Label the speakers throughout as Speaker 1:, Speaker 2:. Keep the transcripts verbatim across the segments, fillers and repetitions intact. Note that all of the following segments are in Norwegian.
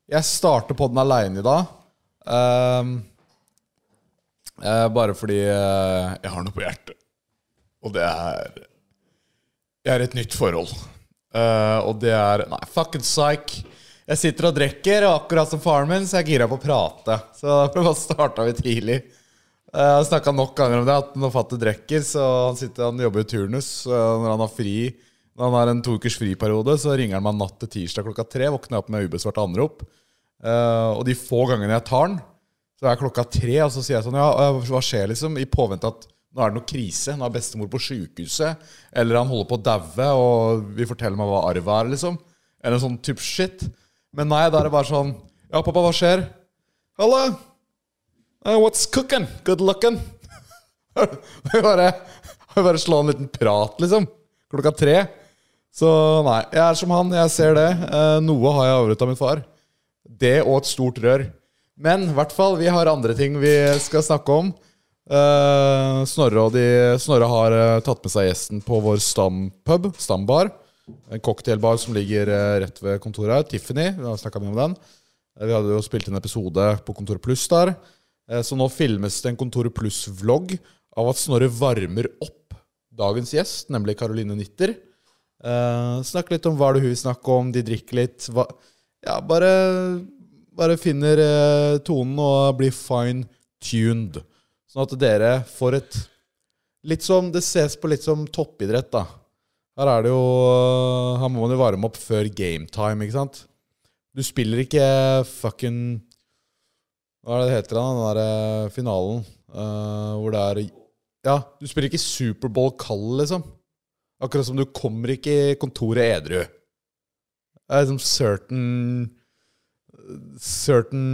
Speaker 1: Jeg starter på den alene i dag. Um, uh, bare fordi uh, jeg har noe på hjertet. Og det er Jeg er i et nytt forhold. Uh, og det er Nei, fucking psych. Jeg sitter og drikker, og akkurat som faren min, så jeg girer på å prate. Så derfor startet vi tidlig. Uh, jeg har snakket nok ganger om det, at når fatter drikker, så han, sitter, han jobber i turnus. Uh, når han har fri, når han har en to ukers friperiode, så ringer han meg natt til tirsdag klokka tre, våkner jeg opp med ubesvart anrop. Uh, og de få gangene jeg tar den, så er klokka tre, og så sier jeg sånn, ja, hva skjer liksom? I påvente at nå er det noe krise, nå er bestemor på sykehuset, eller han holder på å daue, og vi forteller meg hva arv er, liksom. Eller en sånn type shit. Men nei, da er det bare sånn, ja, pappa, hva skjer? Hallo? Uh, what's cooking? Good looking? Vi bare, bare slå en liten prat, liksom. Klokka tre. Så nei, jeg er som han, jeg ser det. Uh, noe har jeg avbrutt av min far. Det og et stort rør. Men i hvert fall, vi har andre ting vi skal snakke om. Uh, Snorre, og de, Snorre har uh, tatt med seg gjesten på vår stampub, stambar. En cocktailbar som ligger uh, rett ved kontoret her, Tiffany. Vi har snakket mye om den. uh, Vi hadde jo spilt en episode på Kontor Plus der. uh, Så nå filmes det en Kontor Plus-vlogg av at Snorre varmer opp dagens gjest, nemlig Caroline Nitter. uh, Snakk litt om hva det hun vil snakke om. De drikker litt hva, Ja, bare Bare finner uh, tonen og blir fine-tuned. Sånn at dere får et litt som, det ses på litt som toppidrett da. Her er det jo, her må man jo varme opp før game time, ikke sant? Du spiller ikke fucking, hva er det det heter da, den der finalen, uh, hvor det er, ja, du spiller ikke Superbowl kall, liksom. Akkurat som du kommer ikke i kontoret edru. Det er liksom certain, certain,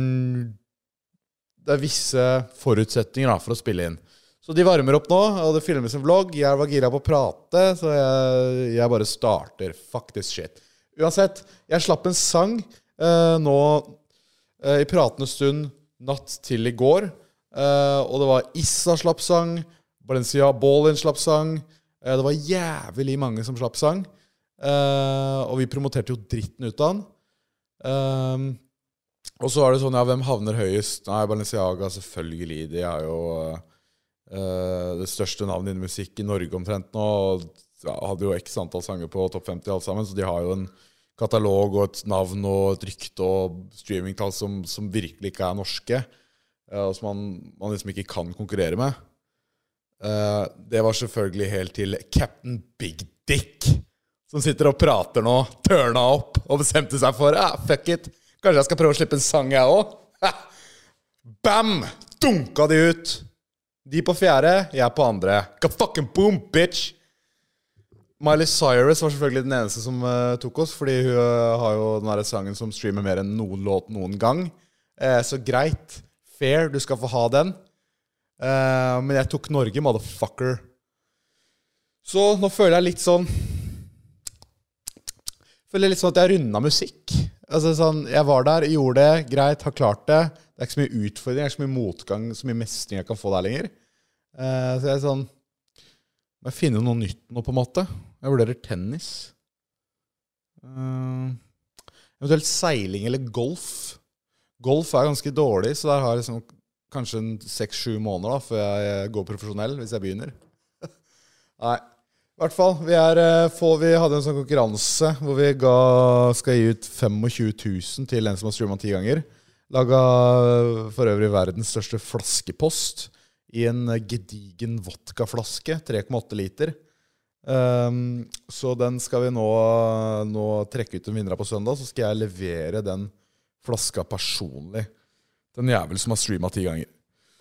Speaker 1: det er visse forutsetninger da, for å spille inn. Så de varmer opp nå, og det filmes en vlogg. Jeg var gira på å prate, så jeg, jeg bare starter. Fuck this shit. Uansett, jeg slapp en sang uh, nå uh, i pratende stund natt til i går. Uh, og det var Issa slapp sang, Balenciaga Ballin slapp sang. Uh, det var jævlig mange som slapp sang. Uh, og vi promoterte jo dritten ut av den. Uh, og så er det sånn, ja, hvem havner høyest? Nei, Balenciaga, selvfølgelig. De er jo uh, det største navnet innen musikk i Norge omtrent nå. Og ja, hadde jo x antall sanger på topp femti alt sammen, så de har jo en katalog og et navn og et rykte og streamingtall som, som virkelig ikke er norske, uh, og som man, man liksom ikke kan konkurrere med. Uh, det var selvfølgelig helt til Captain Big Dick, som sitter og prater nå, tørna opp og bestemte seg for, ja, fuck it, kanskje jeg skal prøve å slippe en sang jeg også. Bam! Dunka de ut. De på fjerde, jeg på andre. Ka fucking boom, bitch! Miley Cyrus var selvfølgelig den eneste som uh, tok oss, fordi hun uh, har jo den der sangen som streamer mer enn noen låt noen gang. Uh, så greit, fair, du skal få ha den. Uh, men jeg tok Norge, motherfucker. Så nå føler jeg litt sånn Føler litt sånn at jeg rundet musikk. Altså sånn, jeg var der, gjorde det, greit, har klart det. Det er ikke så mye utfordring, det er ikke så mye motgang, så mye mestring jeg kan få der lenger. Uh, så jeg er sånn, må jeg finne noe nytt nå på en måte. Jeg vurderer tennis. Uh, eventuelt seiling eller golf. Golf er ganske dårlig, så der har jeg liksom, kanskje en seks sju måneder da, før jeg går profesjonell, hvis jeg begynner. Nei. I hvert fall, vi, er, vi hadde en sånn konkurranse hvor vi ga, skal gi ut tjuefem tusen til en som har streamet ti ganger. Laget for øvrig verdens største flaskepost i en gedigen vodkaflaske, tre komma åtte liter. Um, så den skal vi nå, nå trekke ut en vinner på søndag, så skal jeg levere den flaska personlig. Den jævel som har streamet ti ganger.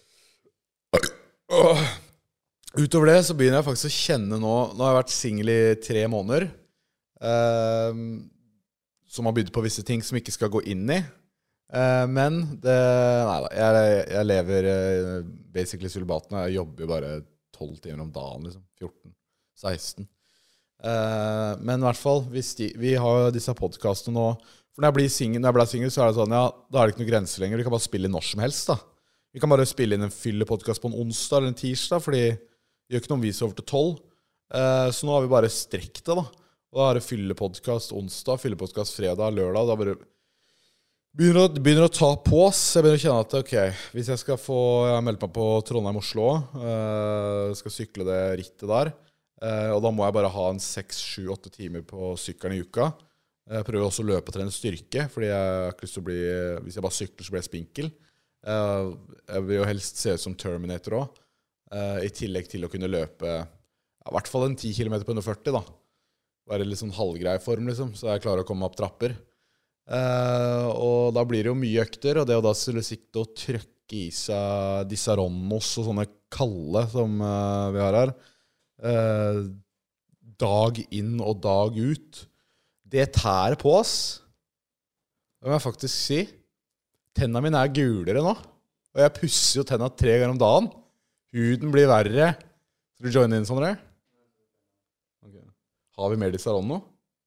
Speaker 1: Åh. Utover det så begynner jeg faktisk å kjenne nå, nå har jeg vært single i tre måneder, eh, som har begynt på visse ting som ikke skal gå inn i, eh, men det, nei da, jeg, jeg lever eh, basically celibaten, jeg jobber bare tolv timer om dagen, liksom, fjorten, seksten. Eh, men i hvert fall, hvis de, vi har disse podcastene nå, for når jeg blir single, når jeg ble single, så er det sånn, ja, da er det ikke noe grenser lenger, vi kan bare spille når som helst da. Vi kan bare spille inn en fylle-podcast på en onsdag eller en tirsdag, fordi vi gjør ikke noen vis over til tolv. Uh, så nå har vi bare strekt det da. Og da er det fyllepodcast onsdag, fyllepodcast fredag, lørdag. Da bare Begynner å, begynner å ta på oss. Jeg begynner å kjenne at ok, hvis jeg skal få Jeg har meldt meg på Trondheim-Oslo, uh, skal sykle det rittet der, uh, og da må jeg bare ha en seks, sju, åtte timer på sykkelen i uka. Jeg prøver også å løpe og trene styrke, fordi jeg har ikke lyst til å bli, hvis jeg bare sykler så blir jeg spinkel. Uh, jeg vil jo helst se ut som Terminator også, uh, i tillegg til å kunne løpe ja, i hvert fall en ti kilometer på under førti da. Være litt sånn halvgrei form liksom, så jeg klarer å komme opp trapper. Uh, og da blir det jo mye økter, og det å da skulle sikte å trøkke i seg Disaronnos og sånne kalde som uh, vi har her, uh, dag inn og dag ut, det tærer på oss. Det må jeg faktisk si. Tennene mine er gulere nå, og jeg pusser jo tennene tre ganger om dagen. Huden blir verre. Skal du joine inn, Sondre? Okay. Har vi mer Disaronno?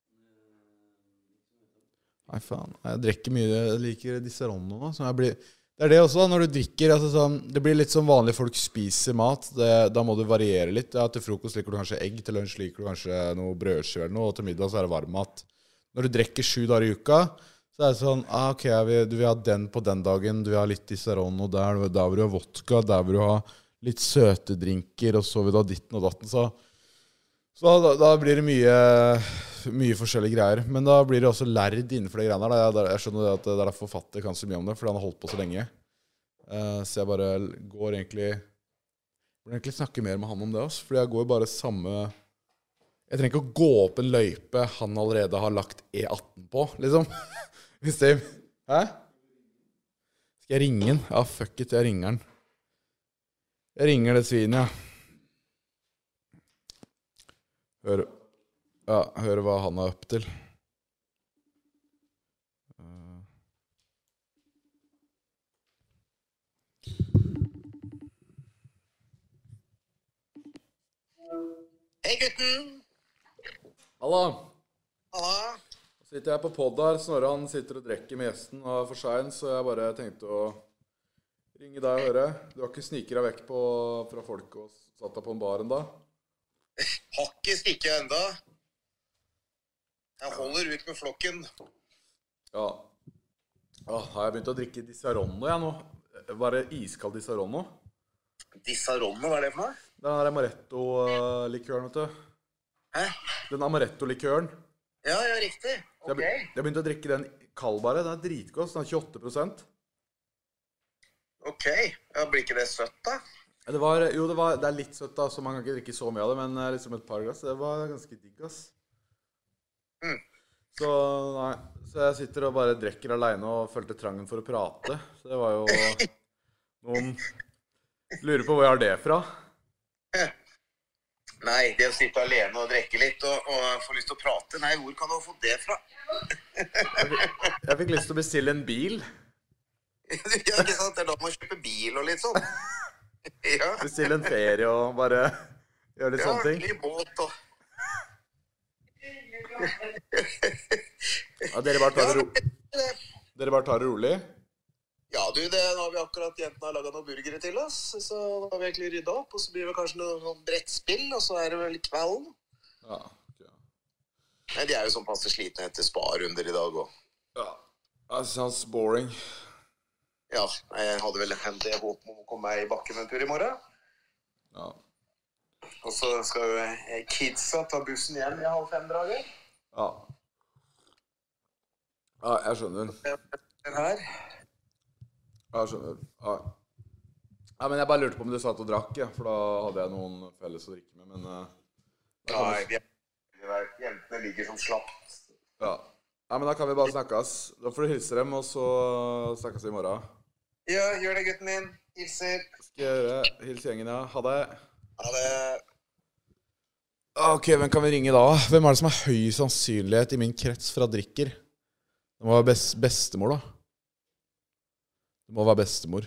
Speaker 1: Nei, faen. Jeg drikker mye, jeg liker Disaronno. Så jeg blir, det er det også, når du drikker, altså sånn, det blir litt som vanlige folk spiser mat. Det, da må du variere litt. Ja, til frokost liker du kanskje egg, til lunsj liker du kanskje noe brødskive eller noe, og til middag så er det varmmat. Når du drikker sju dager i uka, så er det sånn, ah, ok, vil, du vil ha den på den dagen, du vil ha litt Disaronno der, der vil du ha vodka, der vil du ha litt søte drinker, og så vil du ha ditten og datten, så, så da, da blir det mye... mye forskjellige greier, men da blir det også lærd innenfor det greiene der. Jeg, jeg skjønner at det er derfor forfatter kan så mye om det, fordi han har holdt på så lenge. Uh, så jeg bare går egentlig jeg burde egentlig snakke mer med han om det også, fordi jeg går bare samme jeg trenger ikke å gå opp en løype han allerede har lagt E atten på, liksom. Hvis det hæ? Skal jeg ringe han? Ja, fuck it, jeg ringer han. Jeg ringer det svinet, ja. Hør Ja, høre hva han er opp til.
Speaker 2: Hei, gutten!
Speaker 1: Halla!
Speaker 2: Halla!
Speaker 1: Sitter jeg på podd her, Snorre han sitter og drekker med gjesten og er for sein, så jeg bare tenkte å ringe deg og høre. Du har ikke sniket deg vekk på, fra folk og satt deg på en bar enda?
Speaker 2: Har ikke stikket enda. Jeg holder ut med flokken.
Speaker 1: Ja. Ah, har jeg begynt å drikke Disaronno jeg nå? Var det iskald Disaronno?
Speaker 2: Disaronno, hva er det for noe?
Speaker 1: Den her Amaretto-likøren, vet du.
Speaker 2: Hæ?
Speaker 1: Den Amaretto-likøren.
Speaker 2: Ja, ja, riktig. Ok.
Speaker 1: Jeg, jeg begynte å drikke den kald bare. Den er dritgod, den er tjueåtte prosent.
Speaker 2: Ok. Ja, blir ikke det søtt da?
Speaker 1: Det var, jo, det, var, det er litt søtt da, så man kan ikke drikke så mye av det, men liksom et par glass, det var ganske digg, ass.
Speaker 2: Mm.
Speaker 1: Så, nei, så jeg sitter og bare drekker alene og følte trangen for å prate. Så det var jo noen lurer på hvor jeg har det fra.
Speaker 2: Nei, det å sitte alene og drekke litt og, og få lyst til å prate. Nei, hvor kan du ha fått det fra?
Speaker 1: jeg, fikk, jeg fikk lyst til å bestille en bil.
Speaker 2: Ja, ikke sant? Det er da man kjøper bil og litt sånn. Ja.
Speaker 1: Bestille en ferie og bare gjøre litt
Speaker 2: ja,
Speaker 1: sånne ting.
Speaker 2: Ja, litt båt og...
Speaker 1: Ja, dere bare tar det, ro dere bare tar det rolig?
Speaker 2: Ja, du, det, nå har vi akkurat jentene har laget noen burgere til oss, så da har vi egentlig ryddet opp, og så blir det kanskje noen, noen brettspill, og så er det vel kvelden.
Speaker 1: Ja, okay.
Speaker 2: Nei, de er jo sånn passe slitne etter spa-runder i dag også.
Speaker 1: Ja, det sounds boring.
Speaker 2: Ja, jeg hadde vel en det håp om å komme meg i bakken en tur i morgen.
Speaker 1: Ja.
Speaker 2: Og så skal jo kidsa ta bussen hjem i halv fem-draget.
Speaker 1: Ja. Ja, jeg skjønner.
Speaker 2: Den her.
Speaker 1: Ja, jeg skjønner. Ja. Ja, men jeg bare lurte på om du satt og drakk, ja, for da hadde jeg noen felles å drikke med, men... Uh,
Speaker 2: Nei, vi er, jentene ligger som slapt.
Speaker 1: Ja. Ja, men da kan vi bare snakkes. Da får du hilse dem, og så snakkes vi i morgen.
Speaker 2: Ja, gjør det, gutten min. Hilser.
Speaker 1: Skal jeg gjøre. Hils gjengen, ja. Ha det.
Speaker 2: Ha det.
Speaker 1: Ok, hvem kan vi ringe da? Hvem er det som har høy sannsynlighet i min krets fra drikker? Det må være best, bestemor da. Det må være bestemor.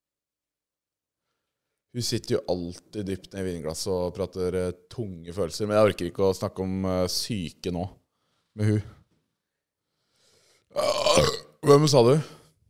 Speaker 1: Hun sitter jo alltid dypt ned i vinglass og prater uh, tunge følelser, men jeg orker ikke å snakke om uh, syke nå med hun. Uh, hvem sa du?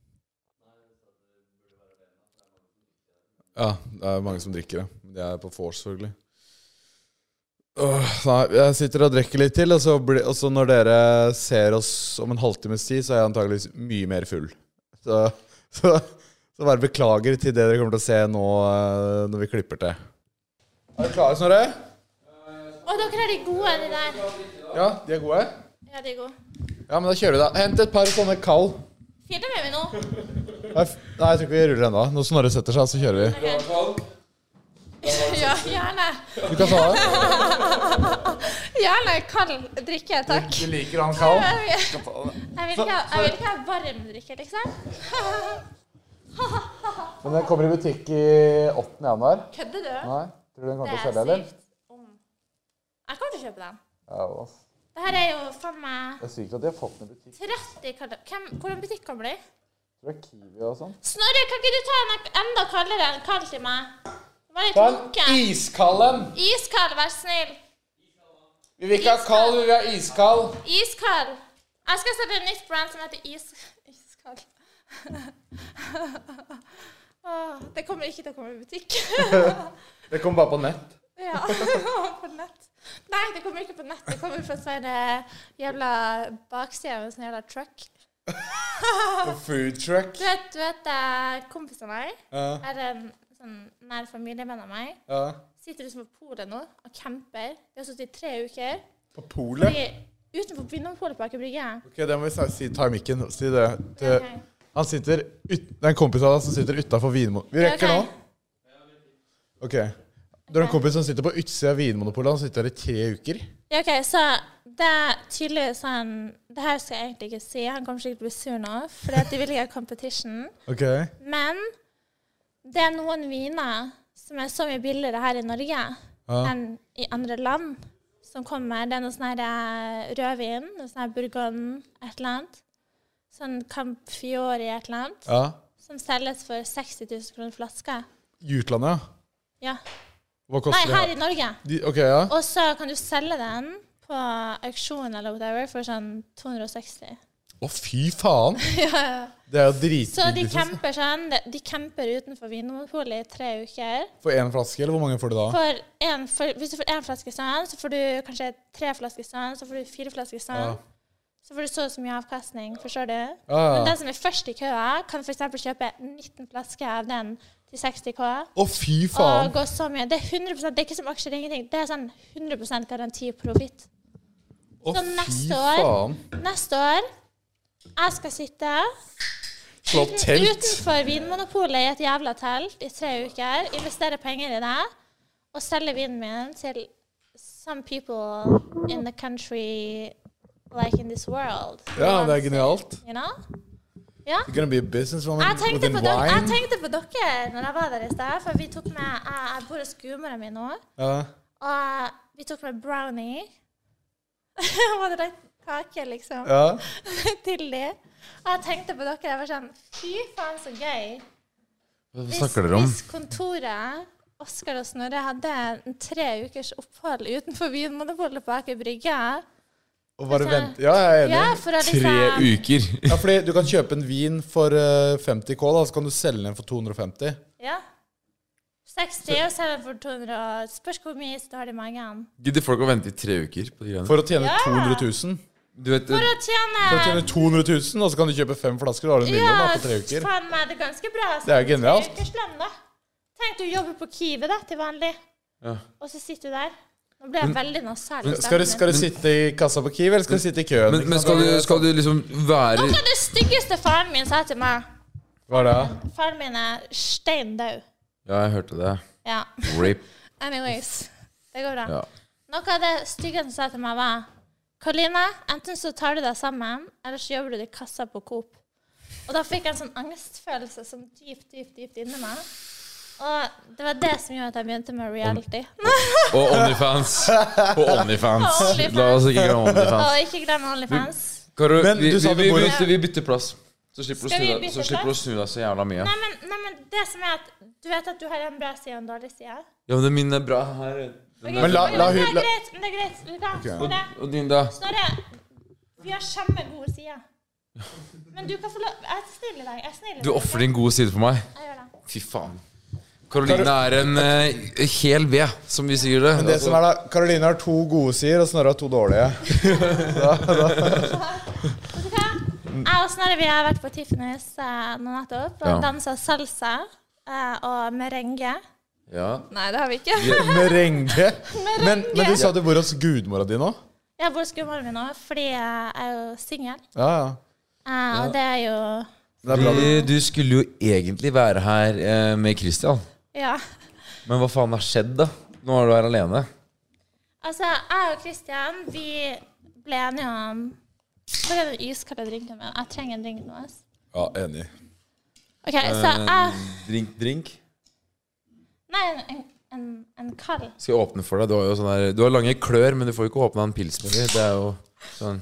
Speaker 1: Ja, det er mange som drikker det. De er på vors, selvfølgelig. Uh, nei, jeg sitter og drikker litt til, og så, bli, og så når dere ser oss om en halvtimes tid, så er jeg antageligvis mye mer full. Så, så, så bare beklager til det dere kommer til å se nå når vi klipper til. Er dere klare, Snorre?
Speaker 3: Å, dere er de gode, de der.
Speaker 1: Ja, de er gode.
Speaker 3: Ja, de er gode.
Speaker 1: Ja, men da kjører vi da. Hent et par sånne kall.
Speaker 3: Filmer vi nå?
Speaker 1: Nei, f- nei, jeg tror ikke vi ruller enda. Når Snorre setter seg, så kjører vi.
Speaker 3: Okay. Ja, gjerne.
Speaker 1: Du kan ta det.
Speaker 3: Gjerne kald drikke, takk.
Speaker 1: Du liker han kall?
Speaker 3: Jeg vil ikke ha, jeg vil ikke ha varm drikke, liksom.
Speaker 1: Men den kommer i butikk i åttende januar.
Speaker 3: Kødder du?
Speaker 1: Nei, tror du den kommer
Speaker 3: Det
Speaker 1: til å
Speaker 3: er
Speaker 1: selge, eller?
Speaker 3: sykt. Om. Jeg kommer til å kjøpe den.
Speaker 1: Ja, ass.
Speaker 3: Det her er jo faen meg
Speaker 1: Det er sykt at de har fått den i butikk.
Speaker 3: tretti kalde. Hvem, hvordan butikk kommer de?
Speaker 1: Tror det er Kiwi og sånn.
Speaker 3: Snorre, kan ikke du ta en enda kaldere enn kald til meg? Var litt
Speaker 1: Ta
Speaker 3: lunken.
Speaker 1: en iskallen!
Speaker 3: Iskald, vær snill.
Speaker 1: Vi vil ikke ha kald, vi vil ha iskald.
Speaker 3: Iskald. Jeg skal starte et nytt brand som heter is... Iskald. Åh, det kommer ikke til å komme i butikk.
Speaker 1: Det kommer bare på nett.
Speaker 3: Ja, på nett. Nei, det kommer ikke på nett. Det kommer fra sånn jævla baksida av en sånn jævla truck.
Speaker 1: På food truck.
Speaker 3: Du vet, du vet eh, kompisen av meg,
Speaker 1: Ja,
Speaker 3: er en sånn nær familievenn av meg,
Speaker 1: ja.
Speaker 3: sitter liksom på polet nå og camper. De har sittet i tre uker.
Speaker 1: På polet?
Speaker 3: Fordi utenfor Vinmonopolet på Aker Brygge.
Speaker 1: Ok, det må vi si, si ta i mikken. Si det. til-
Speaker 3: Ok.
Speaker 1: Han sitter ut, det er en kompis av deg som sitter utenfor Vinmonopolet. Vi rekker
Speaker 3: Ja,
Speaker 1: nå. Ok. Du har en kompis som sitter på utsida av Vinmonopolet. Han sitter der i tre uker.
Speaker 3: Ja, ok, så det er tydelig sånn, det her skal jeg egentlig ikke si, han kommer sikkert til å bli sur nå, fordi at de vil ikke ha competition,
Speaker 1: Ok.
Speaker 3: men det er noen viner som er så mye billigere her i Norge
Speaker 1: Ja.
Speaker 3: enn i andre land, som kommer, det er noe sånn her eh, rødvin, noe sånn her Bourgogne, et eller annet, sånn Campiori, et eller annet,
Speaker 1: Ja.
Speaker 3: som selges for seksti tusen kroner flaske.
Speaker 1: I utlandet, ja.
Speaker 3: Ja.
Speaker 1: Hva
Speaker 3: Nei,
Speaker 1: koster
Speaker 3: her
Speaker 1: det?
Speaker 3: i Norge.
Speaker 1: De, ok, ja.
Speaker 3: Og så kan du selge den på auksjon eller whatever for sånn to hundre og seksti.
Speaker 1: Å, fy faen!
Speaker 3: Ja, ja.
Speaker 1: Det er jo
Speaker 3: Så
Speaker 1: dritdigg.
Speaker 3: de
Speaker 1: liksom.
Speaker 3: camper sånn, de, de camper utenfor Vinmonopolet i tre uker.
Speaker 1: For én flaske, eller hvor mange får du da?
Speaker 3: For en, for, hvis du får én flaske sånn, så får du kanskje tre flasker sånn, så får du fire flasker sånn.
Speaker 1: Ja.
Speaker 3: Så får du så og så mye avkastning, forstår du?
Speaker 1: Ja,
Speaker 3: Men
Speaker 1: ja.
Speaker 3: den som er først i køa, kan for eksempel kjøpe nitten flasker av den til seksti K.
Speaker 1: Å, fy
Speaker 3: Og
Speaker 1: faen!
Speaker 3: gå så mye. Det er hundre prosent, det er ikke som aksjer, det er ingenting. Det er sånn hundre prosent garanti profitt.
Speaker 1: Å,
Speaker 3: så
Speaker 1: fy
Speaker 3: neste år-
Speaker 1: faen!
Speaker 3: Neste år, jeg skal sitte
Speaker 1: Slå opp
Speaker 3: uten-
Speaker 1: telt.
Speaker 3: utenfor Vinmonopolet i et jævla telt i tre uker, investere penger i det, og selge vinen min til some people in the country, like in this world.
Speaker 1: Ja, det er genialt.
Speaker 3: You know? Ja.
Speaker 1: You're gonna be a businesswoman
Speaker 3: Jeg tenkte,
Speaker 1: within
Speaker 3: på dere, jeg
Speaker 1: wine.
Speaker 3: tenkte på dere når jeg var der i sted, for vi tok med, jeg, jeg bor hos gudmora mi nå,
Speaker 1: Ja.
Speaker 3: og vi tok med brownie. Var det rett kake, liksom?
Speaker 1: Ja.
Speaker 3: Til de. Og jeg tenkte på dere, jeg var sånn, fy faen så gøy.
Speaker 1: Hva
Speaker 3: Hvis,
Speaker 1: snakker dere om?
Speaker 3: hvis kontoret, Oskar og Snorre, hadde en tre ukers opphold utenfor Vinmonopolet på Aker Brygge.
Speaker 1: Og bare
Speaker 3: Altså,
Speaker 1: vente. Ja, jeg er enig.
Speaker 3: Ja, for å
Speaker 4: Tre
Speaker 3: liksom...
Speaker 4: uker.
Speaker 1: Ja, fordi du kan kjøpe en vin for eh, femti K, da, så kan du selge den for to hundre og femti.
Speaker 3: Ja. seksti og selge den for to hundre. og Spørs hvor mye is du har i magen.
Speaker 4: Gidder folk å vente i tre uker på de greiene?
Speaker 1: For å tjene
Speaker 3: Ja.
Speaker 1: to hundre tusen.
Speaker 4: Du vet,
Speaker 3: For å tjene...
Speaker 1: For å tjene to hundre tusen, og så kan du kjøpe fem flasker, da har du en million da, på tre uker.
Speaker 3: faen meg, det er ganske bra. altså.
Speaker 1: Det er genialt.
Speaker 3: Tre ukers lønn, da. Tenk du jobber på Kiwi da, til vanlig,
Speaker 4: ja.
Speaker 3: og så sitter du der. Nå ble jeg veldig nasal. i
Speaker 1: Skal du,
Speaker 3: stemmen
Speaker 1: skal du sitte i kassa på Kiwi, eller skal du sitte i køen?
Speaker 4: Men, men skal, du, skal du liksom være
Speaker 3: min. Noe av det styggeste faren min sa til meg.
Speaker 1: Hva er det?
Speaker 3: Faren min er stein død.
Speaker 4: Ja, jeg hørte det.
Speaker 3: Ja.
Speaker 4: Rape.
Speaker 3: Anyways, det går bra.
Speaker 4: Ja.
Speaker 3: Noe av det styggeste han sa til meg var, Karoline, enten så tar du deg sammen, eller så jobber du i kassa på Coop. Og da fikk jeg en sånn angstfølelse som dypt, dypt, dypt inni meg. Og det var det som gjorde at jeg begynte med reality.
Speaker 4: Og Onlyfans. Og Onlyfans.
Speaker 3: Onlyfans.
Speaker 4: La oss ikke glemme Onlyfans.
Speaker 3: Og ikke glem OnlyFans.
Speaker 4: Karo,
Speaker 1: Men
Speaker 4: vi,
Speaker 1: du sa
Speaker 4: vi,
Speaker 1: du
Speaker 4: vi,
Speaker 1: bor i-
Speaker 4: bytter, vi bytter plass. Så slipper du å
Speaker 3: Skal vi
Speaker 4: snu deg-
Speaker 3: bytte
Speaker 4: så slipper du å
Speaker 3: plass?
Speaker 4: snu deg så jævla mye.
Speaker 3: Nei men, nei, men det som er at du vet at du har en bra side og en dårlig side.
Speaker 4: Ja, men det min er bra her.
Speaker 3: Ok,
Speaker 1: Men la- la
Speaker 3: det
Speaker 1: hun-
Speaker 3: er
Speaker 1: la-
Speaker 3: greit, men det er greit. Vet du hva? Snorre,
Speaker 4: Og din, da?
Speaker 3: Snorre, vi har samme gode sider. Men du kan få lov. Jeg er snill i dag. Jeg er snill i dag.
Speaker 4: Du ofrer din gode side for meg.
Speaker 3: Jeg gjør det.
Speaker 4: Fy faen. Karoline er en eh, hel ved, som vi sier det.
Speaker 1: Men det som er da, Karoline har to gode sider, og Snorre har to dårlige.
Speaker 3: Vet du hva? Jeg jeg og Snorre, vi har vært på Tiffany's uh, nå nettopp, og
Speaker 4: Ja.
Speaker 3: danset salsa uh, og merengue.
Speaker 4: Ja.
Speaker 3: Nei, det har vi ikke.
Speaker 1: Merengue. Men, men du sa du bor hos gudmora di nå?
Speaker 3: Jeg bor hos gudmoren min nå, fordi jeg er jo single.
Speaker 1: Ja, ja.
Speaker 3: Uh, og det er jo...
Speaker 1: Det er bra du...
Speaker 4: Du, du skulle jo egentlig være her eh, med Christian.
Speaker 3: Ja.
Speaker 4: Men hva faen har skjedd da? Nå er du her alene.
Speaker 3: Altså, jeg og Christian, vi ble enige om... Hvor er den iskalde drinken min? Jeg trenger en drink nå.
Speaker 1: Ja, enig.
Speaker 3: Ok, så jeg...
Speaker 4: Drink, drink.
Speaker 3: Nei, en, en, en kald.
Speaker 4: Skal jeg åpne for deg? Du har jo sånn der, du har lange klør, men du får jo ikke åpne en pils med det. Det er jo sånn.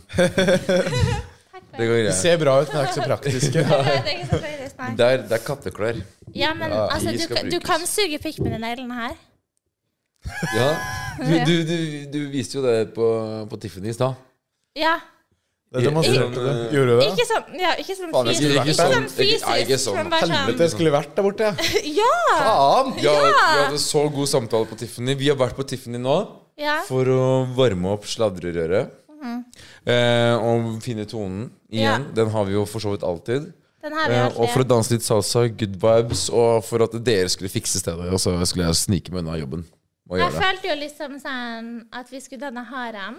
Speaker 4: Det går
Speaker 1: Det
Speaker 4: greit.
Speaker 1: ser bra ut, men det er ikke så praktiske.
Speaker 3: Det er ikke så praktisk, nei.
Speaker 4: Det er, det er katteklør.
Speaker 3: Ja, men altså,
Speaker 4: de
Speaker 3: du,
Speaker 4: skal
Speaker 3: kan- du
Speaker 4: brukes.
Speaker 3: kan suge pikk med de neglene her.
Speaker 4: Ja. Du, du, du, du viste jo det på, på Tiffany's da.
Speaker 3: Ja.
Speaker 1: Det demonstrerte du. Gjorde du det?
Speaker 3: Ikke sånn, ja, ikke sånn
Speaker 1: Faen, jeg
Speaker 3: fysisk,
Speaker 1: skulle
Speaker 3: ikke
Speaker 1: vært
Speaker 3: sånn
Speaker 4: der. Ikke-
Speaker 3: fysisk,
Speaker 4: nei, ikke sånn.
Speaker 3: men bare
Speaker 1: Helvete, jeg
Speaker 3: sånn...
Speaker 1: skulle vært der borte.
Speaker 3: Ja!
Speaker 1: Faen!
Speaker 4: Vi, har, vi hadde så god samtale på Tiffany. Vi har vært på Tiffany nå
Speaker 3: Ja.
Speaker 4: for å varme opp sladrerøret. eh, og finne tonen igjen.
Speaker 3: Ja.
Speaker 4: Den har vi jo for så vidt alltid.
Speaker 3: Den har vi
Speaker 4: Eh, og for å
Speaker 3: alltid.
Speaker 4: danse litt salsa, good vibes, og for at dere skulle fikse stedet. Og så skulle jeg snike meg unna jobben. Og
Speaker 3: Jeg
Speaker 4: gjøre det.
Speaker 3: følte jo liksom sånn at vi skulle danne harem.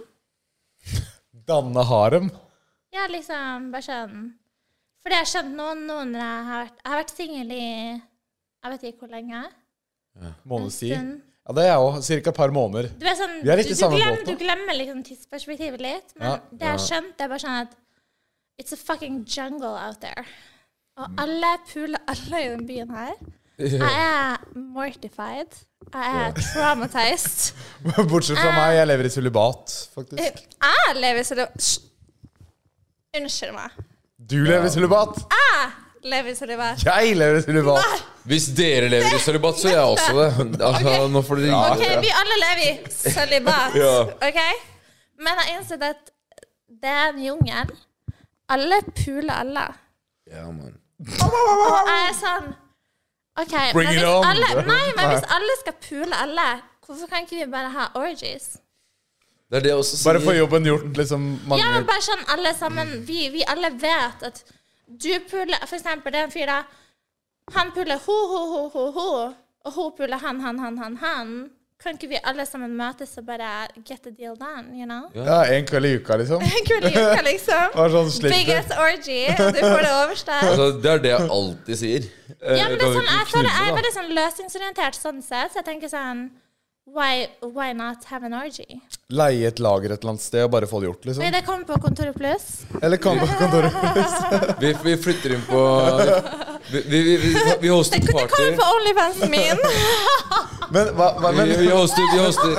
Speaker 1: Danne harem.
Speaker 3: Ja, liksom, bare sånn. Fordi jeg har skjønt noen, noen når jeg har vært, jeg har vært single i, jeg vet ikke hvor lenge.
Speaker 1: Måneds tid.
Speaker 3: En stund.
Speaker 1: Ja, det er jeg også. Cirka et par måneder.
Speaker 3: Du er sånn,
Speaker 1: Vi er litt
Speaker 3: du,
Speaker 1: i
Speaker 3: du,
Speaker 1: samme
Speaker 3: glemmer,
Speaker 1: båt nå.
Speaker 3: du glemmer liksom tidsperspektivet litt, men
Speaker 1: Ja,
Speaker 3: det jeg har skjønt, det er bare sånn at it's a fucking jungle out there. Og
Speaker 1: Mm.
Speaker 3: alle puler alle i den byen her. Jeg er mortified. Jeg er traumatized.
Speaker 1: Bortsett fra meg, jeg lever i sølibat, faktisk.
Speaker 3: Jeg lever i sølibat. Unnskyld meg.
Speaker 1: Du lever i sølibat.
Speaker 3: Jeg lever i sølibat.
Speaker 1: Jeg lever i sølibat.
Speaker 4: Hvis dere lever i sølibat, så gjør jeg også det. Altså, nå får dere
Speaker 3: Ok, vi alle lever i sølibat.
Speaker 4: Ja.
Speaker 3: Ok? Men jeg har innsett at det er en jungel. Alle puler alle.
Speaker 4: Ja, man.
Speaker 3: Og jeg er sånn OK,
Speaker 1: Bring
Speaker 3: men
Speaker 1: it
Speaker 3: hvis
Speaker 1: on.
Speaker 3: alle, nei, men hvis alle skal pule alle, hvorfor kan ikke vi bare ha orgies?
Speaker 4: Det er det jeg også sier.
Speaker 1: Bare få jobben gjort, liksom. Mange...
Speaker 3: Ja, men bare sånn alle sammen Vi, vi alle vet at du puler For eksempel, det er en fyr da han puler ho, ho, ho, ho, ho og ho puler han, han, han, han, han kan ikke vi alle sammen møtes og bare get the deal done, you know?
Speaker 1: Ja, en kveld i uka, liksom.
Speaker 3: Kul uke, liksom.
Speaker 1: Var sånn slitt det.
Speaker 3: Biggest orgy, og du får det overstått.
Speaker 4: Altså, det er det jeg alltid sier. Eh,
Speaker 3: Ja, men det
Speaker 4: kan
Speaker 3: er
Speaker 4: vi
Speaker 3: sånn,
Speaker 4: ikke
Speaker 3: jeg føler jeg
Speaker 4: knulle,
Speaker 3: er
Speaker 4: da?
Speaker 3: veldig sånn løsningsorientert sånn sett, så jeg tenker sånn why, why not have an orgy?
Speaker 1: Leie et lager et eller annet sted og bare få det gjort,
Speaker 3: Nei,
Speaker 1: liksom.
Speaker 3: det kommer på Kontoret Pluss.
Speaker 1: Eller kom på kontoret.
Speaker 4: Vi, vi flytter inn på Vi, vi, vi, vi, vi hoster
Speaker 3: Det kommer
Speaker 4: party.
Speaker 3: på OnlyFansen min.
Speaker 1: Men hva, hva
Speaker 4: Vi,
Speaker 1: men,
Speaker 4: vi hoster, vi hoster.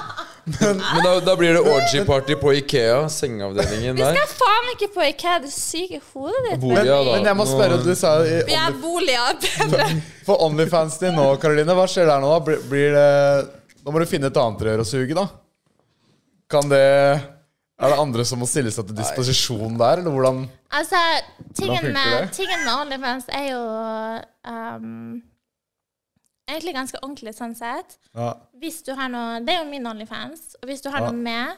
Speaker 4: Men da, da blir det orgy-party på Ikea. Sengeavdelingen
Speaker 3: Vi
Speaker 4: der.
Speaker 3: skal faen ikke på IKEA, det syke hodet ditt.
Speaker 4: Bolig, ja, da.
Speaker 1: men jeg må spørre, du sa i
Speaker 3: Vi er boliger bedre.
Speaker 1: For OnlyFans din nå, Karoline, hva skjer der nå da? Blir, blir det... Nå må du finne et annet rør å suge, da. Kan det... Er det andre som må stille seg til disposisjon der, eller hvordan...
Speaker 3: Altså, tingen
Speaker 1: funker
Speaker 3: med,
Speaker 1: det?
Speaker 3: tingen med OnlyFans er jo um, egentlig ganske ordentlig sånn sett.
Speaker 1: Ja,
Speaker 3: Hvis du har noe, det er jo min OnlyFans, og hvis du har
Speaker 1: Ja.
Speaker 3: noe med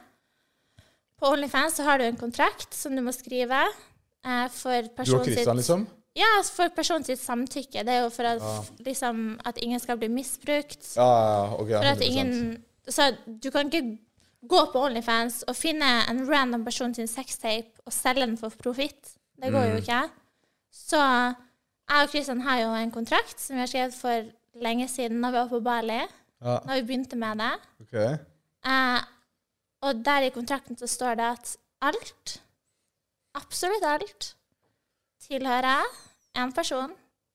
Speaker 3: på OnlyFans, så har du en kontrakt som du må skrive eh, for
Speaker 1: du og
Speaker 3: personen
Speaker 1: Kristian, liksom?
Speaker 3: Ja, for personen sitt samtykke. Det er jo for at, liksom, at ingen skal bli misbrukt.
Speaker 1: Ja, ja, ok. ja,
Speaker 3: For at
Speaker 1: hundre prosent.
Speaker 3: ingen Så du kan ikke gå på OnlyFans og finne en random person sin sextape og selge den for profitt. Det går jo ikke. Så jeg og Kristian har jo en kontrakt som vi har skrevet for lenge siden når vi var på Bali.
Speaker 1: Ja,
Speaker 3: Når vi begynte med det.
Speaker 1: ok.
Speaker 3: Eh, og der i kontrakten så står det at alt, absolutt alt, tilhører en person.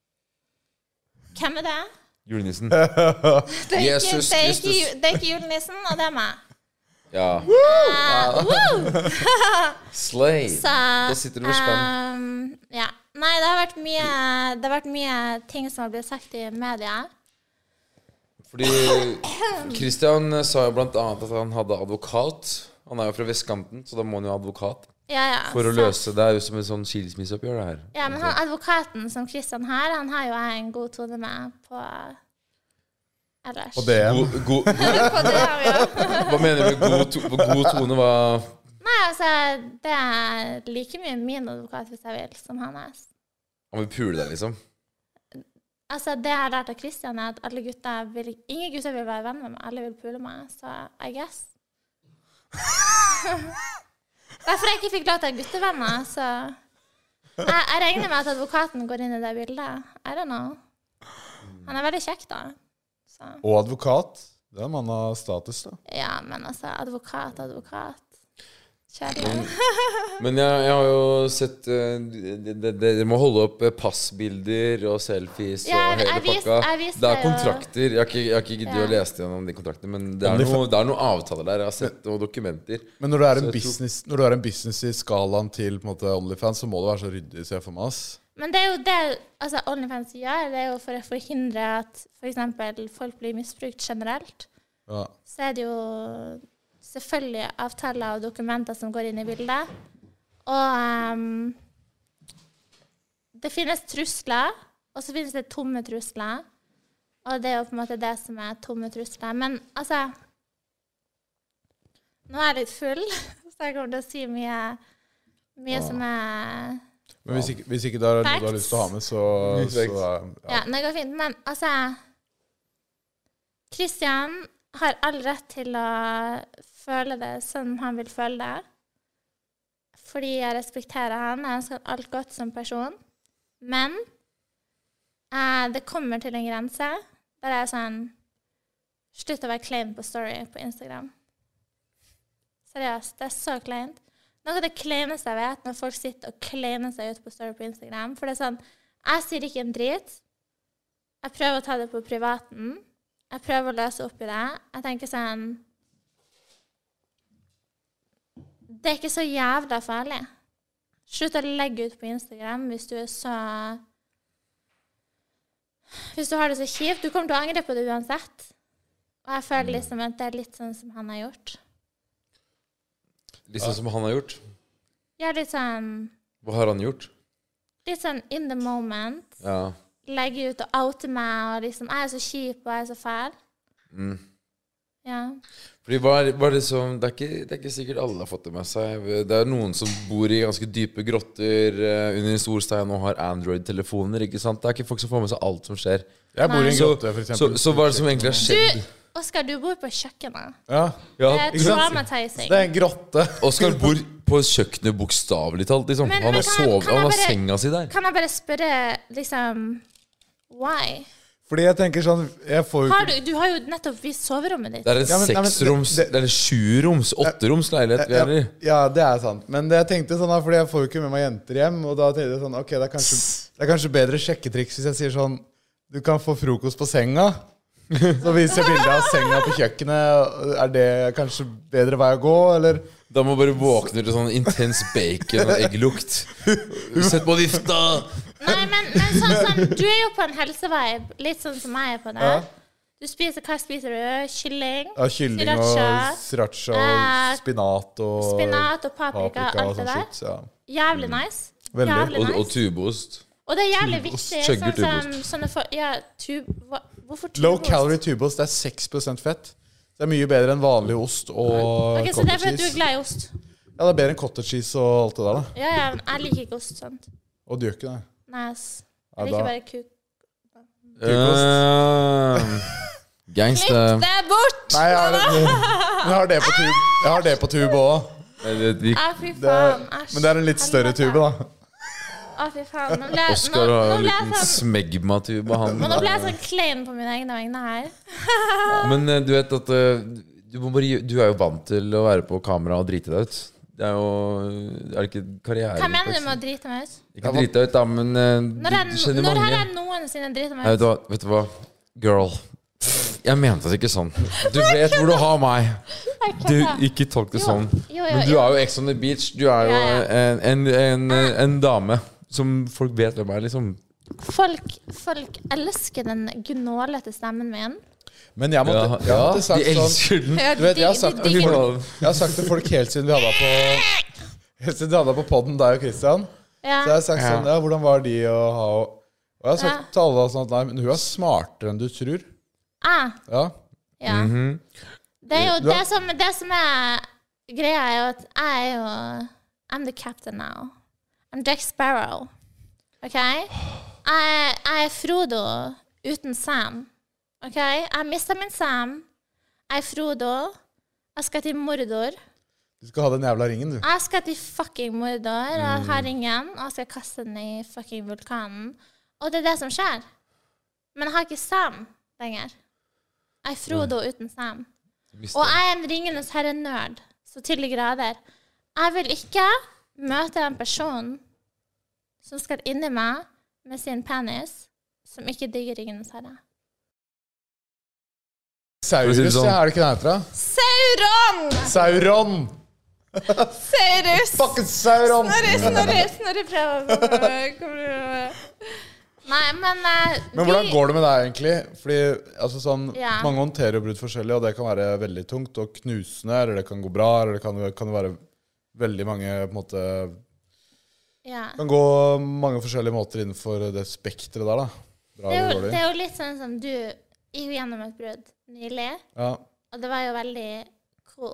Speaker 3: Hvem er det?
Speaker 4: Julenissen.
Speaker 3: Det er, ikke,
Speaker 4: Jesus
Speaker 3: det, er ikke,
Speaker 4: Kristus.
Speaker 3: ju- det er ikke julenissen, og det er meg.
Speaker 4: Ja.
Speaker 3: Eh, woo!
Speaker 4: Slay.
Speaker 3: Så
Speaker 4: Da sitter du med spenn.
Speaker 3: ehm, ja. Nei, det har vært mye Det har vært mye ting som har blitt sagt i media.
Speaker 4: Fordi Christian sa jo blant annet at han hadde advokat. Han er jo fra vestkanten, så da må han jo ha advokat.
Speaker 3: Ja, ja,
Speaker 4: For å
Speaker 3: så-
Speaker 4: løse det er jo som en sånn skilsmisseoppgjør, det her.
Speaker 3: Ja, men han advokaten som Kristian har, han har jo jeg en god tone med på ellers.
Speaker 1: Og det
Speaker 4: God, god,
Speaker 3: På det, ja.
Speaker 4: hva mener du med god, to, god tone? Hva
Speaker 3: Nei, altså, det er like mye min advokat hvis jeg vil, som hans.
Speaker 4: Han vil pule deg, liksom?
Speaker 3: Altså, det jeg har lært av Christian er at alle gutter vil, ingen gutter vil være venn med meg, alle vil pule meg, så I guess. Derfor jeg ikke fikk lov til guttevenner, så jeg, jeg regner med at advokaten går inn i det bildet. I don't know. Han er veldig kjekk da. Så.
Speaker 1: Og advokat. Det er mann av status, da.
Speaker 3: Ja, men altså, advokat, advokat. Kjærlig.
Speaker 4: Men jeg, jeg har jo sett uh, Dere må holde opp passbilder og selfies
Speaker 3: Ja,
Speaker 4: og hele
Speaker 3: jeg vis-
Speaker 4: pakka.
Speaker 3: jeg viser
Speaker 4: Det er
Speaker 3: jo-
Speaker 4: kontrakter. Jeg har ikke, jeg har ikke giddet
Speaker 3: Ja.
Speaker 4: å lese gjennom de kontraktene, men det er,
Speaker 1: Onlyfans-
Speaker 4: noe, det er noen avtaler der. Jeg har sett noen dokumenter.
Speaker 1: Men når du er
Speaker 4: Så
Speaker 1: en
Speaker 4: jeg tror-
Speaker 1: business, når du er en business i skalaen til på en måte OnlyFans, så må det være så ryddig, ser jeg for meg, ass.
Speaker 3: Men det er jo det altså, OnlyFans gjør, det er jo for å forhindre at for eksempel folk blir misbrukt generelt.
Speaker 1: Ja.
Speaker 3: Så er det jo selvfølgelig avtaler og dokumenter som går inn i bildet. Og um, det finnes trusler, og så finnes det tomme trusler. Og det er jo på en måte det som er tomme trusler. Men altså, nå er jeg litt full, så jeg kommer til å si mye, mye som er...
Speaker 1: Men hvis ikke, hvis ikke det er noe du har lyst til å ha med, så, så
Speaker 4: Facts.
Speaker 1: ja.
Speaker 3: Ja, det går fint. Men altså, Christian har all rett til å føle det som han vil føle det. Fordi jeg respekterer han, jeg ønsker alt godt som person. Men eh, det kommer til en grense der jeg er sånn, slutt å være klein på story på Instagram. Seriøst, det er så kleint. Noe av det kleineste jeg vet når folk sitter og kleiner seg ut på story på Instagram. For det er sånn, jeg sier ikke en drit. Jeg prøver å ta det på privaten. Jeg prøver å løse opp i det. Jeg tenker sånn, det er ikke så jævla farlig. Slutt å legge ut på Instagram hvis du er så... Hvis du har det så kjipt. Du kommer til å angre på det uansett. Og jeg føler liksom at det er litt sånn som han har gjort.
Speaker 4: Litt sånn som han har gjort.
Speaker 3: Ja, litt sånn...
Speaker 4: Hva har han gjort?
Speaker 3: Litt sånn in the moment.
Speaker 4: Ja.
Speaker 3: Legge ut og oute meg, og liksom, jeg er så kjip, og jeg er så fæl.
Speaker 4: Mm.
Speaker 3: Ja.
Speaker 4: Fordi hva er, hva er det som det er, ikke, det er ikke sikkert alle har fått det med seg. Det er noen som bor i ganske dype grotter uh, under en stor stein og har Android-telefoner, ikke sant? Det er ikke folk som får med seg alt som skjer.
Speaker 1: Jeg bor i en
Speaker 3: Nei.
Speaker 1: grotte, for
Speaker 4: Så,
Speaker 1: eksempel.
Speaker 4: så hva er det som egentlig har skjedd?
Speaker 3: Du, Oskar, du bor på kjøkkenet.
Speaker 1: Ja,
Speaker 4: Ja,
Speaker 3: Det er
Speaker 1: ikke sant?
Speaker 3: traumatizing.
Speaker 1: det er en grotte.
Speaker 4: Oskar bor på kjøkkenet bokstavelig talt, liksom.
Speaker 3: Men-
Speaker 4: Han
Speaker 3: men
Speaker 4: har
Speaker 3: kan jeg-
Speaker 4: sovet,
Speaker 3: kan jeg
Speaker 4: han har
Speaker 3: bare-
Speaker 4: senga si der.
Speaker 3: Kan jeg bare spørre, liksom, why?
Speaker 1: Fordi jeg tenker sånn, jeg får jo
Speaker 3: Har
Speaker 1: ikke...
Speaker 3: du, du har jo nettopp vist soverommet ditt.
Speaker 4: Det er en
Speaker 1: Ja, men- nei, men
Speaker 4: seksroms,
Speaker 1: det-
Speaker 4: det er en sjuroms, åtteroms leilighet vi
Speaker 1: Ja,
Speaker 4: er i.
Speaker 1: ja, det er sant. Men det jeg tenkte sånn da, fordi jeg får jo ikke med meg jenter hjem, og da tenkte jeg sånn, ok, det er kanskje, det er kanskje bedre sjekketriks hvis jeg sier sånn, du kan få frokost på senga. Så viser jeg bildet av senga på kjøkkenet. Er det kanskje bedre vei å gå, eller?
Speaker 4: Da må bare våkne til sånn intens bacon og egglukt. Sett på vifta!
Speaker 3: Nei, men, men sånn som, du er jo på en helsevibe, litt sånn som jeg er på det.
Speaker 1: Ja.
Speaker 3: Du spiser, hva spiser du? Kylling,
Speaker 1: Ja, kylling og
Speaker 3: Sriracha.
Speaker 1: sriracha
Speaker 3: Eh,
Speaker 1: og spinat og
Speaker 3: spinat og paprika,
Speaker 1: paprika og
Speaker 3: alt det
Speaker 1: sånn
Speaker 3: der.
Speaker 1: shit. Ja.
Speaker 3: Jævlig nice.
Speaker 1: Veldig.
Speaker 3: Jævlig
Speaker 4: Og,
Speaker 3: nice.
Speaker 4: og tubeost.
Speaker 3: Og det er jævlig
Speaker 4: tubeost.
Speaker 3: viktig.
Speaker 4: Chugger
Speaker 3: Sånn som
Speaker 4: tubeost.
Speaker 3: sånne for, ja, tub, hva, hvorfor tubeost?
Speaker 1: Low calorie tubeost, det er seks prosent fett. Det er mye bedre enn vanlig ost og
Speaker 3: Ok, så det er
Speaker 1: cottage
Speaker 3: fordi du er
Speaker 1: cheese.
Speaker 3: glad i ost?
Speaker 1: Ja, det er bedre enn cottage cheese og alt det der da.
Speaker 3: Ja, ja, men jeg liker ikke ost, sant?
Speaker 1: Og du gjør ikke det.
Speaker 3: Nice.
Speaker 1: Ja,
Speaker 3: Jeg liker
Speaker 1: da.
Speaker 3: bare kuk.
Speaker 4: Uh, Gangster.
Speaker 3: Klipp det bort!
Speaker 1: Nei, jeg har, det, jeg har det på tube. Jeg har det på tube også.
Speaker 3: Å, fy
Speaker 1: Det,
Speaker 3: faen. Æsj.
Speaker 1: men det er en litt større
Speaker 3: Helvete.
Speaker 1: tube da.
Speaker 3: Å, fy faen. Nå ble,
Speaker 4: Oskar
Speaker 3: nå,
Speaker 4: har
Speaker 3: nå
Speaker 4: en
Speaker 3: ble jeg
Speaker 4: liten
Speaker 3: sånn,
Speaker 4: smegmatube. Han.
Speaker 3: men nå ble jeg sånn klein på mine egne vegne her.
Speaker 4: Men eh, du vet at eh, du, må bare, gjø- du er jo vant til å være på kamera og drite deg ut. Det er jo Er det ikke karriere?
Speaker 3: Hva mener du med å drite meg ut?
Speaker 4: Ikke drite deg ut, da, men eh, du,
Speaker 3: Når,
Speaker 4: du
Speaker 3: jeg,
Speaker 4: kjenner
Speaker 3: når har
Speaker 4: mange.
Speaker 3: jeg noensinne driti
Speaker 4: Nei,
Speaker 3: meg
Speaker 4: vet, du
Speaker 3: ut?
Speaker 4: hva, vet du hva? Girl. Jeg mente det ikke sånn. Du vet hvor du har meg. Du, ikke tolk det
Speaker 3: Jo,
Speaker 4: sånn.
Speaker 3: jo, jo,
Speaker 4: Men du
Speaker 3: jo.
Speaker 4: er jo Ex on the Beach. Du er jo
Speaker 3: Ja, ja.
Speaker 4: en, en, en, en dame som folk vet hvem er, liksom.
Speaker 3: Folk, folk elsker den gnålete stemmen min.
Speaker 1: Men jeg måtte, jeg
Speaker 4: ja,
Speaker 1: måtte
Speaker 4: de
Speaker 1: sagt sånn,
Speaker 4: elsker den.
Speaker 1: du vet, jeg har sagt,
Speaker 3: de, de, de,
Speaker 1: folk, jeg har sagt til folk helt siden vi hadde deg på, helt siden vi hadde deg på podden, deg og Christian,
Speaker 3: ja.
Speaker 1: så jeg har sagt sånn, ja, hvordan var de å ha, og jeg har sagt
Speaker 3: Ja.
Speaker 1: til alle sånn at nei, men hun er smartere enn du tror.
Speaker 3: Ah,
Speaker 1: Ja,
Speaker 3: ja.
Speaker 4: Mhm.
Speaker 3: Det er jo
Speaker 1: Du har-
Speaker 3: det som, det som er greia er jo at jeg er jo I'm the captain now. I'm Jack Sparrow. Ok? Jeg, jeg er Frodo uten Sam. Ok? Jeg mistet min Sam. Jeg er Frodo. Jeg skal til Mordor.
Speaker 1: Du skal ha den jævla ringen, du.
Speaker 3: Jeg skal til fucking Mordor. Jeg har ringen, og jeg skal kaste den i fucking vulkanen. Og det er det som skjer. Men jeg har ikke Sam lenger. Jeg er Frodo uten Sam. Og jeg er en ringenes herre-nerd. Så til de grader. Jeg vil ikke møte en person som skal inn i meg med sin penis, som ikke digger ringenes herre.
Speaker 1: Saurus,
Speaker 4: sånn.
Speaker 1: ja, er det ikke det heter da?
Speaker 3: Sauron!
Speaker 1: Sauron!
Speaker 3: Saurus!
Speaker 1: Fucking Sauron!
Speaker 3: Snorri, Snorri, Snorri prøver. Nei, men uh,
Speaker 1: Men hvordan går det med deg egentlig? Fordi altså, sånn,
Speaker 3: Ja.
Speaker 1: mange håndterer jo brudd forskjellig, og det kan være veldig tungt og knusende, eller det kan gå bra, eller det kan, kan være veldig mange på en måte,
Speaker 3: ja.
Speaker 1: kan gå mange forskjellige måter innenfor det spektret der da. Bra
Speaker 3: Det er,
Speaker 1: eller
Speaker 3: jo,
Speaker 1: dårlig.
Speaker 3: det er jo litt sånn som du gikk gjennom et brudd nylig,
Speaker 1: Ja.
Speaker 3: og det var jo veldig cool.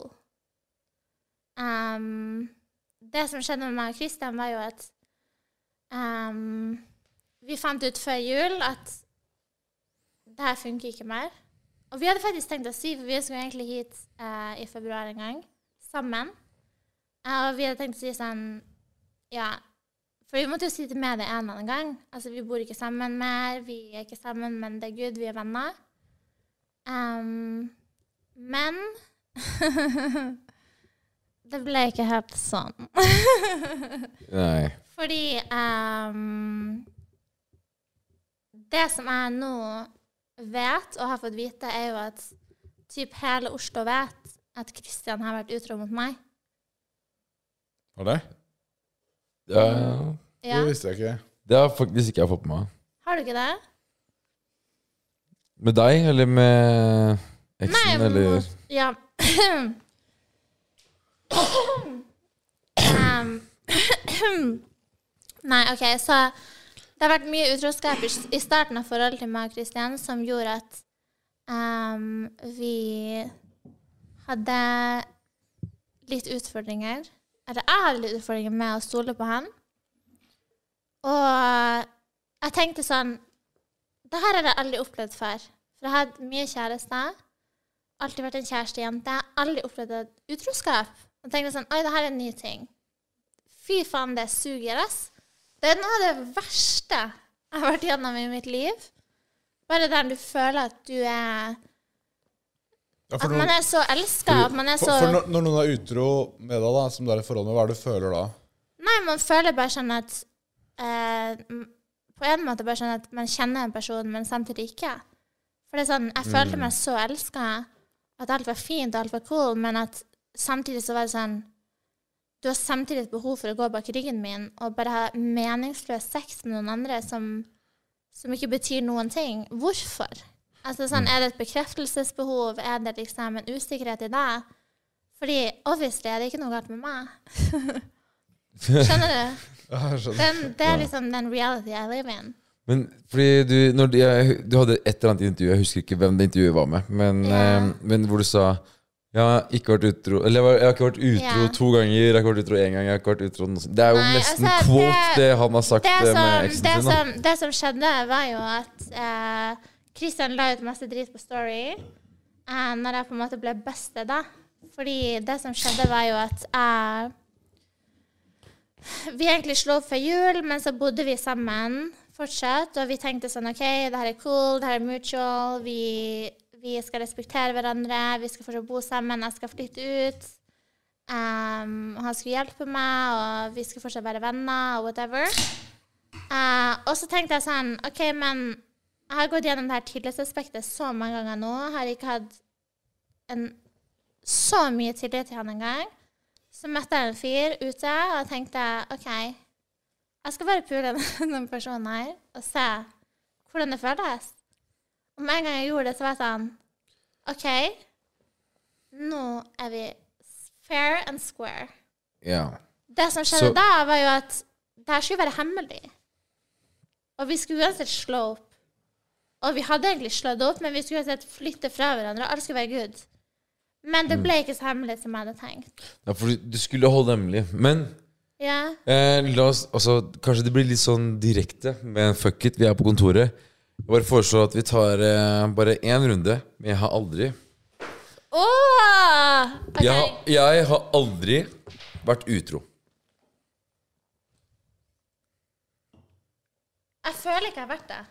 Speaker 3: Um, det som skjedde med meg og Kristian var jo at um, vi fant ut før jul at det her funker ikke mer. Og vi hadde faktisk tenkt å si, for vi skulle egentlig hit uh, i februar en gang, sammen. Uh, og vi hadde tenkt å si sånn, ja, for vi måtte jo si til med det en eller annen gang. Altså, vi bor ikke sammen mer, vi er ikke sammen, men det er Gud, vi er venner. Um, men det ble ikke helt sånn.
Speaker 4: Nei.
Speaker 3: Fordi um, det som jeg nå vet og har fått vite, er jo at typ hele Oslo vet at Kristian har vært utro mot meg.
Speaker 1: Var det?
Speaker 4: Ja,
Speaker 3: Ja.
Speaker 1: Det visste jeg ikke.
Speaker 4: det har faktisk ikke jeg fått med meg.
Speaker 3: Har du ikke det?
Speaker 4: Med deg, eller med eksen,
Speaker 3: Nei,
Speaker 4: eller?
Speaker 3: mot- Ja. um, Nei, ok, så det har vært mye utroskap i i starten av forholdet til meg og Kristian som gjorde at um, vi hadde litt utfordringer. Eller jeg hadde litt utfordringer med å stole på han. Og jeg tenkte sånn, det her har jeg aldri opplevd før. For jeg har hatt mye kjærester, alltid vært en kjærestejente, jeg har aldri opplevd et utroskap. Og tenkte sånn, oi, det her er en ny ting. Fy faen, det suger, ass. Det er noe av det verste jeg har vært gjennom i mitt liv. Bare der du føler at du er,
Speaker 1: Ja,
Speaker 3: at man er så elsket, at man er
Speaker 1: for,
Speaker 3: så...
Speaker 1: for når, når noen er utro med deg da, som du er i forhold med, hva er det du føler da?
Speaker 3: Nei, man føler bare sånn at eh, m- på en måte bare sånn at man kjenner en person, men samtidig ikke. For det er sånn, jeg følte meg så elsket, at alt var fint og alt var cool, men at samtidig så var det sånn, du har samtidig et behov for å gå bak ryggen min og bare ha meningsløs sex med noen andre som, som ikke betyr noen ting. Hvorfor? Altså sånn, er det et bekreftelsesbehov? Er det liksom en usikkerhet i deg? Fordi obviously er det ikke noe galt med meg. Skjønner du?
Speaker 1: Ja, jeg skjønner.
Speaker 3: Den, det er liksom den reality I live in.
Speaker 4: Men fordi du, når du, jeg, du hadde et eller annet intervju, jeg husker ikke hvem det intervjuet var med, men,
Speaker 3: Ja.
Speaker 4: eh, men hvor du sa jeg har ikke vært utro Eller jeg, var, jeg har ikke vært utro
Speaker 3: Ja.
Speaker 4: to ganger, jeg har ikke vært utro én gang. Jeg har ikke vært utro noe sånt. Det er jo
Speaker 3: Nei,
Speaker 4: nesten
Speaker 3: altså,
Speaker 4: quote,
Speaker 3: det-
Speaker 4: det, han har sagt
Speaker 3: Det
Speaker 4: eh, med
Speaker 3: som,
Speaker 4: eksen
Speaker 3: det,
Speaker 4: sin. Da.
Speaker 3: som, det som skjedde, var jo at eh, Kristian la ut masse drit på story eh, når jeg på en måte ble busted, da. Fordi det som skjedde, var jo at jeg Vi egentlig slo opp før jul, men så bodde vi sammen fortsatt, og vi tenkte sånn, ok, det her er cool, det her er mutual, vi, vi skal respektere hverandre, vi skal fortsatt bo sammen, jeg skal flytte ut, um, han skulle hjelpe meg, og vi skal fortsatt være venner, og whatever. Uh, og så tenkte jeg sånn, ok, men jeg har gått gjennom det her tillitsaspektet så mange ganger nå, jeg har ikke hatt en, så mye tillit til han en gang. Så møtte jeg en fyr ute, og jeg tenkte, ok, jeg skal bare pule denne personen her, og se hvordan det føles. Og med en gang jeg gjorde det, så var jeg sånn, ok, nå er vi fair and square.
Speaker 4: Ja.
Speaker 3: Det som skjedde
Speaker 4: Så-
Speaker 3: da, var jo at det her skulle være hemmelig. Og vi skulle uansett slå opp. Og vi hadde egentlig slått opp, men vi skulle uansett flytte fra hverandre, og alt skulle være good. Men det ble ikke så hemmelig som jeg hadde tenkt.
Speaker 4: Ja, for du skulle holde hemmelig. Men
Speaker 3: Ja.
Speaker 4: eh, la oss, altså, kanskje det blir litt sånn direkte. Men fuck it, vi er på kontoret. Jeg bare foreslår at vi tar eh, bare én runde. Men jeg har aldri
Speaker 3: Åh! Ok.
Speaker 4: jeg, har, jeg har aldri vært utro.
Speaker 3: Jeg føler ikke jeg har vært det.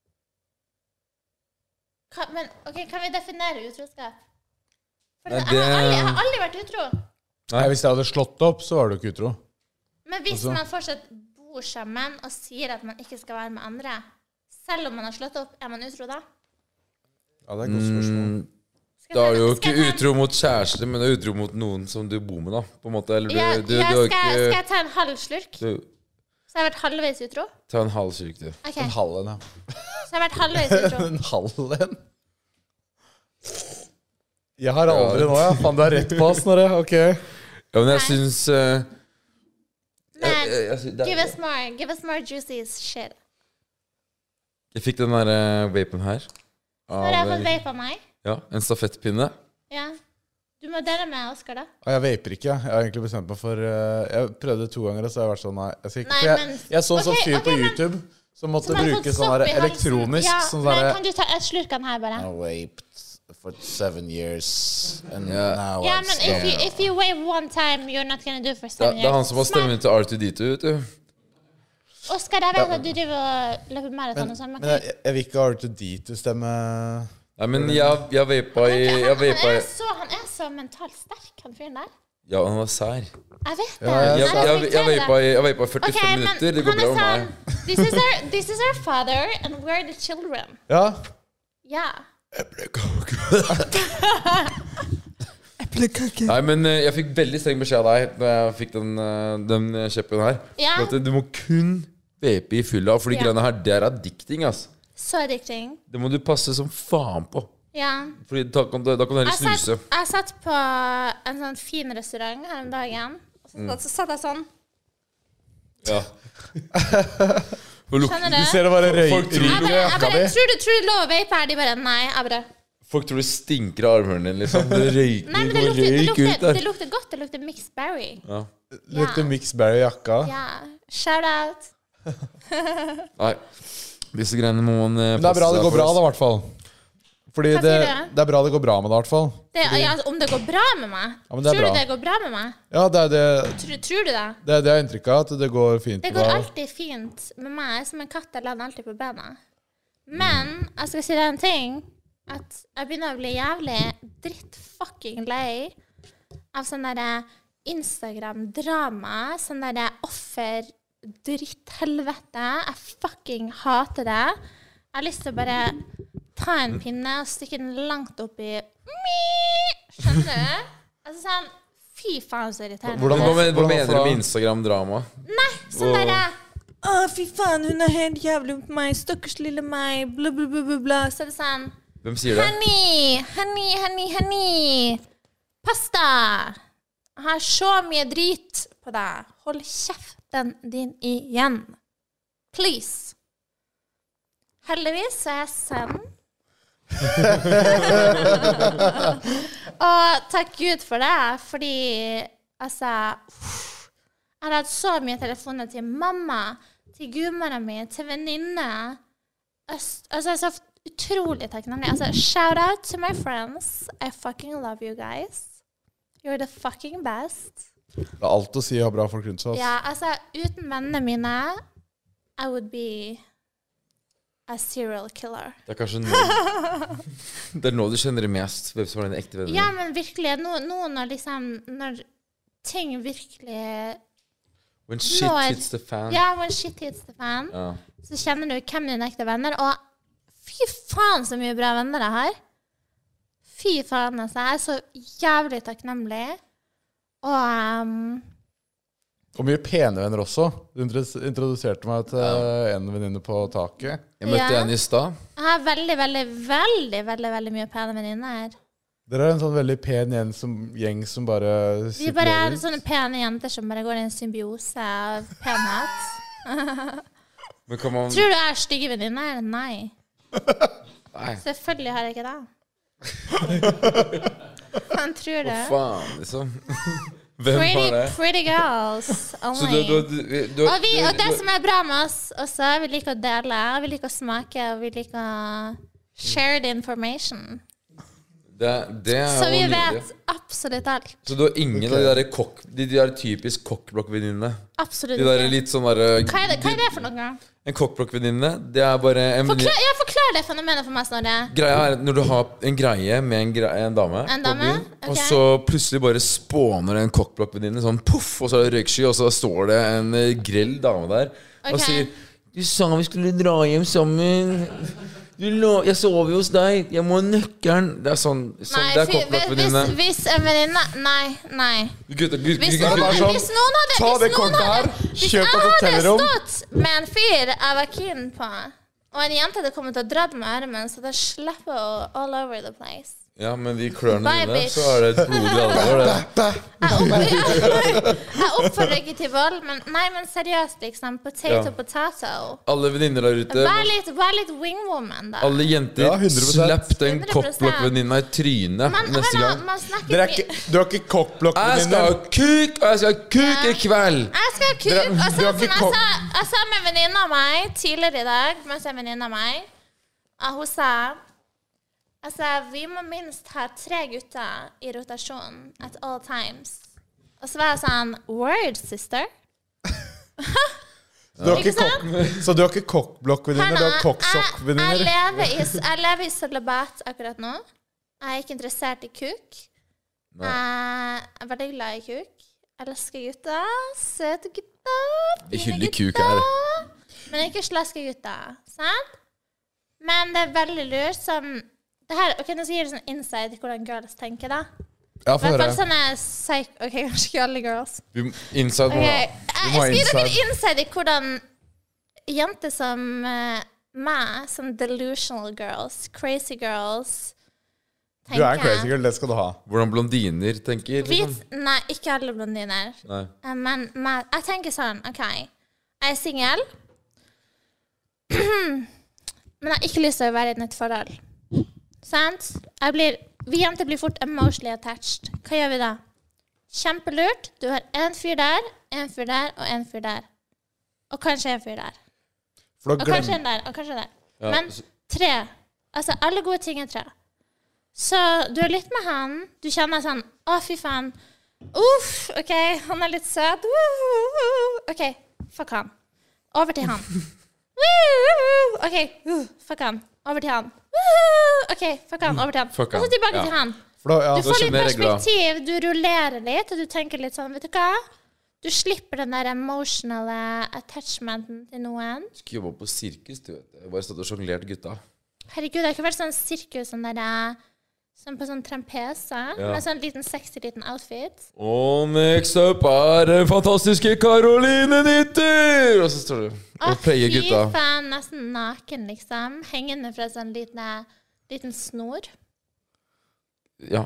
Speaker 3: Kan, men, ok, kan vi definere utroskap? For
Speaker 4: Nei,
Speaker 3: jeg, har aldri, jeg
Speaker 4: det-
Speaker 3: har aldri vært utro.
Speaker 1: Nei, hvis jeg hadde slått opp, så var du ikke utro.
Speaker 3: Men hvis
Speaker 1: Altså-
Speaker 3: man fortsatt bor sammen og sier at man ikke skal være med andre, selv om man har slått opp, er man utro da?
Speaker 1: Ja, det er et godt spørsmål.
Speaker 4: Mm,
Speaker 3: Skal
Speaker 4: da
Speaker 3: jeg
Speaker 4: er du
Speaker 3: ta-
Speaker 4: jo
Speaker 3: skal
Speaker 4: ikke
Speaker 3: jeg ta en-
Speaker 4: utro mot kjæreste, men du er utro mot noen som du bor med, da. På en måte. Eller du,
Speaker 3: Ja,
Speaker 4: du, du,
Speaker 3: ja,
Speaker 4: har
Speaker 3: skal, jeg,
Speaker 4: ikke
Speaker 3: skal jeg ta en halv slurk?
Speaker 4: du,
Speaker 3: Så jeg har vært halvveis utro?
Speaker 4: Ta en halv syk, du.
Speaker 3: Ok,
Speaker 1: En halv en, ja.
Speaker 3: så jeg har vært halvveis utro.
Speaker 1: En halv en? Jeg har aldri nå, ja. Faen, du er rett på oss, Snorre. Ok.
Speaker 4: Ja, men jeg
Speaker 3: Nei.
Speaker 4: syns eh,
Speaker 3: Men
Speaker 4: jeg, jeg, jeg, det er-
Speaker 3: give us more, give us more juicy shit.
Speaker 4: jeg fikk den der uh, vapen her.
Speaker 3: Når jeg har
Speaker 4: Av,
Speaker 3: fått vape av meg,
Speaker 4: ja, en stafettpinne.
Speaker 3: ja. Du må dele med Oskar da.
Speaker 1: Ja, jeg vaper ikke. Jeg har egentlig bestemt meg for uh, Jeg prøvde to ganger, og så har jeg vært sånn Nei. Jeg, skal ikke,
Speaker 3: Nei,
Speaker 1: for jeg,
Speaker 3: men-
Speaker 1: jeg så en sånn
Speaker 3: Ok,
Speaker 1: fyr
Speaker 3: ok,
Speaker 1: på
Speaker 3: men-
Speaker 1: YouTube som måtte
Speaker 3: Som har
Speaker 1: bruke
Speaker 3: fått
Speaker 1: sånn
Speaker 3: sopp
Speaker 1: der
Speaker 3: i halsen.
Speaker 1: elektronisk.
Speaker 3: Ja,
Speaker 1: sånn
Speaker 3: men
Speaker 1: der,
Speaker 3: kan du ta et slurk av den her bare?
Speaker 1: I vaped for seven years, and
Speaker 4: Ja.
Speaker 1: now
Speaker 3: Ja,
Speaker 1: I'm
Speaker 3: men if you,
Speaker 1: scared.
Speaker 3: if you wave one time, you're not gonna do it for
Speaker 4: Det,
Speaker 3: seven
Speaker 4: det er han
Speaker 3: years.
Speaker 4: som har stemmen til R two D two, vet du.
Speaker 3: Oskar, jeg vet at du driver og løper maraton
Speaker 1: Men,
Speaker 3: og sånn.
Speaker 1: men
Speaker 3: Men
Speaker 1: jeg, jeg vil ikke ha R two D two-stemme.
Speaker 4: Nei, men jeg, jeg vapa i
Speaker 3: han,
Speaker 4: Jeg
Speaker 3: han,
Speaker 4: vapa
Speaker 3: er
Speaker 4: i
Speaker 3: så, han er så mentalt sterk, han fyren der.
Speaker 4: Ja, han var sær.
Speaker 3: Jeg vet det.
Speaker 1: Ja, jeg-
Speaker 4: Jeg, jeg, jeg, jeg
Speaker 3: respekterer
Speaker 4: vapa
Speaker 3: det.
Speaker 4: i, jeg vapa i
Speaker 3: Ok,
Speaker 4: førtifem
Speaker 3: men
Speaker 4: minutter. Det går
Speaker 3: han
Speaker 4: bra
Speaker 3: er
Speaker 4: med meg.
Speaker 3: sånn this is, our, this is our father, and we're the children.
Speaker 1: Ja.
Speaker 3: Ja.
Speaker 4: Nei, men eh, jeg fikk veldig streng beskjed av deg da jeg fikk den, eh, den kjeppen her.
Speaker 3: Ja.
Speaker 4: For at du må kun vape i fylla, for de
Speaker 3: Ja.
Speaker 4: greiene her, det er addicting, ass.
Speaker 3: Så addicting.
Speaker 4: Det må du passe som faen på.
Speaker 3: Ja.
Speaker 4: Fordi da kan du, da kan du heller
Speaker 3: Jeg satt,
Speaker 4: snuse.
Speaker 3: jeg satt på en sånn fin restaurant her om dagen, og så, så satt jeg sånn.
Speaker 4: Ja. Og luk-
Speaker 3: Skjønner
Speaker 1: Du
Speaker 3: du?
Speaker 1: ser det bare røy,
Speaker 4: Folk tror-
Speaker 3: Jeg
Speaker 1: ryker
Speaker 3: bare,
Speaker 1: i
Speaker 3: jeg
Speaker 1: jakka
Speaker 3: bare
Speaker 1: di.
Speaker 3: tror, du, tror du lov å vape her? De bare nei. Jeg bare
Speaker 4: Folk tror det stinker av armhulene dine, liksom. Det røyker,
Speaker 3: Nei, men det
Speaker 4: går
Speaker 3: lukter, det,
Speaker 4: røyk ut
Speaker 3: lukter,
Speaker 4: der.
Speaker 3: det lukter godt. Det lukter mixed berry.
Speaker 4: Ja.
Speaker 1: Lukter mixed berry i jakka.
Speaker 3: Ja. Shout out.
Speaker 4: Nei, disse greiene må man eh,
Speaker 1: Men det er bra
Speaker 4: passe
Speaker 1: det
Speaker 4: seg
Speaker 1: går
Speaker 4: for,
Speaker 1: bra,
Speaker 4: ass.
Speaker 1: da, i hvert fall. Fordi
Speaker 3: Hva
Speaker 1: det,
Speaker 3: sier du?
Speaker 1: det er bra det går bra med deg, i hvert fall.
Speaker 3: Det, ja, om det går bra med meg?
Speaker 1: Ja, men det er
Speaker 3: tror
Speaker 1: bra.
Speaker 3: du det går bra med meg?
Speaker 1: Ja, det er det,
Speaker 3: Tror, tror du det?
Speaker 1: det, er det jeg har inntrykk av, at det går fint
Speaker 3: Det
Speaker 1: med
Speaker 3: går
Speaker 1: deg.
Speaker 3: alltid fint med meg, som en katt. Jeg lander alltid på bena. Men jeg skal si deg en ting. At jeg begynner å bli jævlig drittfucking lei av sånn derre Instagram-drama. Sånn derre offer-dritthelvete. Jeg fucking hater det. Jeg har lyst til å bare ta en pinne og stikke den langt opp i Skjønner du? Altså sånn fy faen, så irriterende.
Speaker 1: Hvordan-
Speaker 4: Men Hva, men- hva
Speaker 1: Hvordan
Speaker 4: mener du
Speaker 1: hvorfor
Speaker 4: med
Speaker 1: da?
Speaker 4: Instagram-drama?
Speaker 3: Nei, sånn
Speaker 4: Åh.
Speaker 3: derre Å, fy faen, hun er helt jævlig på meg. Stakkars lille meg. Bla, bla, bla, bla, bla. Så er det sånn
Speaker 4: Hvem sier det?
Speaker 3: Honey, honey, honey, honey. Pasta. Jeg har så mye drit på deg. Hold kjeften din igjen. Please. Heldigvis så er jeg send. Og takk Gud for det, fordi altså uff, jeg har hatt så mye telefoner til mamma, til gudmora mi, til venninne. Altså, jeg er så utrolig takknemlig. Altså, shout out to my friends. I fucking love you guys. You're the fucking best.
Speaker 1: Det er alt å si å ha bra folk rundt seg. ass.
Speaker 3: Ja, altså, uten vennene mine, I would be a serial killer.
Speaker 4: Det er kanskje nå Det er nå du kjenner det mest. Hvem som er dine ekte venner.
Speaker 3: Ja, men virkelig, nå, nå når liksom, når ting virkelig
Speaker 4: When shit
Speaker 3: Når-
Speaker 4: hits the fan.
Speaker 3: Ja, when shit hits the fan,
Speaker 4: Ja.
Speaker 3: så kjenner du hvem dine ekte venner, og fy faen så mye bra venner jeg har. Fy faen, altså. Jeg er så jævlig takknemlig. Og um,
Speaker 1: Og mye pene venner også. Du introdus- introduserte meg til en venninne på taket.
Speaker 4: Jeg møtte
Speaker 3: Ja.
Speaker 4: en i stad.
Speaker 3: jeg har veldig, veldig, veldig, veldig, veldig mye pene venninner.
Speaker 1: Dere er en sånn veldig pen gjeng som, gjeng som bare
Speaker 3: Vi
Speaker 1: sitter
Speaker 3: bare er
Speaker 1: rundt.
Speaker 3: sånne pene jenter som bare går i en symbiose av penhet.
Speaker 4: Men kan man
Speaker 3: Tror du jeg er stygge venninner? Nei.
Speaker 4: Nei.
Speaker 3: Selvfølgelig har jeg ikke det. Han tror det.
Speaker 4: Hva faen, liksom? Hvem
Speaker 3: Pretty,
Speaker 4: var det?
Speaker 3: pretty girls only.
Speaker 4: Så du, du, du, du,
Speaker 3: og, vi, og det
Speaker 4: du,
Speaker 3: som er bra med oss også, vi liker å dele, vi liker å smake, og vi liker å share the information.
Speaker 4: det, det er
Speaker 3: Så vi
Speaker 4: jo nydelig.
Speaker 3: vet absolutt alt.
Speaker 4: Så du har ingen
Speaker 1: Ok.
Speaker 4: av de der, kokk, de, de der typisk kokkblokkvenninnene?
Speaker 3: Absolutt
Speaker 4: De der
Speaker 3: ikke.
Speaker 4: litt sånn der...
Speaker 3: Hva er det, hva er det for noe?
Speaker 4: En kokkblokkvenninne, det er bare en venninne-
Speaker 3: Forklar, ja, forklar det fenomenet for meg, Snorre.
Speaker 4: Greia er når du har en greie med en, greie, en dame,
Speaker 3: En
Speaker 4: på
Speaker 3: dame?
Speaker 4: byen,
Speaker 3: Ok.
Speaker 4: og så plutselig bare spåner det en kokkblokkvenninne sånn poff, og så er det røyksky, og så står det en eh, grell dame der og
Speaker 3: Ok.
Speaker 4: sier du sa vi skulle dra hjem sammen. Du lå, jeg sover jo hos deg. Jeg må ha nøkkelen. Det er sånn, sånn
Speaker 3: Nei,
Speaker 4: det er
Speaker 3: fy- hvis,
Speaker 4: kokkblokkvenninne.
Speaker 3: hvis en venninne Nei, nei.
Speaker 4: Gutta, gutta,
Speaker 3: Hvis
Speaker 4: gutta,
Speaker 3: noen,
Speaker 1: bare
Speaker 3: hadde,
Speaker 1: sånn,
Speaker 3: hvis noen hadde
Speaker 1: ta
Speaker 3: hvis
Speaker 1: det
Speaker 3: noen
Speaker 1: kortet
Speaker 3: hadde-
Speaker 1: her,
Speaker 3: Hvis
Speaker 1: kjøp et
Speaker 3: jeg hadde
Speaker 1: hotellrom.
Speaker 3: stått med en fyr jeg var keen på, og en jente hadde kommet og dratt med armen, så det slipper å all over the place.
Speaker 4: Ja, men de klørne
Speaker 3: Bye,
Speaker 4: dine,
Speaker 3: bitch.
Speaker 4: så er det et blodig alvor. Det.
Speaker 3: Jeg oppfordrer, jeg oppfordrer ikke til vold, men nei, men seriøst, liksom. Potato,
Speaker 4: Ja.
Speaker 3: potato.
Speaker 4: Alle venninner der ute,
Speaker 3: Vær litt, vær litt wingwoman, da.
Speaker 4: alle jenter,
Speaker 1: Ja, hundre prosent.
Speaker 4: slapp den
Speaker 3: hundre prosent.
Speaker 4: kokkblokkvenninna i trynet
Speaker 3: Man,
Speaker 4: neste
Speaker 3: hør nå,
Speaker 4: gang.
Speaker 3: man snakker
Speaker 1: Dere er
Speaker 3: mye-
Speaker 1: ikke, du har ikke
Speaker 4: Jeg skal
Speaker 1: kokkblokkvenninne.
Speaker 4: ha kuk, og jeg skal ha kuk
Speaker 3: Ja.
Speaker 4: i kveld.
Speaker 3: Jeg skal ha kuk.
Speaker 1: Dere-
Speaker 3: Og
Speaker 1: dere
Speaker 3: sånn
Speaker 1: har
Speaker 3: som
Speaker 1: ikke
Speaker 3: jeg
Speaker 1: kom-
Speaker 3: sa, jeg sa med en venninne av meg tidligere i dag, mens en venninne av meg, at hun sa altså, vi må minst ha tre gutter i rotasjon at all times. Og så var jeg sånn, word, sister.
Speaker 1: Du har ikke
Speaker 3: Ikke sant?
Speaker 1: kokk- Så du har ikke kokkblokkvenninner, du har
Speaker 3: Hanna, jeg, jeg,
Speaker 1: kokksokkvenninner.
Speaker 3: lever i, jeg lever i sølibat akkurat nå. Jeg er ikke interessert i kuk. Jeg er veldig glad i kuk. Jeg elsker gutter. Søte gutter.
Speaker 4: Jeg
Speaker 3: fine
Speaker 4: hyller kuk
Speaker 3: gutter.
Speaker 4: her.
Speaker 3: Men ikke slaske gutter. Sant? Men det er veldig lurt som det her, ok, nå skal jeg gi deg sånn insight i hvordan girls tenker, da.
Speaker 1: Ja,
Speaker 3: I
Speaker 1: få
Speaker 3: hvert fall
Speaker 1: høre.
Speaker 3: sånne psych... Ok, kanskje ikke alle girls.
Speaker 4: Vi må- Inside
Speaker 3: Ok,
Speaker 4: må
Speaker 3: Jeg,
Speaker 1: Du må ha
Speaker 3: jeg skal gi dere
Speaker 1: inside.
Speaker 3: insight i hvordan jenter som eh, meg, som delusional girls, crazy girls,
Speaker 1: Du er en crazy girl, det skal du ha.
Speaker 4: Hvordan blondiner tenker. Liksom.
Speaker 3: Vis, nei, ikke alle blondiner.
Speaker 4: Nei.
Speaker 3: Eh, Men, men jeg tenker sånn, ok, jeg er singel, men jeg har ikke lyst til å være i et nytt forhold. Sant? Jeg blir, vi jenter blir fort emotionally attached. Hva gjør vi da? Kjempelurt. Du har en fyr der, en fyr der og en fyr der. Og kanskje en fyr der.
Speaker 1: For
Speaker 3: Og
Speaker 1: da
Speaker 3: kanskje
Speaker 1: glem...
Speaker 3: en der, og kanskje en der.
Speaker 4: Ja,
Speaker 3: Men
Speaker 4: så-
Speaker 3: tre. Altså, alle gode ting er tre. Så du er litt med han. Du kjenner sånn, å fy faen. Uff, ok, han er litt søt. Uh, ok, fuck han. Over til han. Uh, ok, uh, fuck han. Over til han. Uh, ok, fuck han, over til han.
Speaker 4: Fuck
Speaker 3: Og så
Speaker 4: han,
Speaker 3: tilbake
Speaker 4: ja.
Speaker 3: til han.
Speaker 1: For da, ja,
Speaker 3: Du får litt
Speaker 4: skjønner jeg regla.
Speaker 3: perspektiv, du rullerer litt, og du tenker litt sånn, vet du hva? Du slipper den der emotionale attachmenten til noen.
Speaker 4: Skulle jobba på sirkus, du vet. Jeg bare stått og sjonglert gutta.
Speaker 3: Herregud, det har ikke vært sånn sirkus sånn der, eh, sånn på sånn trampese,
Speaker 4: Ja.
Speaker 3: med sånn liten sexy liten outfit.
Speaker 4: Og next up er den fantastiske Caroline Nytter! Og så står du
Speaker 3: Å,
Speaker 4: og pleier
Speaker 3: fy
Speaker 4: gutta.
Speaker 3: faen, nesten naken, liksom. Hengende fra sånn liten, liten snor.
Speaker 4: Ja.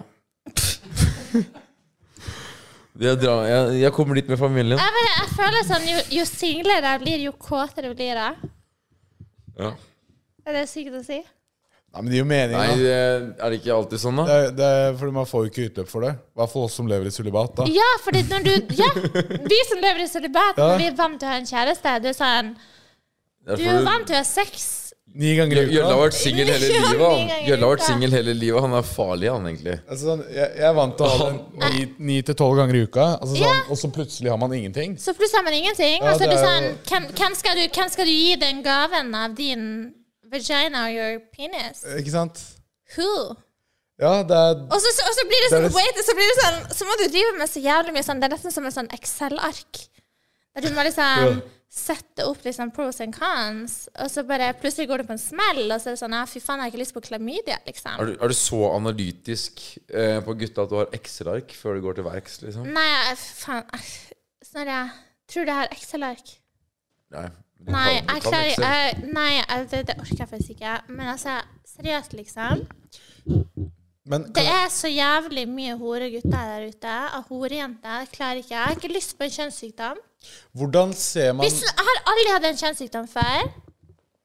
Speaker 4: Jeg, drar, jeg, jeg kommer dit med familien.
Speaker 3: Jeg, bare, jeg føler sånn, jo, jo singlere jeg blir, jo kåtere blir jeg.
Speaker 4: Ja.
Speaker 3: Er det sykt å si?
Speaker 1: Nei, men det gir jo
Speaker 4: Nei,
Speaker 1: mening, da.
Speaker 4: det, er det ikke alltid sånn,
Speaker 1: Det
Speaker 4: da?
Speaker 1: er, det er fordi man får jo ikke utløp for det. I hvert fall oss som lever i sølibat, da.
Speaker 3: Ja, fordi når du, ja, vi som lever i sølibat,
Speaker 1: Ja.
Speaker 3: vi er vant til å ha en kjæreste. Du er sånn, du
Speaker 4: Derfor
Speaker 3: er
Speaker 4: du-
Speaker 3: vant til å ha sex.
Speaker 1: Ni ganger i
Speaker 4: Jølle har
Speaker 1: uka.
Speaker 4: vært singel hele
Speaker 3: Ja,
Speaker 4: livet.
Speaker 3: ni
Speaker 4: Han
Speaker 3: ganger i
Speaker 4: Jølle har vært
Speaker 3: uka.
Speaker 4: singel hele livet. Han er farlig, han, egentlig.
Speaker 1: Altså, sånn, jeg, jeg er vant til å ha det ni, ni til tolv ganger i uka, altså, sånn,
Speaker 3: Ja.
Speaker 1: og så plutselig har man ingenting.
Speaker 3: Så plutselig har man ingenting.
Speaker 1: Ja,
Speaker 3: og så er
Speaker 1: det
Speaker 3: det
Speaker 1: er
Speaker 3: sånn,
Speaker 1: jo-
Speaker 3: hvem, hvem, skal du, hvem skal du gi den gaven av din vagina or your penis?
Speaker 1: Ikke sant?
Speaker 3: Who?
Speaker 1: Ja, det er
Speaker 3: Og så, så, og så blir det
Speaker 1: Det er
Speaker 3: sånn,
Speaker 1: det-
Speaker 3: wait, så blir det sånn, så må du drive med så jævlig mye sånn, det er nesten som en sånn Excel-ark. Der du må liksom
Speaker 1: Ja.
Speaker 3: sette opp liksom pros and cons, og så bare plutselig går det på en smell, og så er det sånn, ja, fy faen, jeg har ikke lyst på klamydia, liksom.
Speaker 4: Er du, er du så analytisk eh, på gutta at du har Excel-ark før du går til verks, liksom?
Speaker 3: Nei, jeg- faen, jeg- Snorre, tror du jeg har Excel-ark?
Speaker 4: Nei. Du
Speaker 3: Nei,
Speaker 4: kan- du
Speaker 3: jeg
Speaker 4: kan
Speaker 3: klarer
Speaker 4: Excel.
Speaker 3: jeg, Nei, jeg, det, det orker jeg faktisk ikke. Men altså, seriøst, liksom.
Speaker 1: Men
Speaker 3: Det er så jævlig mye horegutter der ute. Av horejenter. Jeg klarer ikke. Jeg har ikke lyst på en kjønnssykdom.
Speaker 1: hvordan ser man
Speaker 3: Hvis, jeg har aldri hatt en kjønnssykdom før.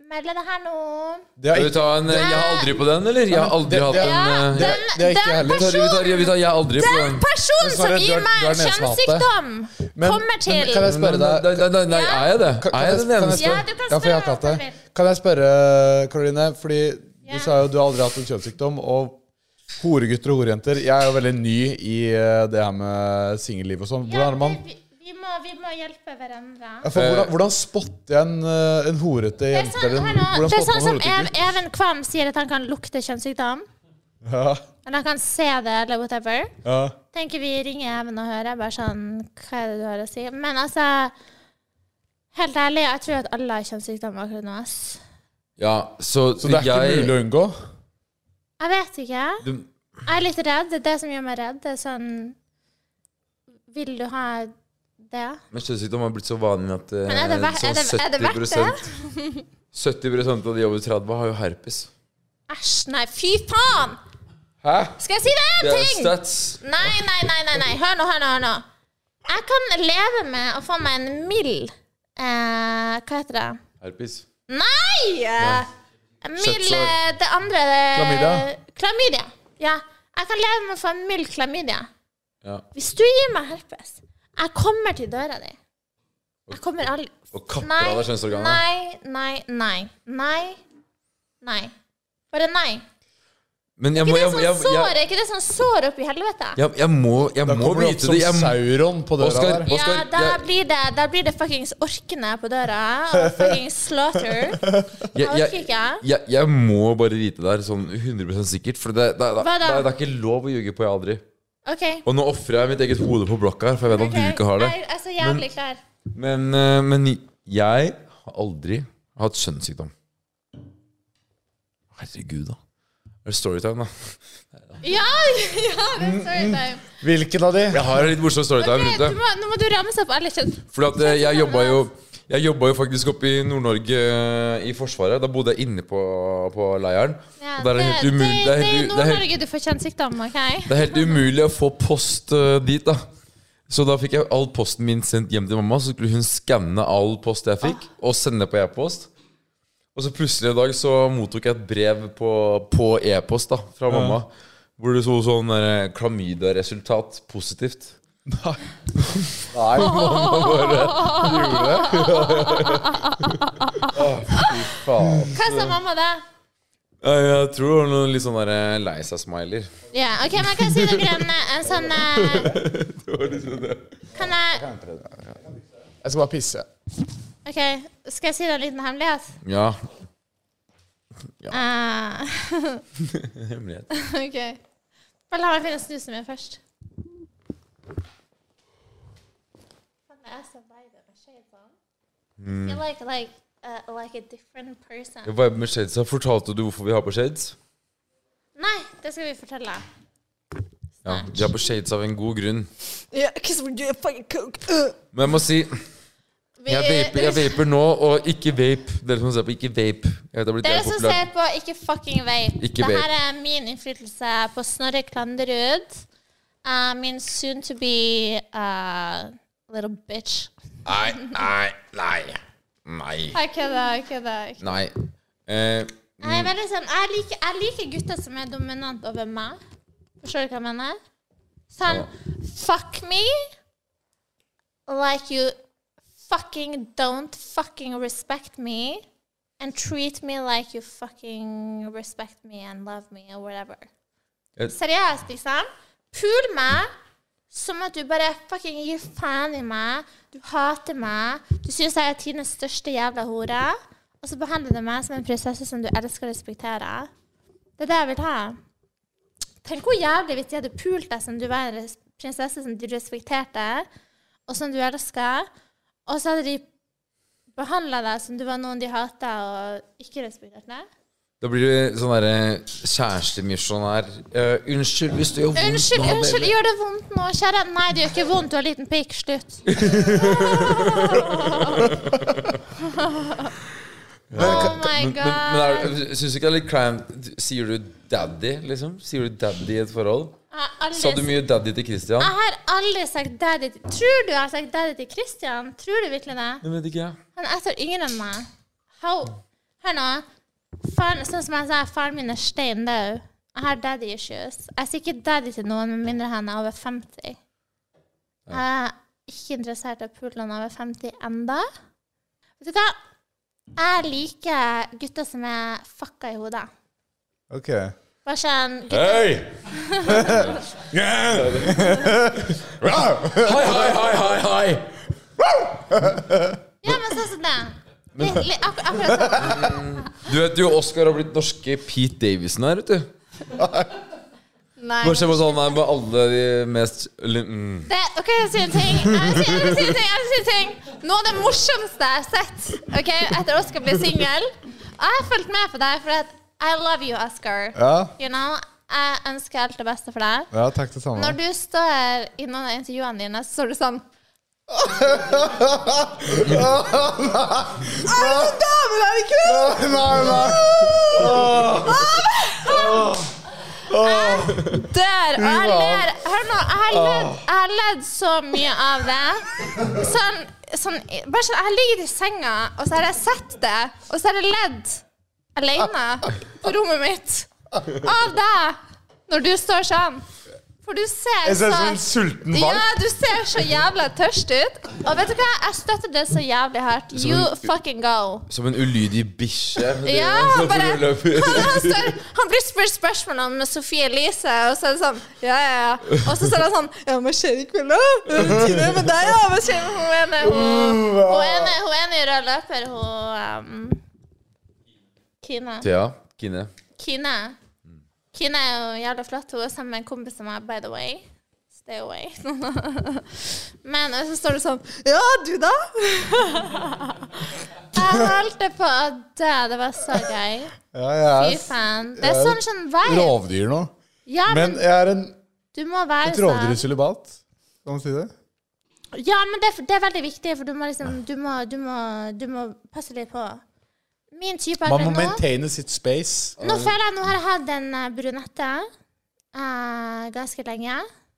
Speaker 3: melde det her nå.
Speaker 1: Det
Speaker 4: Skal vi ta en Jeg er aldri på den, eller? Jeg har aldri
Speaker 1: Det-
Speaker 4: hatt
Speaker 1: det-
Speaker 4: en
Speaker 3: Ja,
Speaker 4: eh,
Speaker 1: det,
Speaker 3: den,
Speaker 1: det er ikke
Speaker 3: den
Speaker 1: heller.
Speaker 4: vi tar, vi tar, vi tar Jeg er aldri på
Speaker 3: Den
Speaker 4: den.
Speaker 3: personen
Speaker 1: Men
Speaker 3: som
Speaker 1: Snorre, du
Speaker 3: gir
Speaker 1: er-
Speaker 3: meg
Speaker 1: du er
Speaker 3: en
Speaker 1: nesenhate.
Speaker 3: kjønnssykdom,
Speaker 1: Men-
Speaker 3: kommer
Speaker 1: men
Speaker 3: til
Speaker 1: kan jeg spørre deg
Speaker 4: Nei, nei, nei, nei, er jeg det?
Speaker 1: Kan- kan
Speaker 4: Er jeg
Speaker 1: jeg-
Speaker 4: den
Speaker 1: kan jeg
Speaker 4: eneste?
Speaker 3: Ja, du kan
Speaker 1: Ja, for jeg har ikke
Speaker 3: spørre
Speaker 1: hatt det.
Speaker 3: hva du vil.
Speaker 1: Kan jeg spørre, Karoline, fordi
Speaker 3: Ja.
Speaker 1: du sa jo du har aldri hatt en kjønnssykdom, og horegutter og horejenter, jeg er jo veldig ny i eh, det her med singelliv og sånn. Hvordan
Speaker 3: Ja,
Speaker 1: er det man
Speaker 3: det- vi, vi, må, vi må hjelpe hverandre.
Speaker 1: ja, for hvordan, hvordan spotter jeg en, eh, en horete
Speaker 3: Det er
Speaker 1: jente?
Speaker 3: sånn,
Speaker 1: eller en-
Speaker 3: hør nå,
Speaker 1: Hvordan
Speaker 3: det er
Speaker 1: spotter
Speaker 3: sånn
Speaker 1: man
Speaker 3: som
Speaker 1: en horete
Speaker 3: Ev-
Speaker 1: gutt?
Speaker 3: Even Kvam sier at han kan lukte kjønnssykdom.
Speaker 1: Ja,
Speaker 3: Eller han kan se det, eller whatever.
Speaker 1: ja.
Speaker 3: Tenker vi ringer Even og hører bare sånn, hva er det du har å si? Men altså, helt ærlig, jeg tror at alle har kjønnssykdom akkurat nå, ass.
Speaker 4: Ja, så,
Speaker 1: Så det er ikke
Speaker 4: jeg,
Speaker 1: mulig å unngå?
Speaker 3: Jeg vet ikke.
Speaker 4: du,
Speaker 3: Jeg er litt redd. Det er det som gjør meg redd. Det er sånn, vil du ha det?
Speaker 4: Men kjønnssykdom har blitt så vanlig at eh,
Speaker 3: Men er det ver-
Speaker 4: sånn
Speaker 3: er det- er det verdt det?
Speaker 4: sytti prosent sytti prosent av de over tretti har jo herpes.
Speaker 3: Æsj, nei, fy faen!
Speaker 4: Hæ?
Speaker 3: Skal jeg si deg
Speaker 4: Det
Speaker 3: en
Speaker 4: er
Speaker 3: ting?
Speaker 4: stats.
Speaker 3: Nei, nei, nei, nei, nei. Hør nå, hør nå, hør nå. Jeg kan leve med å få meg en mild eh, Hva heter det?
Speaker 4: Herpes.
Speaker 3: Nei! En mild
Speaker 4: Kjøttsår.
Speaker 3: eh, Det andre det,
Speaker 1: Klamydia.
Speaker 3: Klamydia. Ja. Jeg kan leve med å få en mild klamydia.
Speaker 4: Ja.
Speaker 3: Hvis du gir meg herpes, jeg kommer til døra di. Jeg kommer aldri
Speaker 4: Og kapper av deg kjønnsorganet.
Speaker 3: Nei, nei, nei. Nei. Nei. Bare nei.
Speaker 4: Men jeg må
Speaker 3: Ikke
Speaker 4: jeg,
Speaker 3: det
Speaker 4: jeg,
Speaker 3: sånn sår,
Speaker 4: jeg,
Speaker 3: ikke det sånn sår opp i helvete?
Speaker 4: jeg, jeg må, jeg
Speaker 1: Da
Speaker 4: må
Speaker 1: kommer det opp
Speaker 4: vite
Speaker 1: som
Speaker 4: det. Jeg,
Speaker 1: Sauron på døra
Speaker 4: Oskar,
Speaker 1: der.
Speaker 4: Oskar,
Speaker 3: Ja, da
Speaker 4: jeg-
Speaker 3: blir det, da blir det fuckings orkene på døra. Og fuckings slaughter.
Speaker 4: jeg,
Speaker 3: Jeg orker
Speaker 4: jeg,
Speaker 3: ikke.
Speaker 4: jeg, jeg må bare vite det her sånn hundre prosent sikkert. For det, det, det,
Speaker 3: Hva
Speaker 4: det,
Speaker 3: da?
Speaker 4: det er ikke lov å ljuge på jeg aldri.
Speaker 3: OK.
Speaker 4: Og nå ofrer jeg mitt eget hode på blokka her, for jeg vet
Speaker 3: ok.
Speaker 4: at du ikke har det.
Speaker 3: Jeg er så jævlig klar.
Speaker 4: Men, eh, men jeg har aldri hatt kjønnssykdom. Herregud, da. Er det storytime, da?
Speaker 3: Ja, ja, det er storytime.
Speaker 1: Hvilken av de?
Speaker 4: Jeg har en litt morsom storytime
Speaker 3: Ok,
Speaker 4: rundt det.
Speaker 3: du må, nå må du ramse opp alle kjønn.
Speaker 4: Fordi at eh, jeg jobba jo Jeg jobba jo faktisk oppe i Nord-Norge eh, i Forsvaret. Da bodde jeg inne på, på leiren.
Speaker 3: Ja,
Speaker 4: Og det er helt
Speaker 3: det,
Speaker 4: umulig
Speaker 3: det,
Speaker 4: det er
Speaker 3: det er
Speaker 4: helt,
Speaker 3: i
Speaker 4: u- det er helt,
Speaker 3: Nord-Norge du får kjønnssykdom, OK?
Speaker 4: det er helt umulig å få post eh, dit, da. Så da fikk jeg all posten min sendt hjem til mamma. Så skulle hun skanne all post jeg fikk, og sende på e-post. Og så plutselig en dag så mottok jeg et brev på, på e-post da fra mamma. Hvor det så sånn der klamydia-resultat positivt.
Speaker 1: Nei. Nei, mamma bare gjorde det. Å, fy faen.
Speaker 3: Hva sa mamma da?
Speaker 4: Ja, jeg tror det var noen litt sånn der lei seg-smiler.
Speaker 3: Ja, OK, men kan jeg si dere en, en sånn eh,
Speaker 4: Det var liksom det.
Speaker 3: Kan jeg
Speaker 1: Jeg skal bare pisse.
Speaker 3: OK, skal jeg si deg en liten hemmelighet?
Speaker 4: Ja.
Speaker 3: Eh,
Speaker 4: Hemmelighet.
Speaker 3: OK. Bare la meg finne snusen min først. Faen, det er så vibe med shades on.
Speaker 4: Mm.
Speaker 3: I like, like, uh, like a different person.
Speaker 4: Jeg var med Shades. Fortalte du hvorfor vi har på Shades?
Speaker 3: Nei, det skal vi fortelle.
Speaker 4: Ja, vi har på Shades av en god grunn.
Speaker 3: Yeah, because we're doing fucking coke. Uh.
Speaker 4: Men jeg må si
Speaker 3: Vi,
Speaker 4: Jeg vaper, jeg vaper nå, og ikke vape. Dere som ser på, ikke vape. Jeg vet det har blitt
Speaker 3: Dere
Speaker 4: jævlig
Speaker 3: som
Speaker 4: populært.
Speaker 3: ser på, ikke fucking vape.
Speaker 4: Ikke
Speaker 3: Dette
Speaker 4: vape.
Speaker 3: er min innflytelse på Snorre Klanderud. Uh, min soon to be uh, little bitch.
Speaker 4: Nei, nei, nei. Nei.
Speaker 3: Jeg kødder, jeg kødder.
Speaker 4: Nei. Eh,
Speaker 3: Jeg, er veldig sånn, jeg, liker, jeg liker gutter som er dominant over meg. Forstår du hva jeg mener? Sånn, fuck me like you fucking don't fucking respect me and treat me like you fucking respect me and love me or whatever.
Speaker 4: Jeg-
Speaker 3: Seriøst, liksom. Pul meg som at du bare fucking gir faen i meg. Du hater meg. Du synes jeg er tidens største jævla hore. Og så behandler du meg som en prinsesse som du elsker å respektere. Det er det jeg vil ha. Tenk hvor jævlig hvis de hadde pult deg som du var en res- prinsesse som du respekterte, og som du elsker, og så hadde de behandlet deg som du var noen de hatet og ikke respekterte.
Speaker 4: Da blir det sånn derre kjærestemisjonær. Uh, unnskyld hvis det gjør vondt.
Speaker 3: Unnskyld,
Speaker 4: nå,
Speaker 3: unnskyld,
Speaker 4: baby.
Speaker 3: gjør det vondt nå, kjære? Nei, det gjør ikke vondt, du har liten pikk, slutt. Oh my
Speaker 4: Men, men, men
Speaker 3: god.
Speaker 4: er, syns du ikke det er litt kleint? Sier du daddy, liksom? Sier du daddy i et forhold?
Speaker 3: Jeg har aldri
Speaker 4: Sa du mye daddy til Christian?
Speaker 3: Jeg har aldri sagt daddy til Tror du jeg har sagt daddy til Christian? Tror du virkelig det?
Speaker 4: Jeg vet ikke, jeg.
Speaker 3: Han er ett år yngre enn meg. How? Hør nå. Faren, sånn som jeg sa, faren min er stein død. Jeg har daddy issues. Jeg sier ikke daddy til noen med mindre han er over femti. Jeg er ikke interessert i å pule noen over femti enda. Vet du hva? Jeg liker gutter som er fucka i hodet.
Speaker 1: Ok.
Speaker 3: Bare sånn gutter.
Speaker 4: Hei! Hei, hei, hei, hei, hei!
Speaker 3: Ja, men sånn som det. Litt, litt, ak akkurat sånn.
Speaker 4: Du vet jo, Oscar har blitt norske Pete Davidson her, vet du.
Speaker 3: Nei.
Speaker 4: Bare se på sånn her med alle de mest mm.
Speaker 3: Det, ok, jeg vil si en ting. Jeg vil si, jeg vil si en ting, jeg vil si en ting. Noe av det morsomste jeg har sett, ok, etter Oscar blir single. Jeg har følt med på deg, for at I love you, Oscar.
Speaker 1: Ja.
Speaker 3: You know, jeg ønsker alt det beste for deg.
Speaker 1: Ja, takk det samme.
Speaker 3: Når du står i noen av intervjuene dine, så står du sånn. Er det en dame der i kveld?
Speaker 1: Nei, nei.
Speaker 3: Jeg dør, og jeg ler. Hør nå, jeg har ledd, jeg har ledd så mye av det. Sånn, sånn, bare sånn, jeg har ligget i senga, og så har jeg sett det, og så har jeg ledd alene på rommet mitt av deg, når du står sånn. For du ser
Speaker 1: Jeg ser
Speaker 3: så...
Speaker 1: som en sulten valp.
Speaker 3: Ja, du ser så jævla tørst ut. Og vet du hva? Jeg støtter det så jævlig hardt. You
Speaker 4: en-
Speaker 3: fucking go.
Speaker 4: Som en ulydig bikkje.
Speaker 3: Ja, han bare han, han, står, han blir spurt spørsmål om Sofie Elise, og så er det sånn, ja, ja, ja. Og så står han sånn, ja, hva skjer i kveld da? Tine med deg, ja, hva skjer med hun ene? Hun, hun ene, hun ene i rød løper, hun... Um, Kine.
Speaker 4: Thea, Kine.
Speaker 3: Kine. Kine er jo jævla flott. Hun er sammen med en kompis som er, by the way. Stay away. Men så står det sånn, ja, du da? Jeg holdt på å dø. Det var så gøy.
Speaker 1: Ja, jeg
Speaker 3: Fy faen. Det er sånn sånn vibe.
Speaker 1: er rovdyr nå.
Speaker 3: Ja, men,
Speaker 1: Men jeg er en,
Speaker 3: du må være
Speaker 1: et rovdyr i celibat. Kan man si det?
Speaker 3: Ja, men det, det er veldig viktig, for du må liksom, du må, du må, du må passe litt på. Min type
Speaker 1: Man må
Speaker 3: akkurat nå...
Speaker 1: maintaine sitt space.
Speaker 3: Nå føler jeg, nå har jeg hatt en uh, brunette uh, ganske lenge.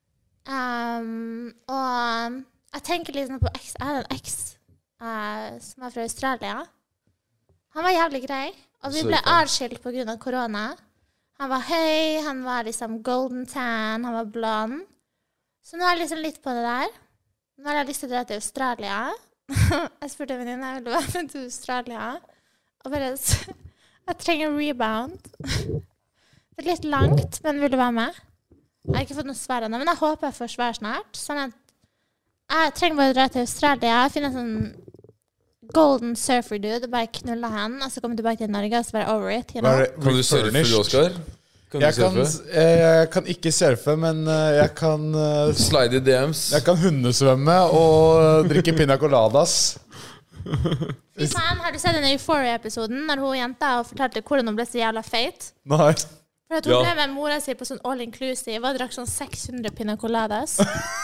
Speaker 3: Um, og jeg tenker liksom på eks. Jeg hadde en eks uh, som var fra Australia. Han var jævlig grei, og vi ble adskilt på grunn av korona. Han var høy, han var liksom golden tan, han var blond. Så nå er jeg liksom litt på det der. Nå har jeg lyst til å dra til Australia. Jeg spurte en venninne, jeg ville være med til Australia. Og bare, jeg trenger rebound. Det er litt langt, men vil du være med? Jeg har ikke fått noe svar ennå, men jeg håper jeg får svar snart. Sånn at jeg trenger bare å dra til Australia, finne en sånn golden surfer dude, og bare knulle han, og så komme tilbake til Norge, og så være over it, you know?
Speaker 4: Kan du surfe, du, Oscar? Kan
Speaker 1: Jeg
Speaker 4: du
Speaker 1: kan,
Speaker 4: surfe?
Speaker 1: jeg kan ikke surfe, men jeg kan eh,
Speaker 4: Slide i D Ms.
Speaker 1: Jeg kan hundesvømme og drikke pina coladas.
Speaker 3: Fy faen, har du sett den Euphoria-episoden når hun jenta og fortalte hvordan hun ble så jævla feit?
Speaker 1: Nei.
Speaker 3: For at hun
Speaker 4: Ja.
Speaker 3: ble med mora si på sånn all-inclusive og drakk sånn seks hundre pina coladas.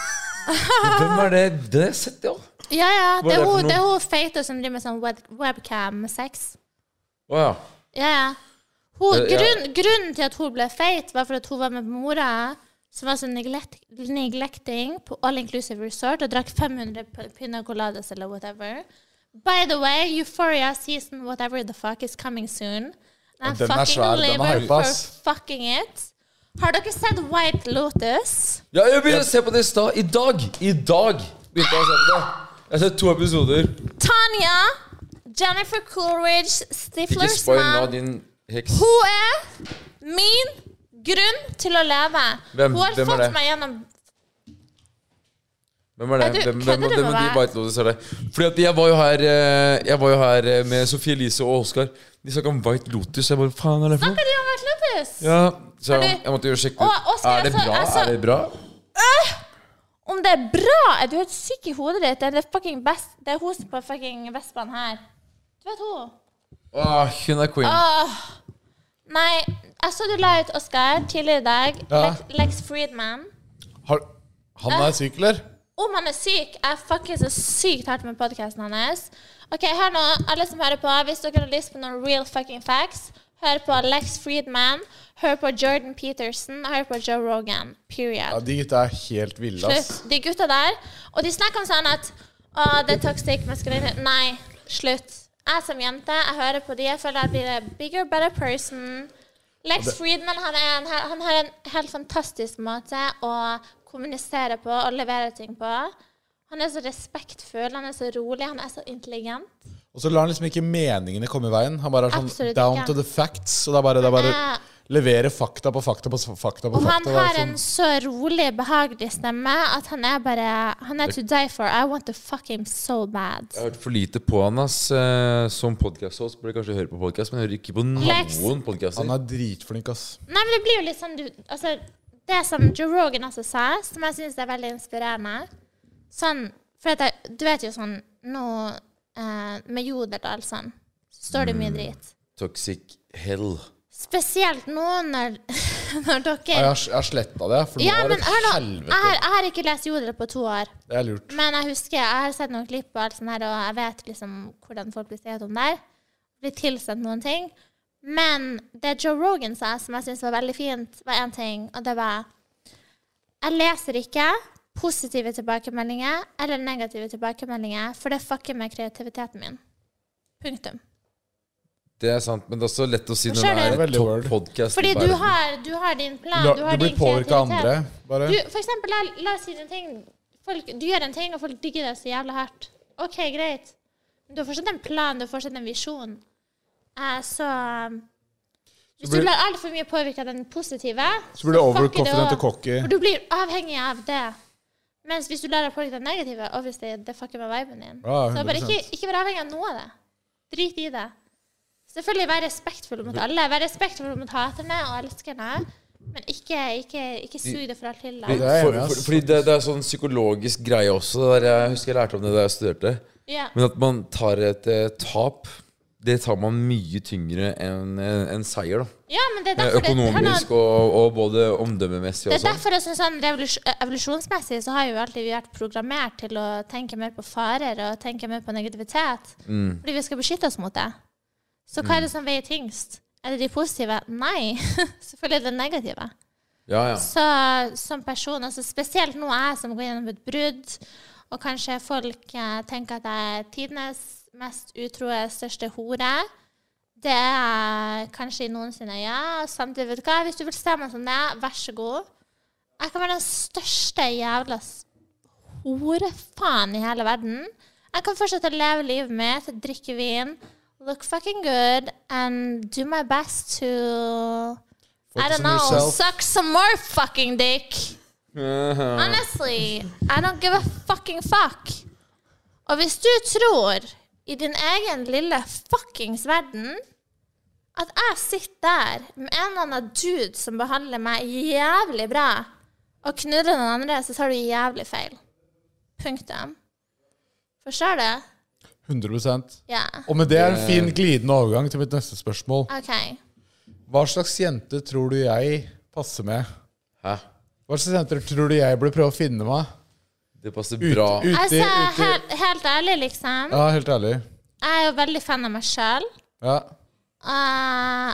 Speaker 4: Hvem er det? Det har jeg sett, ja.
Speaker 3: Ja, ja,
Speaker 4: Hva
Speaker 3: det
Speaker 4: er
Speaker 3: er
Speaker 4: det for
Speaker 3: hun,
Speaker 4: noe?
Speaker 3: det er hun feite som driver med sånn web webcam-sex.
Speaker 4: Å ja.
Speaker 3: Ja, ja. Hun,
Speaker 4: Eh, ja.
Speaker 3: grunn, grunnen til at hun ble feit var for at hun var med mora, som var sånn neglect, neglecting på all-inclusive resort, og drakk fem hundre p- pina coladas eller whatever. By the way, Euphoria season whatever the fuck is coming soon. And I'm
Speaker 1: Den er
Speaker 3: fucking
Speaker 1: svær, den er
Speaker 3: liver
Speaker 1: hype,
Speaker 3: for
Speaker 1: ass.
Speaker 3: fucking it. Har dere sett White Lotus?
Speaker 4: Ja, jeg begynte å se på det i stad. I dag! I dag begynte jeg å se på det. Jeg har sett to episoder.
Speaker 3: Tanya, Jennifer Coolidge,
Speaker 4: Ikke
Speaker 3: Stiflers
Speaker 4: spoil nå,
Speaker 3: mann.
Speaker 4: din heks.
Speaker 3: Hun er min grunn til å leve.
Speaker 4: Hvem-
Speaker 3: Hun har
Speaker 4: hvem er
Speaker 3: fått
Speaker 4: det?
Speaker 3: meg gjennom...
Speaker 4: Hvem er det?
Speaker 3: Er du-
Speaker 4: Hvem, hvem,
Speaker 3: kødder du
Speaker 4: hvem
Speaker 3: med
Speaker 4: av de
Speaker 3: meg?
Speaker 4: White Lotus er det? Fordi at jeg var jo her eh, Jeg var jo her eh, med Sofie Elise og Oskar. De snakket om White Lotus. Jeg bare, faen er det for noe?
Speaker 3: Snakker de om White Lotus?
Speaker 4: Ja, så
Speaker 3: Har du-
Speaker 4: jeg måtte jo sjekke
Speaker 3: Å,
Speaker 4: ut.
Speaker 3: Oskar,
Speaker 4: Er det
Speaker 3: altså,
Speaker 4: bra?
Speaker 3: altså-
Speaker 4: Er det bra?
Speaker 3: Om det er bra? Er du helt syk i hodet ditt? Det er fucking best. Det er hun på fucking Vestbanen her. Du vet hun?
Speaker 4: Åh, hun er queen.
Speaker 3: Åh. Nei, jeg så du la ut, Oskar, tidligere i dag.
Speaker 1: Ja.
Speaker 3: Lex, Lex Friedman.
Speaker 1: Har, han er syk, eller?
Speaker 3: Om han er syk, jeg fucker så sykt hardt med podcasten hans. Ok, hør nå, alle som hører på, hvis dere har lyst på noen real fucking facts, hør på Lex Friedman, hør på Jordan Peterson, hør på Joe Rogan. Period.
Speaker 1: Ja, de gutta er helt ville, ass.
Speaker 3: Slutt. De gutta der. Og de snakker om sånn at å, det er toxic maskulinitet. Nei, slutt. jeg som jente, jeg hører på de, jeg føler jeg blir en bigger, better person. Lex det, Friedman, han, er en, han har en helt fantastisk måte å kommunisere på og levere ting på. Han er så respektfull, han er så rolig, han er så intelligent.
Speaker 1: Og så lar han liksom ikke meningene komme i veien. Han bare er sånn Absolutt down ikke. To the facts. Og det er bare, det er bare er, levere fakta på fakta på fakta på
Speaker 3: og
Speaker 1: fakta.
Speaker 3: Og han har sånn. En så rolig, behagelig stemme at han er bare, han er to die for. I want to fuck him so bad.
Speaker 4: Jeg har hørt for lite på han, ass. Som podcast-host burde jeg kanskje høre på podcast, men jeg hører ikke på noen podcaster.
Speaker 1: Han er dritflink, ass.
Speaker 3: Nei, men det blir jo litt sånn, du, altså, det som Joe Rogan også sa, som jeg synes er veldig inspirerende, sånn, for at jeg, du vet jo sånn, nå, eh, med jodel og alt sånn, så står det mye drit.
Speaker 4: Toxic hell.
Speaker 3: Spesielt nå når, når dere...
Speaker 1: Jeg har, jeg har slettet det, for
Speaker 3: ja,
Speaker 1: nå er det
Speaker 3: men,
Speaker 1: helvete.
Speaker 3: Jeg har, jeg har ikke lest jodel på to år.
Speaker 1: Det er lurt.
Speaker 3: Men jeg husker, jeg har sett noen klipp og alt sånt her, og jeg vet liksom hvordan folk blir stedet om der. Blir tilsendt noen ting. Men det Joe Rogan sa, som jeg synes var veldig fint, var en ting, og det var, jeg leser ikke positive tilbakemeldinger eller negative tilbakemeldinger, for det fucker med kreativiteten min. Punktum.
Speaker 4: Det er sant, men det er også lett å si når det er et topp podcast.
Speaker 3: Fordi du har, du har din plan,
Speaker 1: La,
Speaker 3: du har
Speaker 1: du blir
Speaker 3: din
Speaker 1: påvirket av andre, bare.
Speaker 3: Du, for eksempel, la, la oss si en ting. Folk, du gjør en ting, og folk digger det så jævlig hardt. Ok, greit. Du har fortsatt en plan, du har fortsatt en visjon. Eh, så... Hvis du blir alt for mye påvirket av den positive,
Speaker 1: så blir du overconfident og cocky.
Speaker 3: For du blir avhengig av det. Mens hvis du lærer påvirket av den negative, obviously, det fucker med viben din.
Speaker 1: Ja,
Speaker 3: så bare ikke, ikke være avhengig av noe av det. Drit i det. Selvfølgelig være respektfull mot alle. Være respektfull mot haterne og elskerne. Men ikke, ikke, ikke sug det for alt til.
Speaker 4: For, for, for, fordi det, det er sånn psykologisk greie også. Der jeg husker jeg lærte om det da jeg studerte.
Speaker 3: Ja.
Speaker 4: Men at man tar et eh, tap, det tar man mye tyngre enn en, en seier. Da.
Speaker 3: Ja, men det er derfor
Speaker 4: økonomisk
Speaker 3: det,
Speaker 4: og, og både omdømmemessig.
Speaker 3: Det er derfor det er sånn evolusjonsmessig så har jo alltid vi vært programmert til å tenke mer på farer og tenke mer på negativitet.
Speaker 4: Mm.
Speaker 3: Fordi vi skal beskytte oss mot det. Så hva er det som veier tyngst? Er det de positive? Nei. Selvfølgelig er det det negative.
Speaker 4: Ja, ja.
Speaker 3: Så som person, altså spesielt nå jeg som går gjennom et brudd, og kanskje folk eh, tenker at jeg er tidenes mest utroe, største hore, det er kanskje i noen sine ja, og samtidig vet du hva, hvis du vil se meg som det, vær så god. Jeg kan være den største jævla horefaen i hele verden. Jeg kan fortsette å leve livet mitt, drikke vin, look fucking good and do my best to Focus I don't know yourself. Suck some more fucking dick. Uh-huh. Honestly, I don't give a fucking fuck. Og hvis du tror i din egen lille fuckings verden at jeg sitter der med en eller annen dude som behandler meg jævlig bra og knuller noen andre, så tar du jævlig feil. Punktum. Forstår du?
Speaker 1: hundre prosent.
Speaker 3: Ja.
Speaker 1: Og med det er en fin glidende overgang til mitt neste spørsmål.
Speaker 3: Okay.
Speaker 1: Hva slags jente tror du jeg passer med?
Speaker 4: Hæ?
Speaker 1: Hva slags jenter tror du jeg burde prøve å finne meg?
Speaker 4: Det passer bra.
Speaker 1: Ute, ute,
Speaker 3: altså,
Speaker 1: ute.
Speaker 3: Helt, helt ærlig, liksom.
Speaker 1: Ja, helt ærlig.
Speaker 3: Jeg er jo veldig fan av meg selv.
Speaker 1: Ja.
Speaker 3: Uh,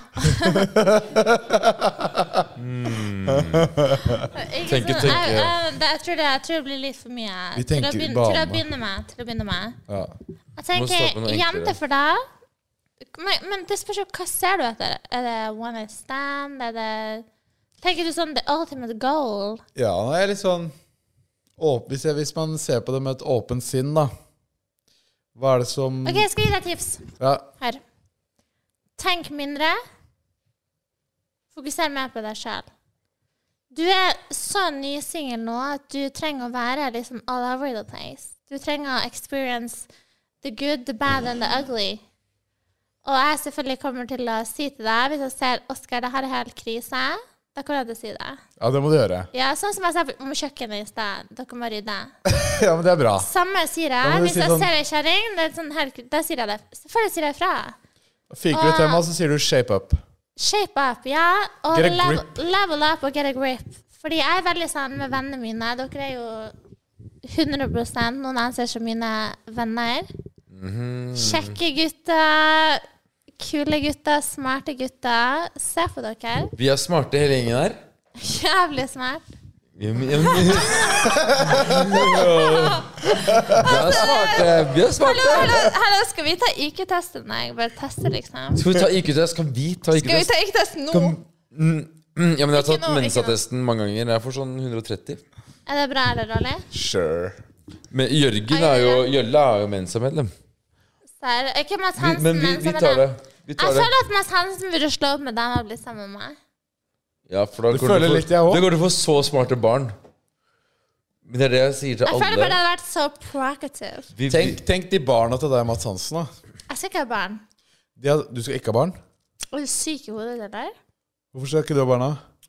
Speaker 4: mm.
Speaker 3: Tenke, tenke. Jeg, jeg, jeg, tror det, jeg tror det blir litt for mye.
Speaker 1: Vi tenker
Speaker 3: til å begynne, til å begynne med. Til å begynne med.
Speaker 1: Ja.
Speaker 3: Jeg tenker, jente for deg. Men, men det spørs jo, hva ser du etter? Er det one night stand? Er det, tenker du sånn the ultimate goal?
Speaker 1: Ja, det er litt sånn åp, hvis, jeg, hvis man ser på det med et åpent sinn, da. Hva er det som
Speaker 3: Ok, jeg skal gi deg et tips.
Speaker 1: Ja.
Speaker 3: Her. Tenk mindre. Fokuser mer på deg selv. Du er så nysingel nå at du trenger å være liksom all over the place. Du trenger å experience the good, the bad and the ugly. Og jeg selvfølgelig kommer til å si til deg, hvis jeg ser, Oskar, det her er helt krise, da kommer jeg til å si det.
Speaker 1: Ja, det må du gjøre.
Speaker 3: Ja, sånn som jeg sa om kjøkkenet i sted. Dere må rydde.
Speaker 1: Ja, men det er bra.
Speaker 3: Samme sier jeg. Hvis
Speaker 1: si
Speaker 3: jeg
Speaker 1: sånn,
Speaker 3: ser en kjæring, det er sånn helt, da sier jeg det. Selvfølgelig sier jeg fra.
Speaker 1: Fiker du til meg, så sier du shape up.
Speaker 3: Shape up, ja. Og
Speaker 1: get a
Speaker 3: level,
Speaker 1: grip.
Speaker 3: level up og get a grip. Fordi jeg er veldig sånn med vennene mine. Dere er jo hundre prosent noen anser som mine venner.
Speaker 4: Mm-hmm.
Speaker 3: Kjekke gutter, kule gutter, smarte gutter. Se på dere.
Speaker 4: Vi er smarte hele gjengen her.
Speaker 3: Jævlig smart.
Speaker 4: Vi har smarte. Vi har smarte.
Speaker 3: Hallo, hallo, skal vi ta I Q-testen? Nei, jeg bare tester liksom.
Speaker 4: Skal vi ta I Q-test? Kan vi ta I
Speaker 3: Skal vi
Speaker 4: Q-test?
Speaker 3: ta I Q-testen nå?
Speaker 4: Kan, mm, mm, ja, men jeg har
Speaker 3: Ikke
Speaker 4: tatt
Speaker 3: nå, ikke
Speaker 4: Mensa-testen mange ganger. Jeg får sånn hundre og tretti.
Speaker 3: Er det bra eller dårlig?
Speaker 1: Sure.
Speaker 4: Men Jørgen er jo Jølle er jo Mensa-medlem.
Speaker 3: Ser, ikke Mads
Speaker 4: Vi,
Speaker 3: Hansen,
Speaker 4: men vi, vi tar det. Vi tar
Speaker 3: Jeg
Speaker 4: det.
Speaker 3: føler at Mads Hansen burde slå opp med deg og bli sammen med meg.
Speaker 4: Ja, for da
Speaker 1: Du
Speaker 4: går
Speaker 1: føler
Speaker 4: det for,
Speaker 1: litt, jeg også.
Speaker 4: det går det for så smarte barn. Men det er det jeg sier til
Speaker 3: Jeg føler bare
Speaker 4: alle.
Speaker 3: det hadde vært så provocative.
Speaker 4: Vi,
Speaker 1: Tenk, tenk de barna til deg, Mads Hansen, da.
Speaker 3: Jeg skal ikke ha barn.
Speaker 1: De har, du skal ikke ha barn?
Speaker 3: Er du syk i hodet, eller?
Speaker 1: Hvorfor skal ikke du ha barna?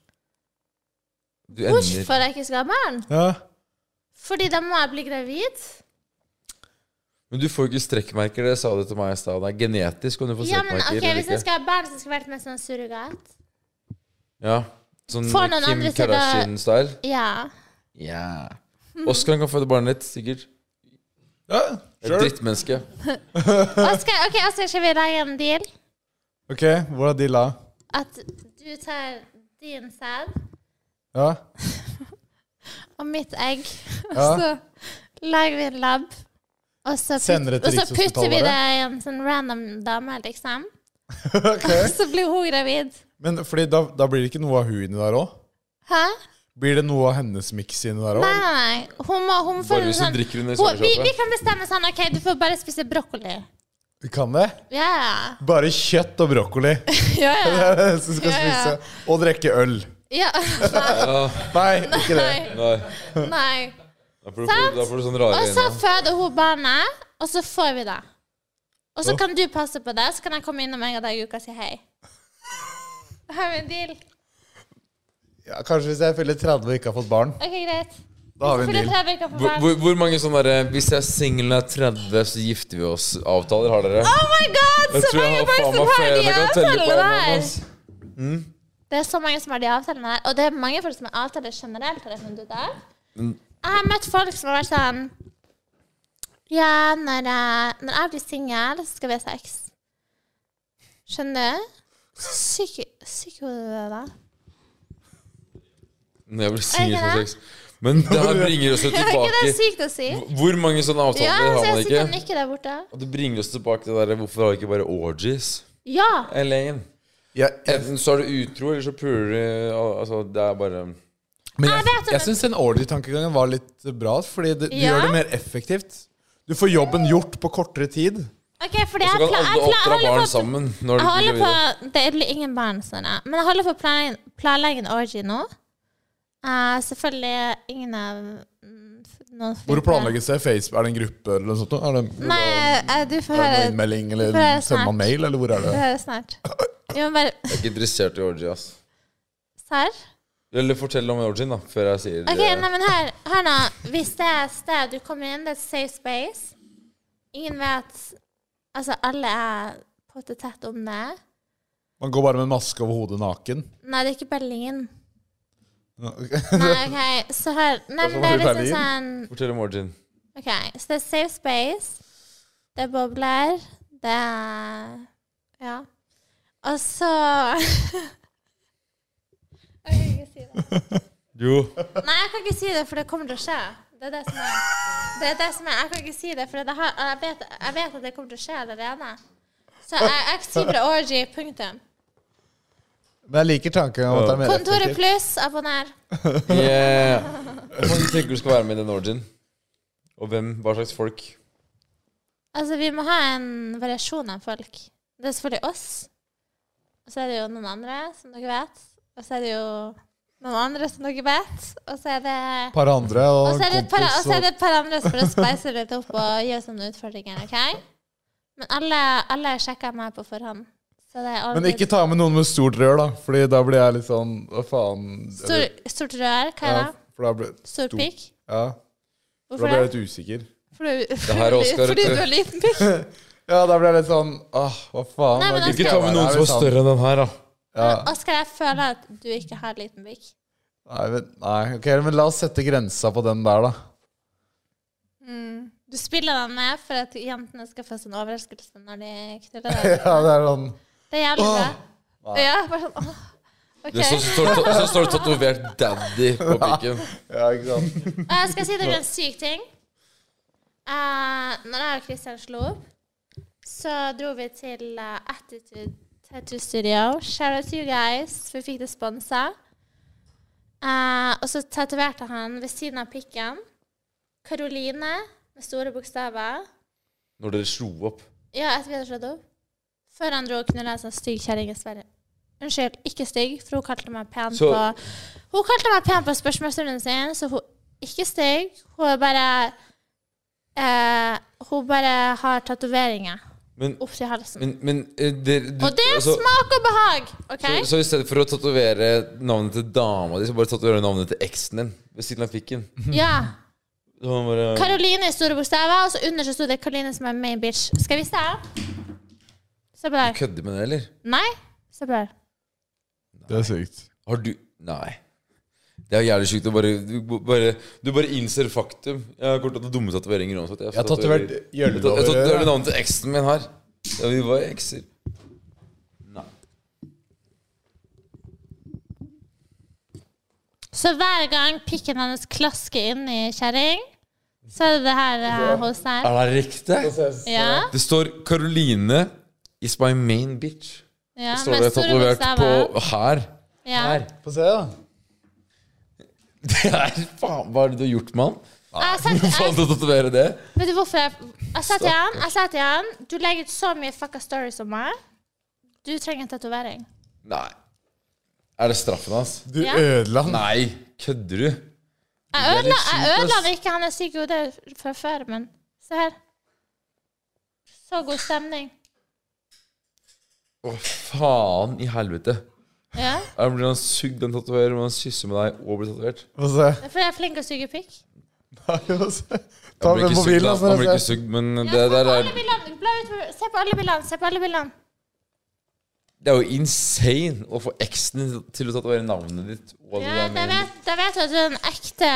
Speaker 4: du ender
Speaker 3: Hvorfor jeg ikke skal ha barn?
Speaker 1: Ja.
Speaker 3: Fordi da må jeg bli gravid.
Speaker 4: Men du får jo ikke strekkmerker. Det sa du til meg i stad. Det er genetisk om du får
Speaker 3: Ja, men
Speaker 4: strekkmerker.
Speaker 3: ok,
Speaker 4: eller
Speaker 3: hvis jeg
Speaker 4: ikke.
Speaker 3: skal ha barn, så skal jeg være med sånn surrogat.
Speaker 4: Ja, sånn
Speaker 3: Får noen
Speaker 4: Kim
Speaker 3: andre til å-
Speaker 4: Kardashian-style.
Speaker 3: Ja.
Speaker 4: Ja. Oskar kan føde barnet ditt, sikkert.
Speaker 1: Ja,
Speaker 4: Et
Speaker 1: sure.
Speaker 4: drittmenneske.
Speaker 3: Oskar, ok, Oskar, skal vi lage en deal?
Speaker 1: Ok, hvor er de la?
Speaker 3: At du tar din sæd
Speaker 1: Ja.
Speaker 3: og mitt egg, og
Speaker 1: Ja.
Speaker 3: så lager vi en lab. Og så,
Speaker 1: Sender det
Speaker 3: putt,
Speaker 1: til
Speaker 3: og så putter vi
Speaker 1: Rikshospitalet?
Speaker 3: det i en sånn random dame, liksom.
Speaker 1: Ok.
Speaker 3: Og så blir hun gravid.
Speaker 1: Men fordi da, da blir det ikke noe av hun inni der òg?
Speaker 3: Hæ?
Speaker 1: Blir det noe av hennes miks inni der
Speaker 3: Nei,
Speaker 1: òg?
Speaker 3: nei, nei. Hun må, hun får
Speaker 4: Bare
Speaker 3: en
Speaker 4: hvis du
Speaker 3: sånn
Speaker 4: drikker under
Speaker 3: hun, vi, vi
Speaker 4: svangerskapet.
Speaker 3: kan bestemme sånn, ok, du får bare spise brokkoli.
Speaker 1: Vi kan det?
Speaker 3: Ja,
Speaker 1: Bare kjøtt og brokkoli.
Speaker 3: ja.
Speaker 1: Det
Speaker 3: Ja,
Speaker 1: er det som skal
Speaker 3: Ja, ja.
Speaker 1: spise. Og drikke øl.
Speaker 3: ja.
Speaker 4: Ja,
Speaker 1: Nei, ikke det.
Speaker 3: Nei,
Speaker 4: nei.
Speaker 3: nei.
Speaker 4: Da får du, da får du sånn rare
Speaker 3: Og så
Speaker 4: øyne.
Speaker 3: føder hun barnet, og så får vi det. Og så
Speaker 1: Å.
Speaker 3: kan du passe på det, så kan jeg komme innom en dag i uka og si hei. Har vi en deal?
Speaker 1: Ja, kanskje hvis jeg fyller tretti og ikke har fått barn.
Speaker 3: Ok, greit.
Speaker 1: Da har vi en
Speaker 3: Fyller
Speaker 1: deal.
Speaker 3: tre uker på
Speaker 4: Hvor,
Speaker 3: barn.
Speaker 4: hvor, hvor mange sånne der, hvis jeg er singel og er tretti, så gifter vi oss avtaler har dere?
Speaker 3: Oh my god,
Speaker 4: Jeg
Speaker 3: så
Speaker 4: tror jeg
Speaker 3: mange
Speaker 4: har
Speaker 3: folk
Speaker 4: faen
Speaker 3: som
Speaker 4: meg
Speaker 3: har
Speaker 4: flere
Speaker 3: de
Speaker 4: jeg kan telle på
Speaker 3: avtalene
Speaker 4: en hånd,
Speaker 3: der.
Speaker 4: ass.
Speaker 3: Det er så mange som har de avtalene der. Og det er mange folk som har avtaler generelt. Har jeg funnet ut av.
Speaker 4: Mm.
Speaker 3: Jeg har møtt folk som har vært sånn Ja, når jeg, når jeg blir singel, så skal vi ha sex. Skjønner du? Syk syk hode det da.
Speaker 4: Når jeg blir singel
Speaker 3: Er
Speaker 4: for
Speaker 3: det ikke
Speaker 4: sex. Men det her bringer oss jo
Speaker 3: Er ikke det
Speaker 4: tilbake.
Speaker 3: sykt å si?
Speaker 4: Hvor mange sånne avtaler
Speaker 3: Ja, så
Speaker 4: har man
Speaker 3: jeg sitter og
Speaker 4: ikke?
Speaker 3: nikker der borte.
Speaker 4: Og det bringer oss tilbake til det der, hvorfor har vi ikke bare orgies?
Speaker 3: Ja.
Speaker 4: Elaine.
Speaker 1: Ja, jeg,
Speaker 4: Enten så er du utro, eller så puler du. Altså, det er bare
Speaker 1: men
Speaker 3: Jeg
Speaker 1: jeg,
Speaker 3: vet at
Speaker 1: jeg
Speaker 3: det-
Speaker 1: syns den orgy-tankegangen var litt bra, fordi det, du
Speaker 3: Ja.
Speaker 1: gjør det mer effektivt. Du får jobben gjort på kortere tid.
Speaker 3: Ok, fordi
Speaker 4: Og så
Speaker 3: jeg,
Speaker 4: kan
Speaker 3: pla-
Speaker 4: alle
Speaker 3: jeg, pla-
Speaker 4: oppdra
Speaker 3: holder
Speaker 4: barn
Speaker 3: på-
Speaker 4: sammen. Når
Speaker 3: jeg
Speaker 4: de
Speaker 3: holder
Speaker 4: blir gravide.
Speaker 3: på Det er ingen barn, sånn jeg. Men jeg holder på å planlegge, planlegge en orgy nå. Eh, selvfølgelig ingen av mm, noen
Speaker 1: Hvor planlegges det? Facebook? Er det en gruppe eller noe sånt? Er det,
Speaker 3: Nei, eh, du får
Speaker 1: er det
Speaker 3: høre
Speaker 1: noe innmelding, eller
Speaker 3: du får høre
Speaker 1: sender man
Speaker 3: snart.
Speaker 1: mail, eller hvor er
Speaker 3: Du
Speaker 1: det?
Speaker 3: hører snart. Vi må bare
Speaker 4: Jeg er ikke interessert i orgy, ass.
Speaker 3: Serr?
Speaker 4: Eller fortell om orgien, da, før jeg sier
Speaker 3: Ok, nei, men hør, hør nå. Hvis det er et sted du kommer inn, det er et safe space. Ingen vet Altså, alle er på det tett om det.
Speaker 1: Man går bare med en maske over hodet naken.
Speaker 3: Nei, det er ikke Berlin.
Speaker 1: Ja, ok.
Speaker 3: Nei, OK, så hør Nei, men det er liksom sånn
Speaker 4: Fortell om orgien.
Speaker 3: OK, så det er safe space. Det er bobler. Det er Ja. Og så Jeg kan ikke si det.
Speaker 4: Jo.
Speaker 3: Nei, jeg kan ikke si det, for det kommer til å skje. Det er det som er. Det er det som er. Jeg kan ikke si det, for det har, jeg, vet, jeg vet at det kommer til å skje allerede. Så jeg, jeg sier bare orgy, punktum.
Speaker 1: Men jeg liker tanken om at det er mer
Speaker 3: Kontoret
Speaker 1: effektivt.
Speaker 3: pluss, abonner.
Speaker 4: Yeah. Hvor mange tenker du skal være med i den orgien? Og hvem? Hva slags folk?
Speaker 3: Altså, vi må ha en variasjon av folk. Det er selvfølgelig oss. Og så er det jo noen andre, som dere vet. Og så er det jo noen andre som dere vet. Og så er det
Speaker 1: Et par andre og
Speaker 3: Og så er det et par, og
Speaker 1: kompis.
Speaker 3: så er
Speaker 1: Og,
Speaker 3: det et par andre for å spice litt opp og gi oss noen utfordringer, OK? Men alle, alle sjekker meg på forhånd. Så det er
Speaker 1: men
Speaker 3: aldri
Speaker 1: ikke ta med noen med stort rør, da. Fordi da blir jeg litt sånn Hva faen?
Speaker 3: Stor, stort rør, hva er
Speaker 1: Ja,
Speaker 3: det?
Speaker 1: for da blir,
Speaker 3: Stor
Speaker 1: stor-
Speaker 3: pikk?
Speaker 1: ja, for
Speaker 3: Hvorfor
Speaker 1: da blir jeg
Speaker 3: det?
Speaker 1: litt usikker.
Speaker 3: Fordi,
Speaker 4: Det her er Oscar,
Speaker 3: fordi
Speaker 4: vet du.
Speaker 3: du har liten pikk?
Speaker 1: Ja, da blir jeg litt sånn Åh, hva faen?
Speaker 3: Nei, men
Speaker 1: da
Speaker 3: Oskar-
Speaker 1: gidder
Speaker 4: Ikke
Speaker 1: jeg
Speaker 4: ta
Speaker 1: være
Speaker 4: med noen
Speaker 1: her,
Speaker 4: som er
Speaker 1: liksom.
Speaker 4: større enn den her, da.
Speaker 1: Ja.
Speaker 3: Oskar, jeg føler at du ikke har liten pikk.
Speaker 1: Nei, men, nei, ok, men la oss sette grensa på den der, da.
Speaker 3: Mm. Du spiller den med for at jentene skal få sånn overraskelse når de knuller deg.
Speaker 1: Ja, det er sånn
Speaker 3: Det er jævlig bra.
Speaker 1: Åh.
Speaker 3: Ja, bare sånn åh. Ok.
Speaker 4: Det så, så, står, så står det tatovert daddy på pikken.
Speaker 1: Ja, ikke sant?
Speaker 3: Jeg skal si dere en syk ting. Uh, når jeg og Kristian slo opp, så dro vi til uh, Attitude Tattoo Studio. Shout out to you guys, for vi fikk det sponset. Uh, og så tatoverte han ved siden av pikken Karoline med store bokstaver.
Speaker 4: Når dere slo opp.
Speaker 3: Ja, etter vi hadde slått opp. Før han dro og knulla en sånn stygg kjerring i Sverige. Unnskyld, ikke stygg, for hun kalte meg pen
Speaker 4: Så-
Speaker 3: på Hun kalte meg pen på spørsmålsstunden sin, så hun ikke stygg. Hun er bare eh, Hun bare har tatoveringer
Speaker 4: Men,
Speaker 3: opp til halsen.
Speaker 4: men, men eh, dere, du,
Speaker 3: Og det er
Speaker 4: altså,
Speaker 3: smak og behag! OK?
Speaker 4: så, så i stedet for å tatovere navnet til dama di, så bare tatovere navnet til eksen din ved siden av pikken.
Speaker 3: Ja.
Speaker 4: Så han bare,
Speaker 3: Karoline i store bokstaver, og så under så sto det Karoline som er main bitch. Skal vi se? Se på der.
Speaker 4: kødder med det, eller?
Speaker 3: Nei? Se på der.
Speaker 1: Det er sykt.
Speaker 4: Har du Nei. Det er jævlig sykt å bare Du bare, du bare innser faktum. Jeg kommer til å ha dumme tatoveringer uansett.
Speaker 1: Jeg har tatovert
Speaker 4: Jeg
Speaker 1: Gjølve
Speaker 4: tatoverer
Speaker 1: over
Speaker 4: navnet til eksen min her. Ja, vi var ekser. Nei.
Speaker 3: Så hver gang pikken hennes klasker inn i kjerring, så er det det her eh, hos her.
Speaker 4: Er det riktig?
Speaker 3: Ja.
Speaker 4: Det står 'Caroline is my main bitch'.
Speaker 3: Ja,
Speaker 4: Det står
Speaker 3: med
Speaker 4: det
Speaker 3: store
Speaker 4: tatovert
Speaker 3: bokstaver.
Speaker 4: på her.
Speaker 3: Ja.
Speaker 4: Her.
Speaker 1: Få se, da.
Speaker 4: Det er faen Hva er det du har gjort, mann?
Speaker 3: Jeg sa til-
Speaker 4: Hvorfor faen du tatoverer det?
Speaker 3: Vet du hvorfor jeg Jeg sa til han, jeg sa til han du legger ut så mye fucka stories om meg. Du trenger en tatovering.
Speaker 4: Nei. Er det straffen hans?
Speaker 1: Du
Speaker 3: Ja.
Speaker 1: ødela den.
Speaker 4: Nei, kødder du?
Speaker 3: Jeg
Speaker 4: er litt
Speaker 3: ødela,
Speaker 4: sykt,
Speaker 3: jeg ødela
Speaker 4: ass.
Speaker 3: det ikke. Han er syk i hodet fra før, men se her. Så god stemning.
Speaker 4: Å, faen i helvete.
Speaker 3: Ja.
Speaker 4: Jeg blir han sugd en tatoverer, men han kysser med deg og blir tatovert.
Speaker 1: Få se.
Speaker 3: Det er fordi jeg er flink til å suge pikk.
Speaker 1: Nei, få se. Ta
Speaker 4: Han blir
Speaker 1: med
Speaker 4: ikke sugd,
Speaker 1: mobilen,
Speaker 4: da.
Speaker 1: altså.
Speaker 4: Han blir
Speaker 1: jeg
Speaker 4: ikke
Speaker 1: ser.
Speaker 4: sugd, men
Speaker 3: Ja,
Speaker 4: det
Speaker 3: se
Speaker 4: der
Speaker 3: på
Speaker 4: er
Speaker 3: alle bildene. Bla ut- Se på alle bildene. Se på alle bildene.
Speaker 4: Det er jo insane å få eksen din til å tatovere navnet ditt. Og det
Speaker 3: Ja,
Speaker 4: der
Speaker 3: da
Speaker 4: med-
Speaker 3: vet, da vet du at du er en ekte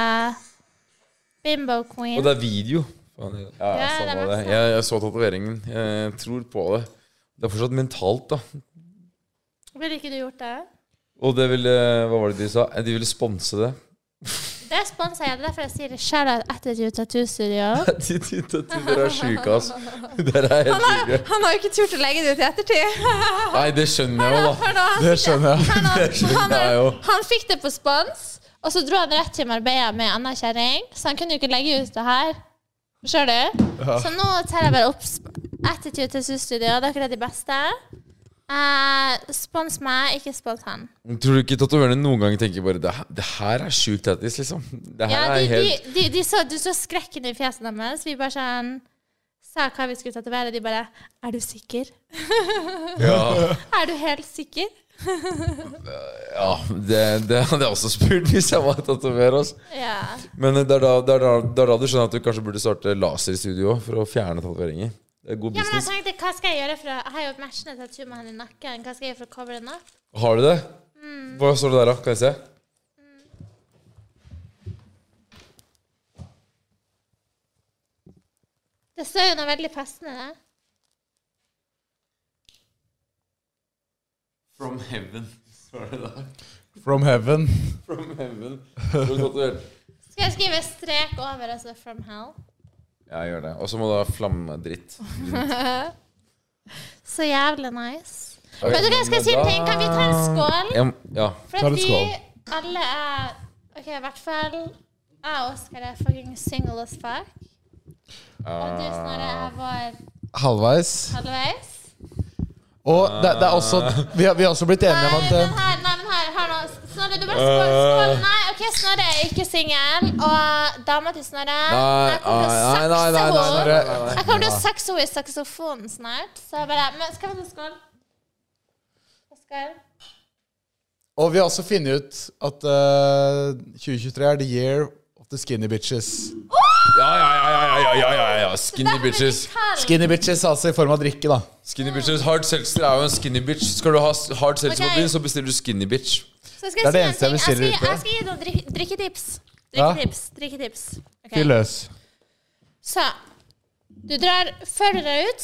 Speaker 3: bimbo queen.
Speaker 4: Og det er video. Faen, ja, ja,
Speaker 3: Ja,
Speaker 4: samme
Speaker 3: det er
Speaker 4: det.
Speaker 3: masse.
Speaker 4: Jeg, jeg så tatoveringen. Jeg tror på det. Det er fortsatt mentalt, da.
Speaker 3: Ville ikke du gjort det?
Speaker 4: Og det ville Hva var det de sa? De ville sponse det.
Speaker 3: Det sponser jeg. Det er derfor jeg sier det. Shout out Attitude Tattoo Studio.
Speaker 4: De- de- de- Dere er sjuke, ass. Dere er helt sjuke.
Speaker 5: Han har jo ikke turt å legge det ut i ettertid.
Speaker 4: Nei, det skjønner jeg jo, da.
Speaker 3: Hør nå, han,
Speaker 1: Det skjønner jeg.
Speaker 4: Det skjønner jeg jo.
Speaker 3: han fikk det på spons, og så dro han rett til Marbella med Anna Kjerring, så han kunne jo ikke legge ut det her. Skjønner du? Så nå tar jeg bare opp sp- Attitude Tattoo Studio. Dere er de beste. Eh, spons meg, ikke spons han.
Speaker 4: Tror du ikke tatoverene noen gang tenker bare det, her- det her er sjukt tattis, liksom? Det her
Speaker 3: Ja,
Speaker 4: er
Speaker 3: de,
Speaker 4: helt
Speaker 3: de, de, de så, du så skrekken i fjeset deres. Vi bare sånn sa hva vi skulle tatovere. De bare Er du sikker?
Speaker 4: Ja,
Speaker 3: Er du helt sikker?
Speaker 4: ja det, det hadde jeg også spurt hvis jeg var tatoverer. Altså.
Speaker 3: Ja.
Speaker 4: Men det er, da, det, er da, det er da du skjønner at du kanskje burde starte laserstudio for å fjerne tatoveringer. Det er god
Speaker 3: Ja, men jeg
Speaker 4: business.
Speaker 3: tenkte, hva skal jeg gjøre for å Jeg har jo et matchende tattoo med han i nakken. Hva skal jeg gjøre for å cover den opp?
Speaker 4: Har du det?
Speaker 3: Mm.
Speaker 4: Hva står det der, da? Kan jeg se?
Speaker 3: Det står jo noe veldig passende der.
Speaker 4: From heaven. Står det der?
Speaker 1: From heaven.
Speaker 4: From heaven. Har du tatovert?
Speaker 3: Skal jeg skrive strek over, altså from hell?
Speaker 4: Ja, gjør det. Og så må du ha flammedritt.
Speaker 3: Så jævlig nice.
Speaker 4: Ok,
Speaker 3: Vet du hva jeg skal
Speaker 4: men
Speaker 3: si en
Speaker 4: da-
Speaker 3: ting? Kan vi ta en skål?
Speaker 4: Ja, ja.
Speaker 3: For
Speaker 1: Ta
Speaker 3: at
Speaker 1: en
Speaker 3: vi
Speaker 1: skål.
Speaker 3: alle er Ok, i hvert fall jeg og Oskar er fucking single as fuck. Og du, Snorre, er vår
Speaker 1: Halvveis.
Speaker 3: halvveis.
Speaker 1: Og det, det er også Vi har, vi har også blitt enige
Speaker 3: Nei,
Speaker 1: om at
Speaker 3: men
Speaker 1: eh,
Speaker 3: her, nei, men her, her nå. Snorre, du bare skål. skål. Nei, ok, Snorre er ikke singel. Og dama til Snorre
Speaker 4: Nei,
Speaker 3: jeg kommer til å
Speaker 4: nei, nei, nei,
Speaker 3: sakse
Speaker 4: nei,
Speaker 3: henne.
Speaker 1: nei, nei, nei.
Speaker 3: Jeg kommer til å sakse henne i saksofonen snart. Så jeg bare Men skal vi ta skål? Oskar?
Speaker 1: Og vi har også funnet ut at eh, tjue tjuetre er the year of the skinny bitches.
Speaker 4: Ja, ja, ja, ja, ja, ja, ja, ja. Skinny bitches.
Speaker 1: Skinny bitches altså i form av drikke, da.
Speaker 4: Skinny bitches. Hard seltzer er jo en skinny bitch. Skal du ha s- hard seltzer på
Speaker 3: Ok.
Speaker 4: byen, så bestiller du skinny bitch.
Speaker 3: Så skal
Speaker 1: Det er det
Speaker 3: jeg si
Speaker 1: eneste
Speaker 3: en
Speaker 1: jeg
Speaker 3: ting. Jeg
Speaker 1: bestiller
Speaker 3: skal,
Speaker 1: ute.
Speaker 3: jeg skal gi noen drik drikketips.
Speaker 1: Ja.
Speaker 3: Drikketips. Drikketips. Ok.
Speaker 1: Fyr løs.
Speaker 3: Så du drar Før du drar ut,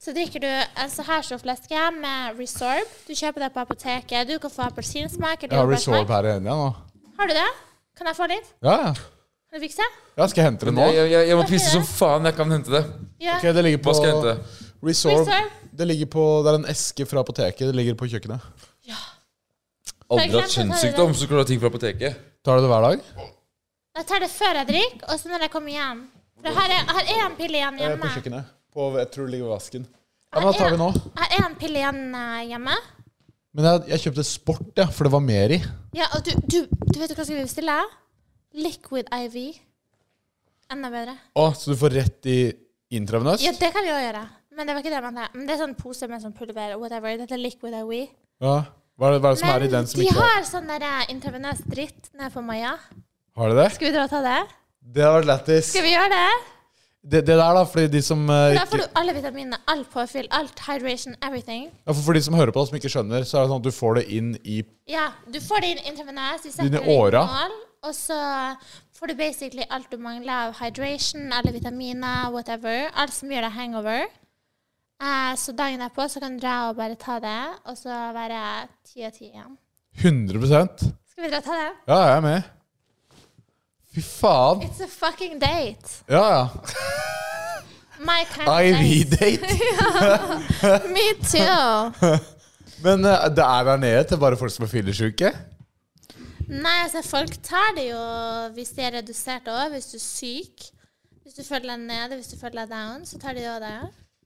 Speaker 3: Så drikker du en så her stor flaske med Resorb. Du kjøper det på apoteket. Du kan få appelsinsmak.
Speaker 1: Jeg har Resorb her igjen, ja, nå.
Speaker 3: Har du det? Kan jeg få litt?
Speaker 1: Ja, ja.
Speaker 3: Kan du fikse?
Speaker 1: Ja, skal jeg hente det nå?
Speaker 4: Jeg, jeg, jeg må pisse som faen. Jeg kan hente det.
Speaker 3: Ja.
Speaker 1: Ok, det ligger på
Speaker 4: Hva skal jeg hente?
Speaker 1: Resorb.
Speaker 3: Resorb.
Speaker 1: Det ligger på, det er en eske fra apoteket. Det ligger på kjøkkenet.
Speaker 3: Ja.
Speaker 4: Aldri hatt kjønnssykdom, så skal du ha ting fra apoteket.
Speaker 1: Tar du det hver dag?
Speaker 3: Jeg tar det før jeg drikker, og så når jeg kommer hjem. For her er, her er en pille igjen
Speaker 1: Eh,
Speaker 3: hjemme.
Speaker 1: På kjøkkenet. På, jeg tror det ligger ved vasken. Ja, men da tar vi nå.
Speaker 3: Her er en pille igjen eh, hjemme.
Speaker 1: Men jeg, jeg kjøpte sport, ja, for det var mer i.
Speaker 3: Ja, og du, du, du vet hva skal vi bestille? Liquid I V. Enda bedre.
Speaker 1: Å, så du får rett i intravenøs?
Speaker 3: Ja, det kan vi også gjøre. Men det var ikke det man mente. Men det er sånn pose med sånn pulver og whatever. Dette er liquid I V.
Speaker 1: Ja. Hva er det, hva er det som er i den som
Speaker 3: de
Speaker 1: ikke er?
Speaker 3: har sånn der eh, intravenøs dritt nede på Maja.
Speaker 1: Har de det?
Speaker 3: Skal vi dra og ta det?
Speaker 1: Det har vært lættis.
Speaker 3: Skal vi gjøre det?
Speaker 1: Det, det der da, fordi de som eh,
Speaker 3: Da får
Speaker 1: ikke,
Speaker 3: du alle vitaminene, alt påfyll, alt hydration, everything.
Speaker 1: ja, for, for de som hører på oss som ikke skjønner, så er det sånn at du får det inn i
Speaker 3: Ja, du får det inn intravenøs. De setter
Speaker 1: Dine
Speaker 3: det i
Speaker 1: åra.
Speaker 3: mål, og så får du basically alt du mangler av hydration, alle vitaminer, whatever. Alt som gjør deg hangover. Eh, så dagen etterpå så kan du dra og bare ta det, og så være ti av ti igjen.
Speaker 1: hundre prosent.
Speaker 3: Skal vi dra og ta det?
Speaker 1: Ja, jeg er med. Fy faen.
Speaker 3: It's a fucking date.
Speaker 1: Ja, ja.
Speaker 3: My kind of
Speaker 1: I
Speaker 3: date.
Speaker 1: V-date.
Speaker 3: Me too.
Speaker 1: Men eh, det er der nede til bare folk som er fyllesyke?
Speaker 3: Nei, altså folk tar det jo hvis de er redusert også, hvis du er syk. Hvis du føler deg nede, hvis du føler deg down, så tar de jo det.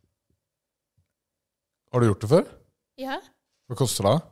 Speaker 1: Har du gjort det før?
Speaker 3: Ja.
Speaker 1: Hva koster det?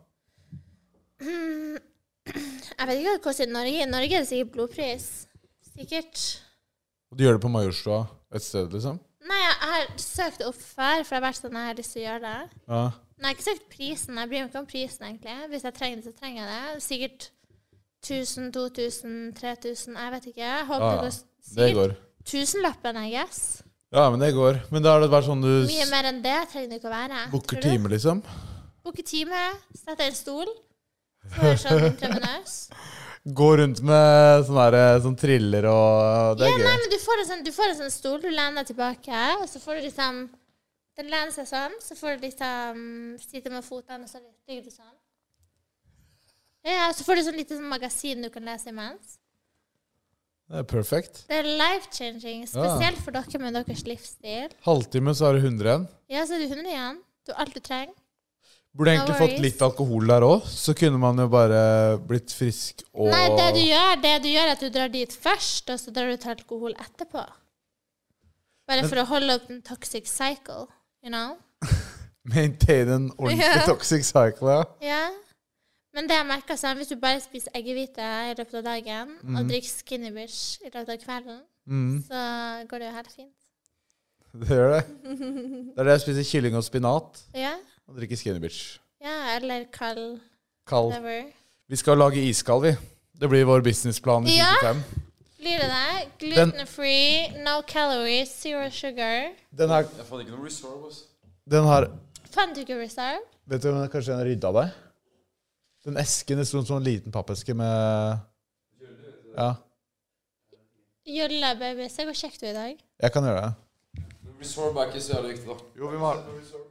Speaker 3: Jeg vet ikke hva det koster i Norge. I Norge er det sikkert blodpris. Sikkert.
Speaker 1: Og du gjør det på Majorstua et sted, liksom?
Speaker 3: Nei, jeg har søkt opp før, for det har vært sånn at jeg har lyst til å gjøre det.
Speaker 1: Ja.
Speaker 3: Nei, jeg har ikke søkt prisen. Jeg bryr meg ikke om prisen, egentlig. Hvis jeg trenger det, så trenger jeg det. Sikkert tusen, to tusen, tre tusen, jeg vet ikke. Jeg håper
Speaker 1: Ja,
Speaker 3: det går
Speaker 1: Det
Speaker 3: sikkert
Speaker 1: går.
Speaker 3: tusenlappen, I guess.
Speaker 1: Ja, men det går. Men da er det bare sånn du
Speaker 3: Mye mer enn det trenger det ikke å være.
Speaker 1: booker
Speaker 3: tror du?
Speaker 1: time, liksom?
Speaker 3: Booker time, sette en stol, får sånn intravenøs.
Speaker 1: Gå rundt med sånn der, sånn triller og Det
Speaker 3: Ja,
Speaker 1: er
Speaker 3: nei,
Speaker 1: gøy.
Speaker 3: men du får, en sånn, du får en sånn stol, du lener tilbake, og så får du liksom Den lener seg sånn, så får du liksom sitte med fotene, og så ligger du sånn. Ja, så får du sånn lite sånn magasin du kan lese imens.
Speaker 1: Det er perfekt.
Speaker 3: Det er life-changing, spesielt for dere med deres livsstil.
Speaker 1: Halvtime, så er det hundre igjen.
Speaker 3: Ja, så er du hundre igjen. Du har alt du trenger.
Speaker 1: Burde
Speaker 3: No
Speaker 1: egentlig fått
Speaker 3: worries.
Speaker 1: litt alkohol der òg, så kunne man jo bare blitt frisk og
Speaker 3: Nei, det du gjør, det du gjør er at du drar dit først, og så drar du til alkohol etterpå. Bare for å holde opp den toxic cycle, you know?
Speaker 1: Maintain en ordentlig
Speaker 3: Ja.
Speaker 1: toxic cycle, ja.
Speaker 3: Ja. Men det jeg merker sånn, hvis du bare spiser eggehvite i løpet av dagen, og drikker Skinny Bitch i løpet av kvelden,
Speaker 1: Mm,
Speaker 3: så går det jo helt fint.
Speaker 1: det gjør det. Det er det jeg spiser kylling og spinat
Speaker 3: Ja,
Speaker 1: og drikker Skinny Bitch.
Speaker 3: ja eller kald,
Speaker 1: Kald.
Speaker 3: whatever.
Speaker 1: Vi skal lage iskald, vi. Det blir vår businessplan i
Speaker 3: Ja.
Speaker 1: tjuefem.
Speaker 3: Blir det det? Gluten-free, no calories, zero sugar.
Speaker 1: Den her,
Speaker 4: Jeg fant ikke noe reserve, ass.
Speaker 1: den her
Speaker 3: Fant du ikke reserve?
Speaker 1: Vet du om kanskje den rydda deg? Den esken, det sto en sånn liten pappeske med Ja,
Speaker 3: Jølle, baby, se hvor kjekk du er i dag.
Speaker 1: jeg kan gjøre det.
Speaker 4: Reserve er ikke så jævlig viktig, da.
Speaker 1: Jo, vi må ha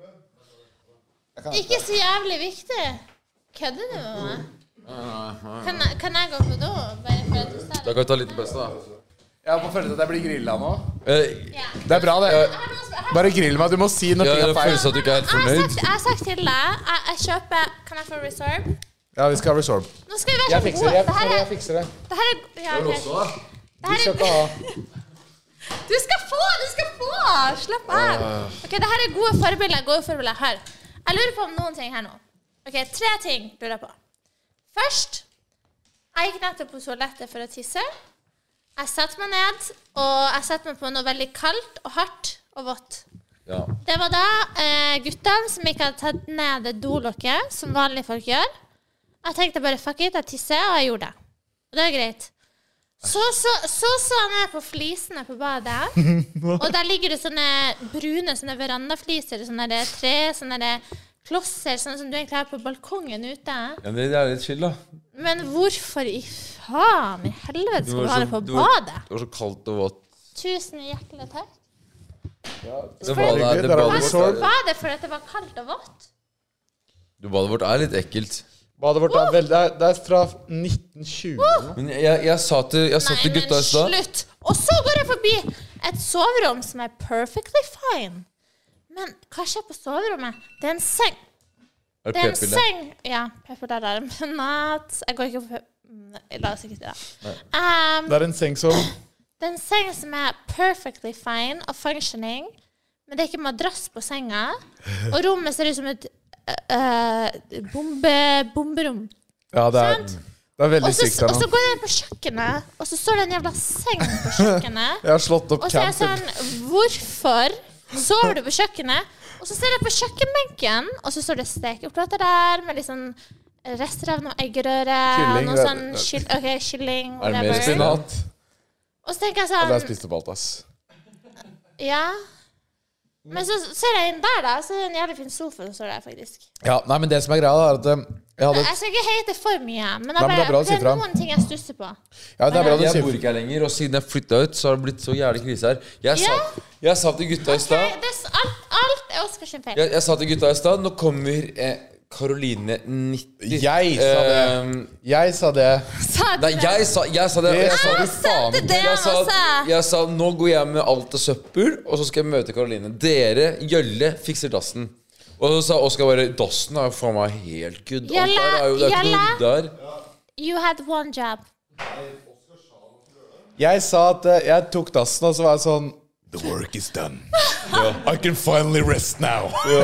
Speaker 3: Ikke så jævlig viktig. Kødder du med meg? Kan jeg, kan jeg gå på do? Bare for at du sa
Speaker 4: Da
Speaker 3: det?
Speaker 4: kan vi ta litt beste, da.
Speaker 1: Jeg har på følelse at jeg blir grilla nå.
Speaker 4: Eh,
Speaker 3: Ja.
Speaker 1: Det er bra, det.
Speaker 3: Jeg har noe som- jeg har-
Speaker 1: Bare grill meg. Du må si når
Speaker 4: jeg
Speaker 1: ting
Speaker 4: har
Speaker 1: er feil.
Speaker 4: følelse at du ikke er helt
Speaker 3: Jeg har
Speaker 4: fornøyd.
Speaker 3: sagt, jeg har sagt til deg, jeg, jeg kjøper. Kan jeg få reserve?
Speaker 1: Ja, vi skal ha resorb.
Speaker 3: Nå skal vi være
Speaker 1: Jeg
Speaker 3: så
Speaker 1: fikser
Speaker 3: gode.
Speaker 1: det.
Speaker 3: Det her
Speaker 1: Jeg
Speaker 3: er,
Speaker 1: fikser det.
Speaker 3: det her er ja, ok. Det
Speaker 1: Vi
Speaker 3: her
Speaker 1: skal
Speaker 3: er,
Speaker 1: ikke ha
Speaker 3: du skal få! Du skal få! Slapp av. Ok, det her er gode forbilder. Gode forbilder. Hør. Jeg lurer på om noen ting her nå. Ok, tre ting lurer jeg på. Først, jeg gikk nettopp på toalettet for å tisse. Jeg satte meg ned, og jeg satte meg på noe veldig kaldt og hardt og vått.
Speaker 4: Ja.
Speaker 3: Det var da eh, guttene som ikke hadde tatt ned det dolokket, som vanlige folk gjør. Jeg tenkte bare, fuck it, jeg tisser, og jeg gjorde det. Og det er greit. Så så, så så jeg ned på flisene på badet, og der ligger det sånne brune sånne verandafliser, sånne der tre, sånne der klosser, sånne som du egentlig har på balkongen ute.
Speaker 4: Ja, det er litt chill, da.
Speaker 3: Men hvorfor i faen i helvete
Speaker 4: Det
Speaker 3: skal
Speaker 4: var
Speaker 3: du ha
Speaker 4: så-
Speaker 3: det på
Speaker 4: det var-
Speaker 3: badet?
Speaker 4: Det var så kaldt og vått.
Speaker 3: Tusen hjertelig takk.
Speaker 4: Det badet, er, det
Speaker 1: Der har
Speaker 4: badet,
Speaker 1: vi
Speaker 4: vårt
Speaker 1: sorb.
Speaker 4: er,
Speaker 3: Var det for at det var kaldt og vått?
Speaker 4: det badet vårt er litt ekkelt.
Speaker 1: Badet vårt er, veldig, det er, det er fra nitten tjue.
Speaker 4: Men jeg, jeg, jeg sa til, jeg sa
Speaker 3: Nei,
Speaker 4: til
Speaker 3: men
Speaker 4: gutta i stad.
Speaker 3: slutt! Og så går jeg forbi et soverom som er perfectly fine. Men hva skjer på soverommet? Det er en seng.
Speaker 4: Er
Speaker 3: Det
Speaker 4: det
Speaker 3: er en
Speaker 4: p-pille?
Speaker 3: seng. Ja, p-pille-alarm. Natt. Jeg går ikke på pe- La oss ikke si det. Um,
Speaker 1: Det er en seng som
Speaker 3: det er en seng som er perfectly fine og functioning, men det er ikke madrass på senga. Og rommet ser ut som et uh, bombe, bomberom.
Speaker 1: Ja, det er,
Speaker 3: Sant?
Speaker 1: det er veldig
Speaker 3: Og så,
Speaker 1: sykt her
Speaker 3: og så
Speaker 1: nå.
Speaker 3: går jeg inn på kjøkkenet, og så står det en jævla seng på kjøkkenet.
Speaker 1: Jeg har slått opp
Speaker 3: Og så er jeg
Speaker 1: campen.
Speaker 3: sånn, hvorfor sover du på kjøkkenet? Og så ser jeg på kjøkkenbenken, og så står det stekeplater der, med litt sånn rester av noe eggerøre,
Speaker 1: Kylling,
Speaker 3: noe
Speaker 1: det-
Speaker 3: sånn kyll, ok, kylling,
Speaker 4: Er det mer
Speaker 3: whatever.
Speaker 1: Spinat.
Speaker 3: Og så tenker jeg
Speaker 1: Ja, det er
Speaker 3: sånn,
Speaker 1: spist opp alt, ass.
Speaker 3: ja. Men så ser jeg inn der da, så er det en jævlig fin sofa som står der faktisk.
Speaker 1: Ja, nei, men det som er greia, er at eh, jeg hadde
Speaker 3: Jeg skal ikke hate for mye, men det
Speaker 1: Nei, men
Speaker 3: er,
Speaker 1: det er bra
Speaker 3: bare,
Speaker 1: å si
Speaker 3: det
Speaker 1: fra.
Speaker 3: er noen ting jeg stusser på.
Speaker 1: Ja, det er bra du
Speaker 4: Jeg
Speaker 1: sier
Speaker 4: bor ikke her lenger, og siden jeg flytta ut, så har det blitt så jævlig krise her. Jeg sa,
Speaker 3: Ja.
Speaker 4: jeg sa til gutta i
Speaker 3: Ok,
Speaker 4: stad
Speaker 3: det er, s- alt, alt er Oskar sin feil.
Speaker 4: jeg, jeg sa til gutta i stad, nå kommer eh, Karoline nitti.
Speaker 1: Jeg sa det.
Speaker 4: Eh,
Speaker 1: Jeg sa det.
Speaker 3: Sa du
Speaker 4: Nei,
Speaker 3: det?
Speaker 4: jeg sa, jeg sa det. og
Speaker 1: Det
Speaker 4: Jeg
Speaker 1: sa
Speaker 4: sa,
Speaker 1: du faen.
Speaker 3: Sendte det
Speaker 4: jeg, sa,
Speaker 3: også.
Speaker 4: jeg sa nå går jeg med alt av søppel, og så skal jeg møte Karoline. Dere, Jølle, fikser dassen. Og så sa Oskar bare dassen er jo faen meg helt good. Alt
Speaker 3: Jølle,
Speaker 4: der er jo, det er ikke noe
Speaker 3: Jølle.
Speaker 4: der.
Speaker 3: You had one job.
Speaker 1: Jeg sa at eh, jeg tok dassen, og så var jeg sånn The work is done. I can finally rest now.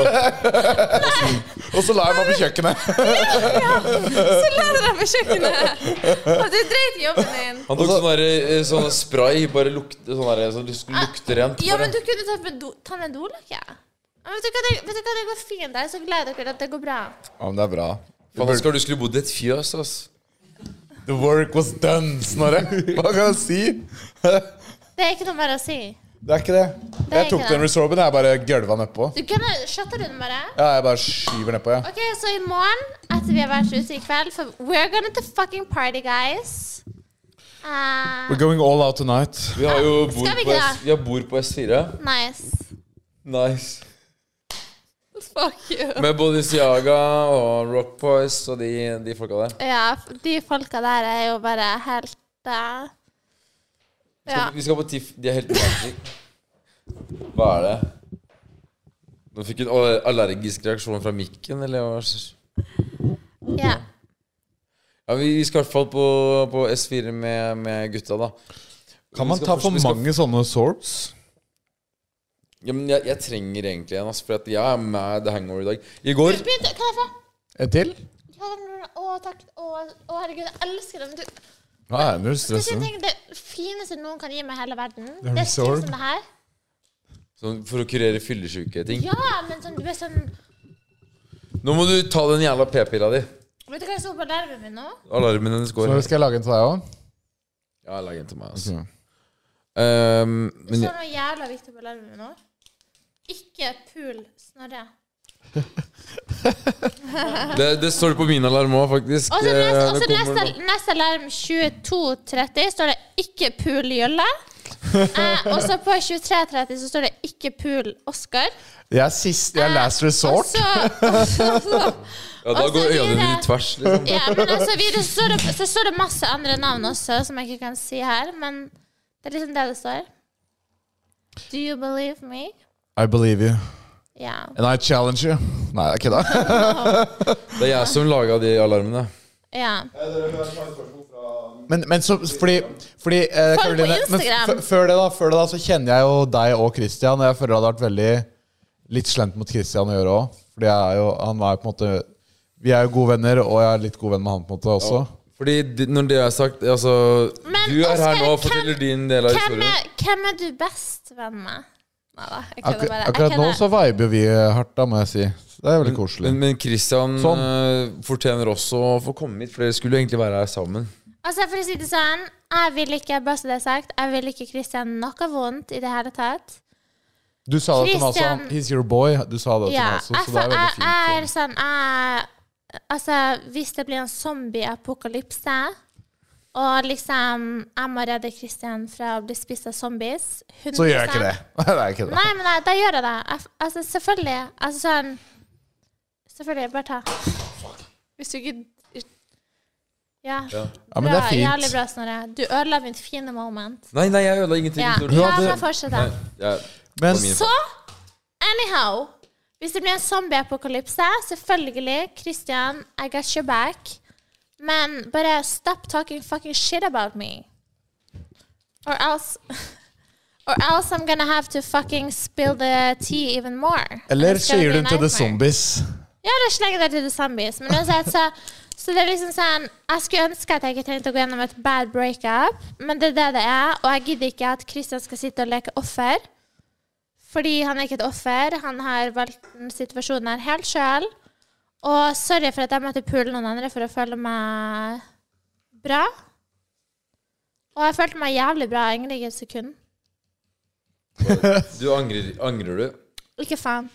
Speaker 1: og så la jeg meg på kjøkkenet.
Speaker 5: Så la du deg på kjøkkenet. Og du dreit i jobben din.
Speaker 4: Han tok sånn der, eh, sånn spray, bare lukte sånn der, så du skulle lukte rent.
Speaker 3: Ja,
Speaker 4: Bare.
Speaker 3: men du kunne tatt med do, ta med doløkke. Ja, vet, du hva, det, vet du hva, det går fint. Jeg er så glad i dere at det går bra.
Speaker 1: Ja, men det er bra.
Speaker 4: Faen, Oskar, du skulle bodd i et fjøs, ass.
Speaker 1: The work was done, Snorre. Hva kan jeg si?
Speaker 3: Det er ikke noe mer å si.
Speaker 1: Det er ikke det.
Speaker 3: er
Speaker 1: Jeg tok
Speaker 3: ikke
Speaker 1: den
Speaker 3: det.
Speaker 1: resorben, jeg bare gølva nedpå.
Speaker 3: Du kunne shotte den bare.
Speaker 1: Ja, jeg bare skyver nedpå, jeg.
Speaker 3: Ok, så i morgen, etter vi har vært ute i kveld, for we're gonna to fucking party, guys. Uh,
Speaker 1: We're going all out tonight.
Speaker 4: Vi har jo bord
Speaker 3: Skal vi
Speaker 4: på,
Speaker 3: ikke
Speaker 4: S, vi har bord på S fire.
Speaker 3: nice.
Speaker 4: Nice.
Speaker 5: Fuck you.
Speaker 4: Med både Siaga og Rock Boys og de, de folka der.
Speaker 3: Ja, de folka der er jo bare helt uh, Ja.
Speaker 4: Vi skal på TIFF. De er helt magic. Hva er det? Nå fikk du en allergisk reaksjon fra mikken, eller hva?
Speaker 3: ja.
Speaker 4: Ja, vi vi skal i hvert fall på, på S fire med, med gutta, da.
Speaker 1: Kan
Speaker 4: Vi
Speaker 1: man
Speaker 4: skal
Speaker 1: ta
Speaker 4: først-
Speaker 1: for
Speaker 4: vi skal-
Speaker 1: mange sånne sorbs?
Speaker 4: Ja, men jeg, jeg trenger egentlig en, altså, for at jeg er med The Hangover i dag. I går
Speaker 3: Begynte, kan jeg få?
Speaker 1: En til?
Speaker 3: Ja, den- Å, takk. Å, å, herregud, jeg elsker dem. Du,
Speaker 1: Ja, jeg er null
Speaker 3: skal
Speaker 1: stressa.
Speaker 3: ikke tenke det fineste noen kan gi meg i hele verden.
Speaker 1: er
Speaker 3: Det er ting
Speaker 1: Resorb.
Speaker 3: som det her.
Speaker 4: sånn, for å kurere fyllesyke ting.
Speaker 3: Ja, men sånn, du er sånn
Speaker 4: Nå må du ta den jævla p-pilla di.
Speaker 3: Vet du hva jeg så på alarmen min nå?
Speaker 4: Alarmen hennes går.
Speaker 1: Så skal jeg lage en til deg òg?
Speaker 4: Ja, lag en til meg, altså. Um,
Speaker 3: Det
Speaker 4: men
Speaker 3: står noe jævla viktig på alarmen min nå. Ikke pul Snorre.
Speaker 4: det, det står det på min alarm òg, faktisk.
Speaker 3: Og så
Speaker 4: Eh,
Speaker 3: neste,
Speaker 4: det
Speaker 3: og så
Speaker 4: kommer
Speaker 3: neste,
Speaker 4: nå.
Speaker 3: neste alarm tjueto tretti står det 'ikke pul Jølle'. Eh, og så på tjuetre tretti så står det 'ikke pul Oskar'.
Speaker 1: Jeg er sist, jeg er last
Speaker 3: Og
Speaker 1: resort.
Speaker 3: så, og så,
Speaker 4: Ja, da
Speaker 3: og så
Speaker 4: går øynene
Speaker 3: videre.
Speaker 4: dine tvers, liksom.
Speaker 3: ja, men altså videre så står, det, så står det masse andre navn også, som jeg ikke kan si her. Men det er liksom det det står. Do you believe me?
Speaker 1: I believe you.
Speaker 3: Ja.
Speaker 1: And I challenge you. Nei, jeg kødda.
Speaker 4: Det er jeg som laga de alarmene.
Speaker 3: ja.
Speaker 1: Men, men så fordi, fordi eh,
Speaker 3: Følg på
Speaker 1: Karoline, men
Speaker 3: Instagram.
Speaker 1: f- før det da Før det da så kjenner jeg jo deg og Christian, og jeg føler det hadde vært veldig litt slemt mot Christian å gjøre òg. Fordi jeg er jo, han var jo på en måte vi er jo gode venner, og jeg er litt god venn med han på en måte også.
Speaker 4: Fordi de, når det er sagt, altså
Speaker 3: Men,
Speaker 4: du er her
Speaker 3: Oskar,
Speaker 4: nå og
Speaker 3: hvem-
Speaker 4: forteller din del av
Speaker 3: Hvem
Speaker 4: historien.
Speaker 3: er, hvem er du best venn med? Nei da, jeg
Speaker 1: Ak
Speaker 3: kødder bare. Jeg
Speaker 1: akkurat nå
Speaker 3: kødder.
Speaker 1: så viber vi hardt, da, må jeg si. Det er veldig koselig.
Speaker 4: Men, men Christian
Speaker 1: Sånn.
Speaker 4: eh, fortjener også å få komme hit, for dere skulle jo egentlig være her sammen.
Speaker 3: Altså, for å si det sånn, jeg vil ikke, bare så det er sagt, jeg vil ikke Christian noe vondt i det hele tatt.
Speaker 1: Du sa det til meg også.
Speaker 3: Christian-
Speaker 1: He's your boy. Du sa det til
Speaker 3: Ja,
Speaker 1: meg også,
Speaker 3: jeg,
Speaker 1: så det er veldig
Speaker 3: jeg,
Speaker 1: fint.
Speaker 3: jeg er
Speaker 1: så.
Speaker 3: sånn, jeg, altså, hvis det blir en zombie-apokalypse, Og liksom, jeg må redde Christian fra å bli spist av zombies. hundre prosent.
Speaker 1: Så gjør jeg ikke det. Det er ikke det.
Speaker 3: Nei, men da gjør jeg det. Jeg, altså, selvfølgelig. Altså sånn... Selvfølgelig, bare ta. Hvis du ikke... Ja,
Speaker 4: Ja.
Speaker 1: Ja, men det er fint.
Speaker 3: Jævlig bra, Snorre. Du ødela mitt fine moment.
Speaker 4: Nei, nei, jeg ødela ingenting.
Speaker 3: Ja,
Speaker 4: Victoria.
Speaker 3: ja
Speaker 1: hadde-
Speaker 3: men fortsett da.
Speaker 4: Nei, jeg,
Speaker 1: Men
Speaker 4: det var min
Speaker 3: Så, anyhow, hvis det blir en zombie-apokalypse, selvfølgelig, Christian, I got your back. Men bare stop talking fucking shit about me. Or else... Or else I'm gonna have to fucking spill the tea even more.
Speaker 1: Eller
Speaker 3: It's gonna
Speaker 1: sier
Speaker 3: be a
Speaker 1: du til The
Speaker 3: nightmare.
Speaker 1: Zombies?
Speaker 3: Ja, det slenger det til The Zombies. Men uansett, så, så det er liksom sånn, jeg skulle ønske at jeg ikke trengte å gå gjennom et bad breakup, men det er det det er, og jeg gidder ikke at Christian skal sitte og leke offer, fordi han er ikke et offer, han har valgt den situasjonen her helt selv, og sorry for at jeg måtte pule noen andre for å føle meg bra, og jeg følte meg jævlig bra egentlig i et sekund.
Speaker 4: Du angrer, angrer du?
Speaker 3: Ikke faen.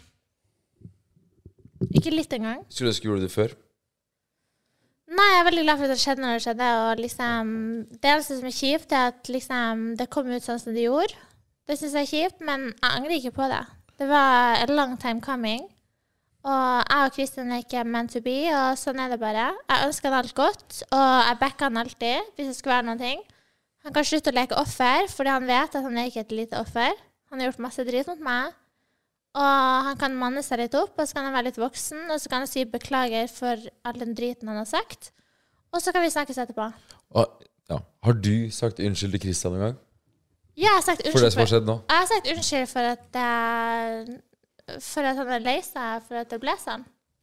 Speaker 3: Ikke litt engang.
Speaker 4: Skulle du ønske gjorde det før?
Speaker 3: Nei, jeg er veldig glad for at det skjedde når det skjedde, og liksom, det eneste som er kjipt er at liksom, det kom ut sånn som det gjorde. Det synes jeg er kjipt, men jeg angrer ikke på det. Det var a long time coming, og jeg og Christian er ikke meant to be, og sånn er det bare. Jeg ønsker han alt godt, og jeg backer han alltid, hvis det skal være noen ting. Han kan slutte å leke offer, fordi han vet at han er ikke et lite offer. Han har gjort masse drit mot meg. Og han kan manne seg litt opp, og så kan han være litt voksen, og så kan han si beklager for all den driten han har sagt. Og så kan vi snakkes etterpå.
Speaker 4: Ah, ja. Har du sagt unnskyld til Christian en gang?
Speaker 3: Ja, jeg har sagt unnskyld
Speaker 4: For det som har skjedd nå?
Speaker 3: Jeg har sagt unnskyld for at, jeg, for at han er lei seg, for at det ble sånn.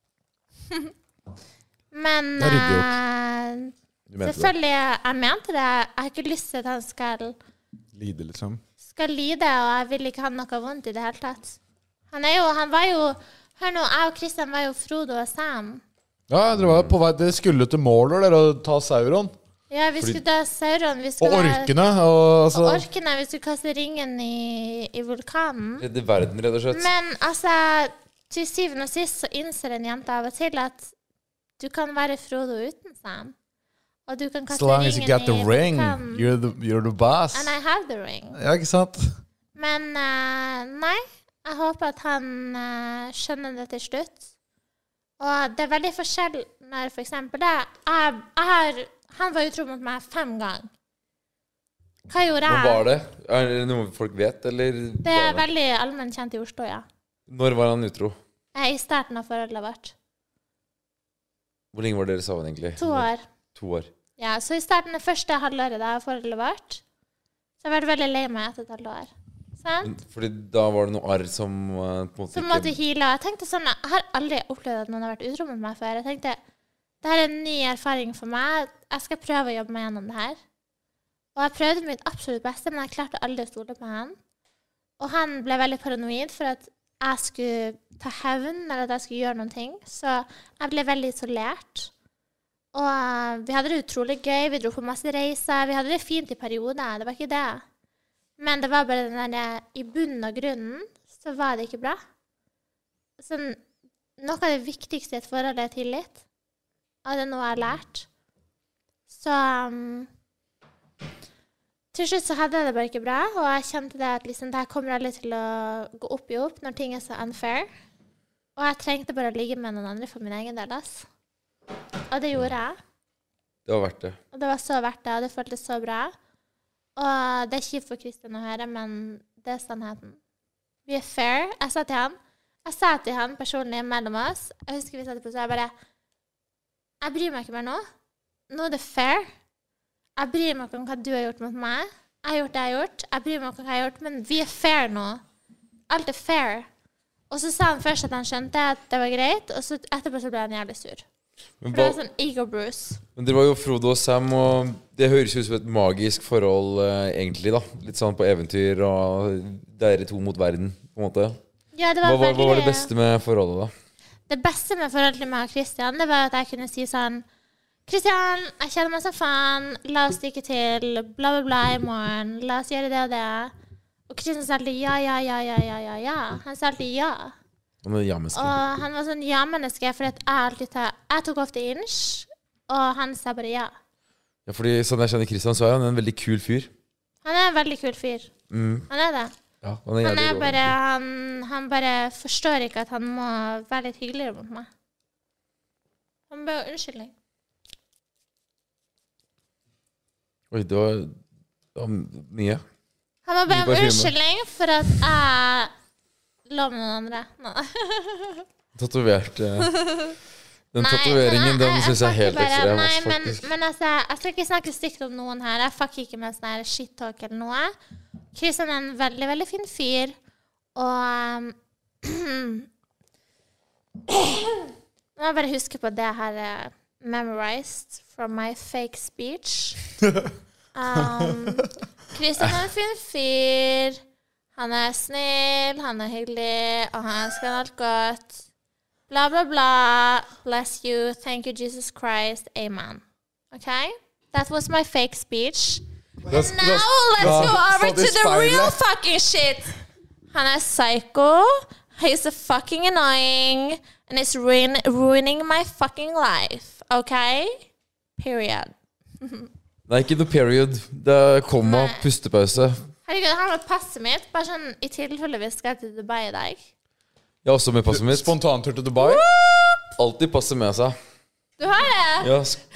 Speaker 3: Men
Speaker 1: Det er ryddig gjort.
Speaker 3: eh,
Speaker 4: Du mente det?
Speaker 3: selvfølgelig, jeg mente det. Jeg har ikke lyst til at han skal,
Speaker 1: Lide, liksom.
Speaker 3: skal lide, og jeg vil ikke ha noe vondt i det hele tatt. Han er jo, han var jo, hør nå, jeg og Christian var jo Frodo og Sam.
Speaker 1: Ja, dere var på vei, dere skulle til Mordor, dere, og ta Sauron.
Speaker 3: Ja, vi skulle ta Sauron, vi
Speaker 1: Og
Speaker 3: skulle...
Speaker 1: orkene, og altså...
Speaker 3: Og orkene, vi skulle kaste ringen i, i vulkanen.
Speaker 4: Redde verden, rett og slett.
Speaker 3: Men altså, til syvende og sist så innser en jente av og til at du kan være Frodo uten Sam. Og du kan kaste
Speaker 1: So long as you
Speaker 3: ringen
Speaker 1: got the
Speaker 3: i
Speaker 1: ring,
Speaker 3: vulkanen.
Speaker 1: you're the, you're the boss.
Speaker 3: And I have the ring.
Speaker 1: Ja, ikke sant?
Speaker 3: Men eh, nei, jeg håper at han eh, skjønner det til slutt. Og det er veldig forskjell når for eksempel det, jeg, jeg har, han var utro mot meg fem ganger. Hva gjorde jeg?
Speaker 4: Hva var det? Er det noe folk vet, eller?
Speaker 3: Det er
Speaker 4: var
Speaker 3: veldig allmenn kjent i Oslo, ja.
Speaker 4: Når var han utro?
Speaker 3: Jeg er I starten av forholdet vårt.
Speaker 4: Hvor lenge var dere sammen, egentlig?
Speaker 3: To år.
Speaker 4: To år.
Speaker 3: Ja, så I starten av første halvåret da forholdet vårt, så har jeg vært veldig lei meg etter et halvt år. Sant?
Speaker 4: Men, fordi da var det noe arr som uh, på en måte
Speaker 3: Så måtte jeg heale. Jeg tenkte sånn, jeg har aldri opplevd at noen har vært utro mot meg før. Jeg tenkte, det her er en ny erfaring for meg. Jeg skal prøve å jobbe meg gjennom det her. Og jeg prøvde mitt absolutt beste, men jeg klarte aldri å stole på han. Og han ble veldig paranoid for at jeg skulle ta hevn, eller at jeg skulle gjøre noen ting. Så jeg ble veldig isolert. Og uh, vi hadde det utrolig gøy, vi dro på masse reiser, vi hadde det fint I perioder, det var ikke det. Men det var bare den der, I bunnen og grunnen, så var det ikke bra. Sånn, noe av det viktigste I et forhold er tillit. Og det er noe jeg har lært. Så um, til slutt så hadde jeg det bare ikke bra, og jeg kjente det at liksom, det her kommer aldri til å gå opp I opp når ting er så unfair. Og jeg trengte bare å ligge med noen andre for min egen del, ass. Og det gjorde jeg.
Speaker 4: Det var verdt det.
Speaker 3: Og det var så verdt det, og det føltes så bra. Og det er kjipt for Christian å høre, men det er sannheten. Vi er fair. Jeg sa til han, jeg sa til han personlig mellom oss, jeg husker vi satt på så jeg bare, jeg bryr meg ikke mer nå. Nå er det fair. Jeg bryr meg ikke om hva du har gjort mot meg. Jeg har gjort det jeg har gjort. Jeg bryr meg ikke om hva jeg har gjort, men vi er fair nå. Alt er fair. Og så sa han først at han skjønte at det var greit, og så etterpå så ble han jævlig sur.
Speaker 4: Men,
Speaker 3: For det
Speaker 4: hva,
Speaker 3: var sånn ego Bruce.
Speaker 4: men dere var jo Frodo og Sam, og det høres ut som et magisk forhold, uh, egentlig, da. Litt sånn på eventyr, og dere to mot verden, på en måte.
Speaker 3: Ja, det
Speaker 4: Hva,
Speaker 3: var
Speaker 4: var- hva var det
Speaker 3: veldig-
Speaker 4: beste med forholdet, da?
Speaker 3: Det beste med forholdet til meg og Christian, det var at jeg kunne si sånn, Christian, jeg kjenner meg som faen, la oss stikke til, bla bla bla I morgen, la oss gjøre det og det. Og Christian sa alltid ja, ja, ja, ja, ja, ja, ja. Han sa alltid ja.
Speaker 4: Hva med ja-mennesket?
Speaker 3: Og han var sånn ja-menneske, for at jeg alltid tar, jeg tok ofte inch, og han sa bare ja.
Speaker 4: Ja, fordi sånn jeg kjenner Kristian, så er han en veldig kul fyr.
Speaker 3: Han er en veldig kul fyr.
Speaker 4: Mm.
Speaker 3: Han er det.
Speaker 4: Ja, han er,
Speaker 3: Han, er
Speaker 4: rå,
Speaker 3: bare,
Speaker 4: egentlig.
Speaker 3: han, han bare forstår ikke at han må være litt hyggeligere mot meg. Han ber om unnskyldning.
Speaker 4: Oi, det var, det var mye.
Speaker 3: Han må be om
Speaker 4: Mye på filmen.
Speaker 3: unnskyldning for at jeg lå med noen andre. Nei.
Speaker 4: Tatovert. eh, Den
Speaker 3: Nei,
Speaker 4: tatoveringen,
Speaker 3: men
Speaker 4: den
Speaker 3: jeg-
Speaker 4: synes jeg er
Speaker 3: jeg
Speaker 4: helt
Speaker 3: snakker
Speaker 4: ekstrem,
Speaker 3: bare-
Speaker 4: ass,
Speaker 3: Nei, men,
Speaker 4: faktisk.
Speaker 3: men altså, jeg skal ikke snakke stygt om noen her. Jeg fucker ikke med sånn her shit-talk eller noe. Kristian er en veldig, veldig fin fyr. Og um, Nå må jeg bare huske på det her uh, memorized from my fake speech. Um, Kristian er en fin fyr. Han er snill, han er hyggelig, og han skal ha alt godt. Bla, bla, bla. Bless you. Thank you, Jesus Christ. Amen. Okay? That was my fake speech.
Speaker 1: Das-
Speaker 3: Now
Speaker 1: das-
Speaker 3: let's
Speaker 1: da
Speaker 3: go over
Speaker 1: stod i
Speaker 3: to the
Speaker 1: speilet.
Speaker 3: real fucking shit. Han er psycho. He's a fucking annoying. And it's ruin ruining my fucking life. Okay? Period.
Speaker 4: Nei, ikke noe period. Det er komma,
Speaker 3: Nei.
Speaker 4: pustepause.
Speaker 3: Herregud, jeg har med passet mitt. Bare sånn i tilfelle vi skal til Dubai i dag.
Speaker 4: Jeg har også med passet mitt.
Speaker 1: Spontantur til Dubai.
Speaker 4: Alltid passet med seg.
Speaker 3: Du har det?
Speaker 4: Ja, sk-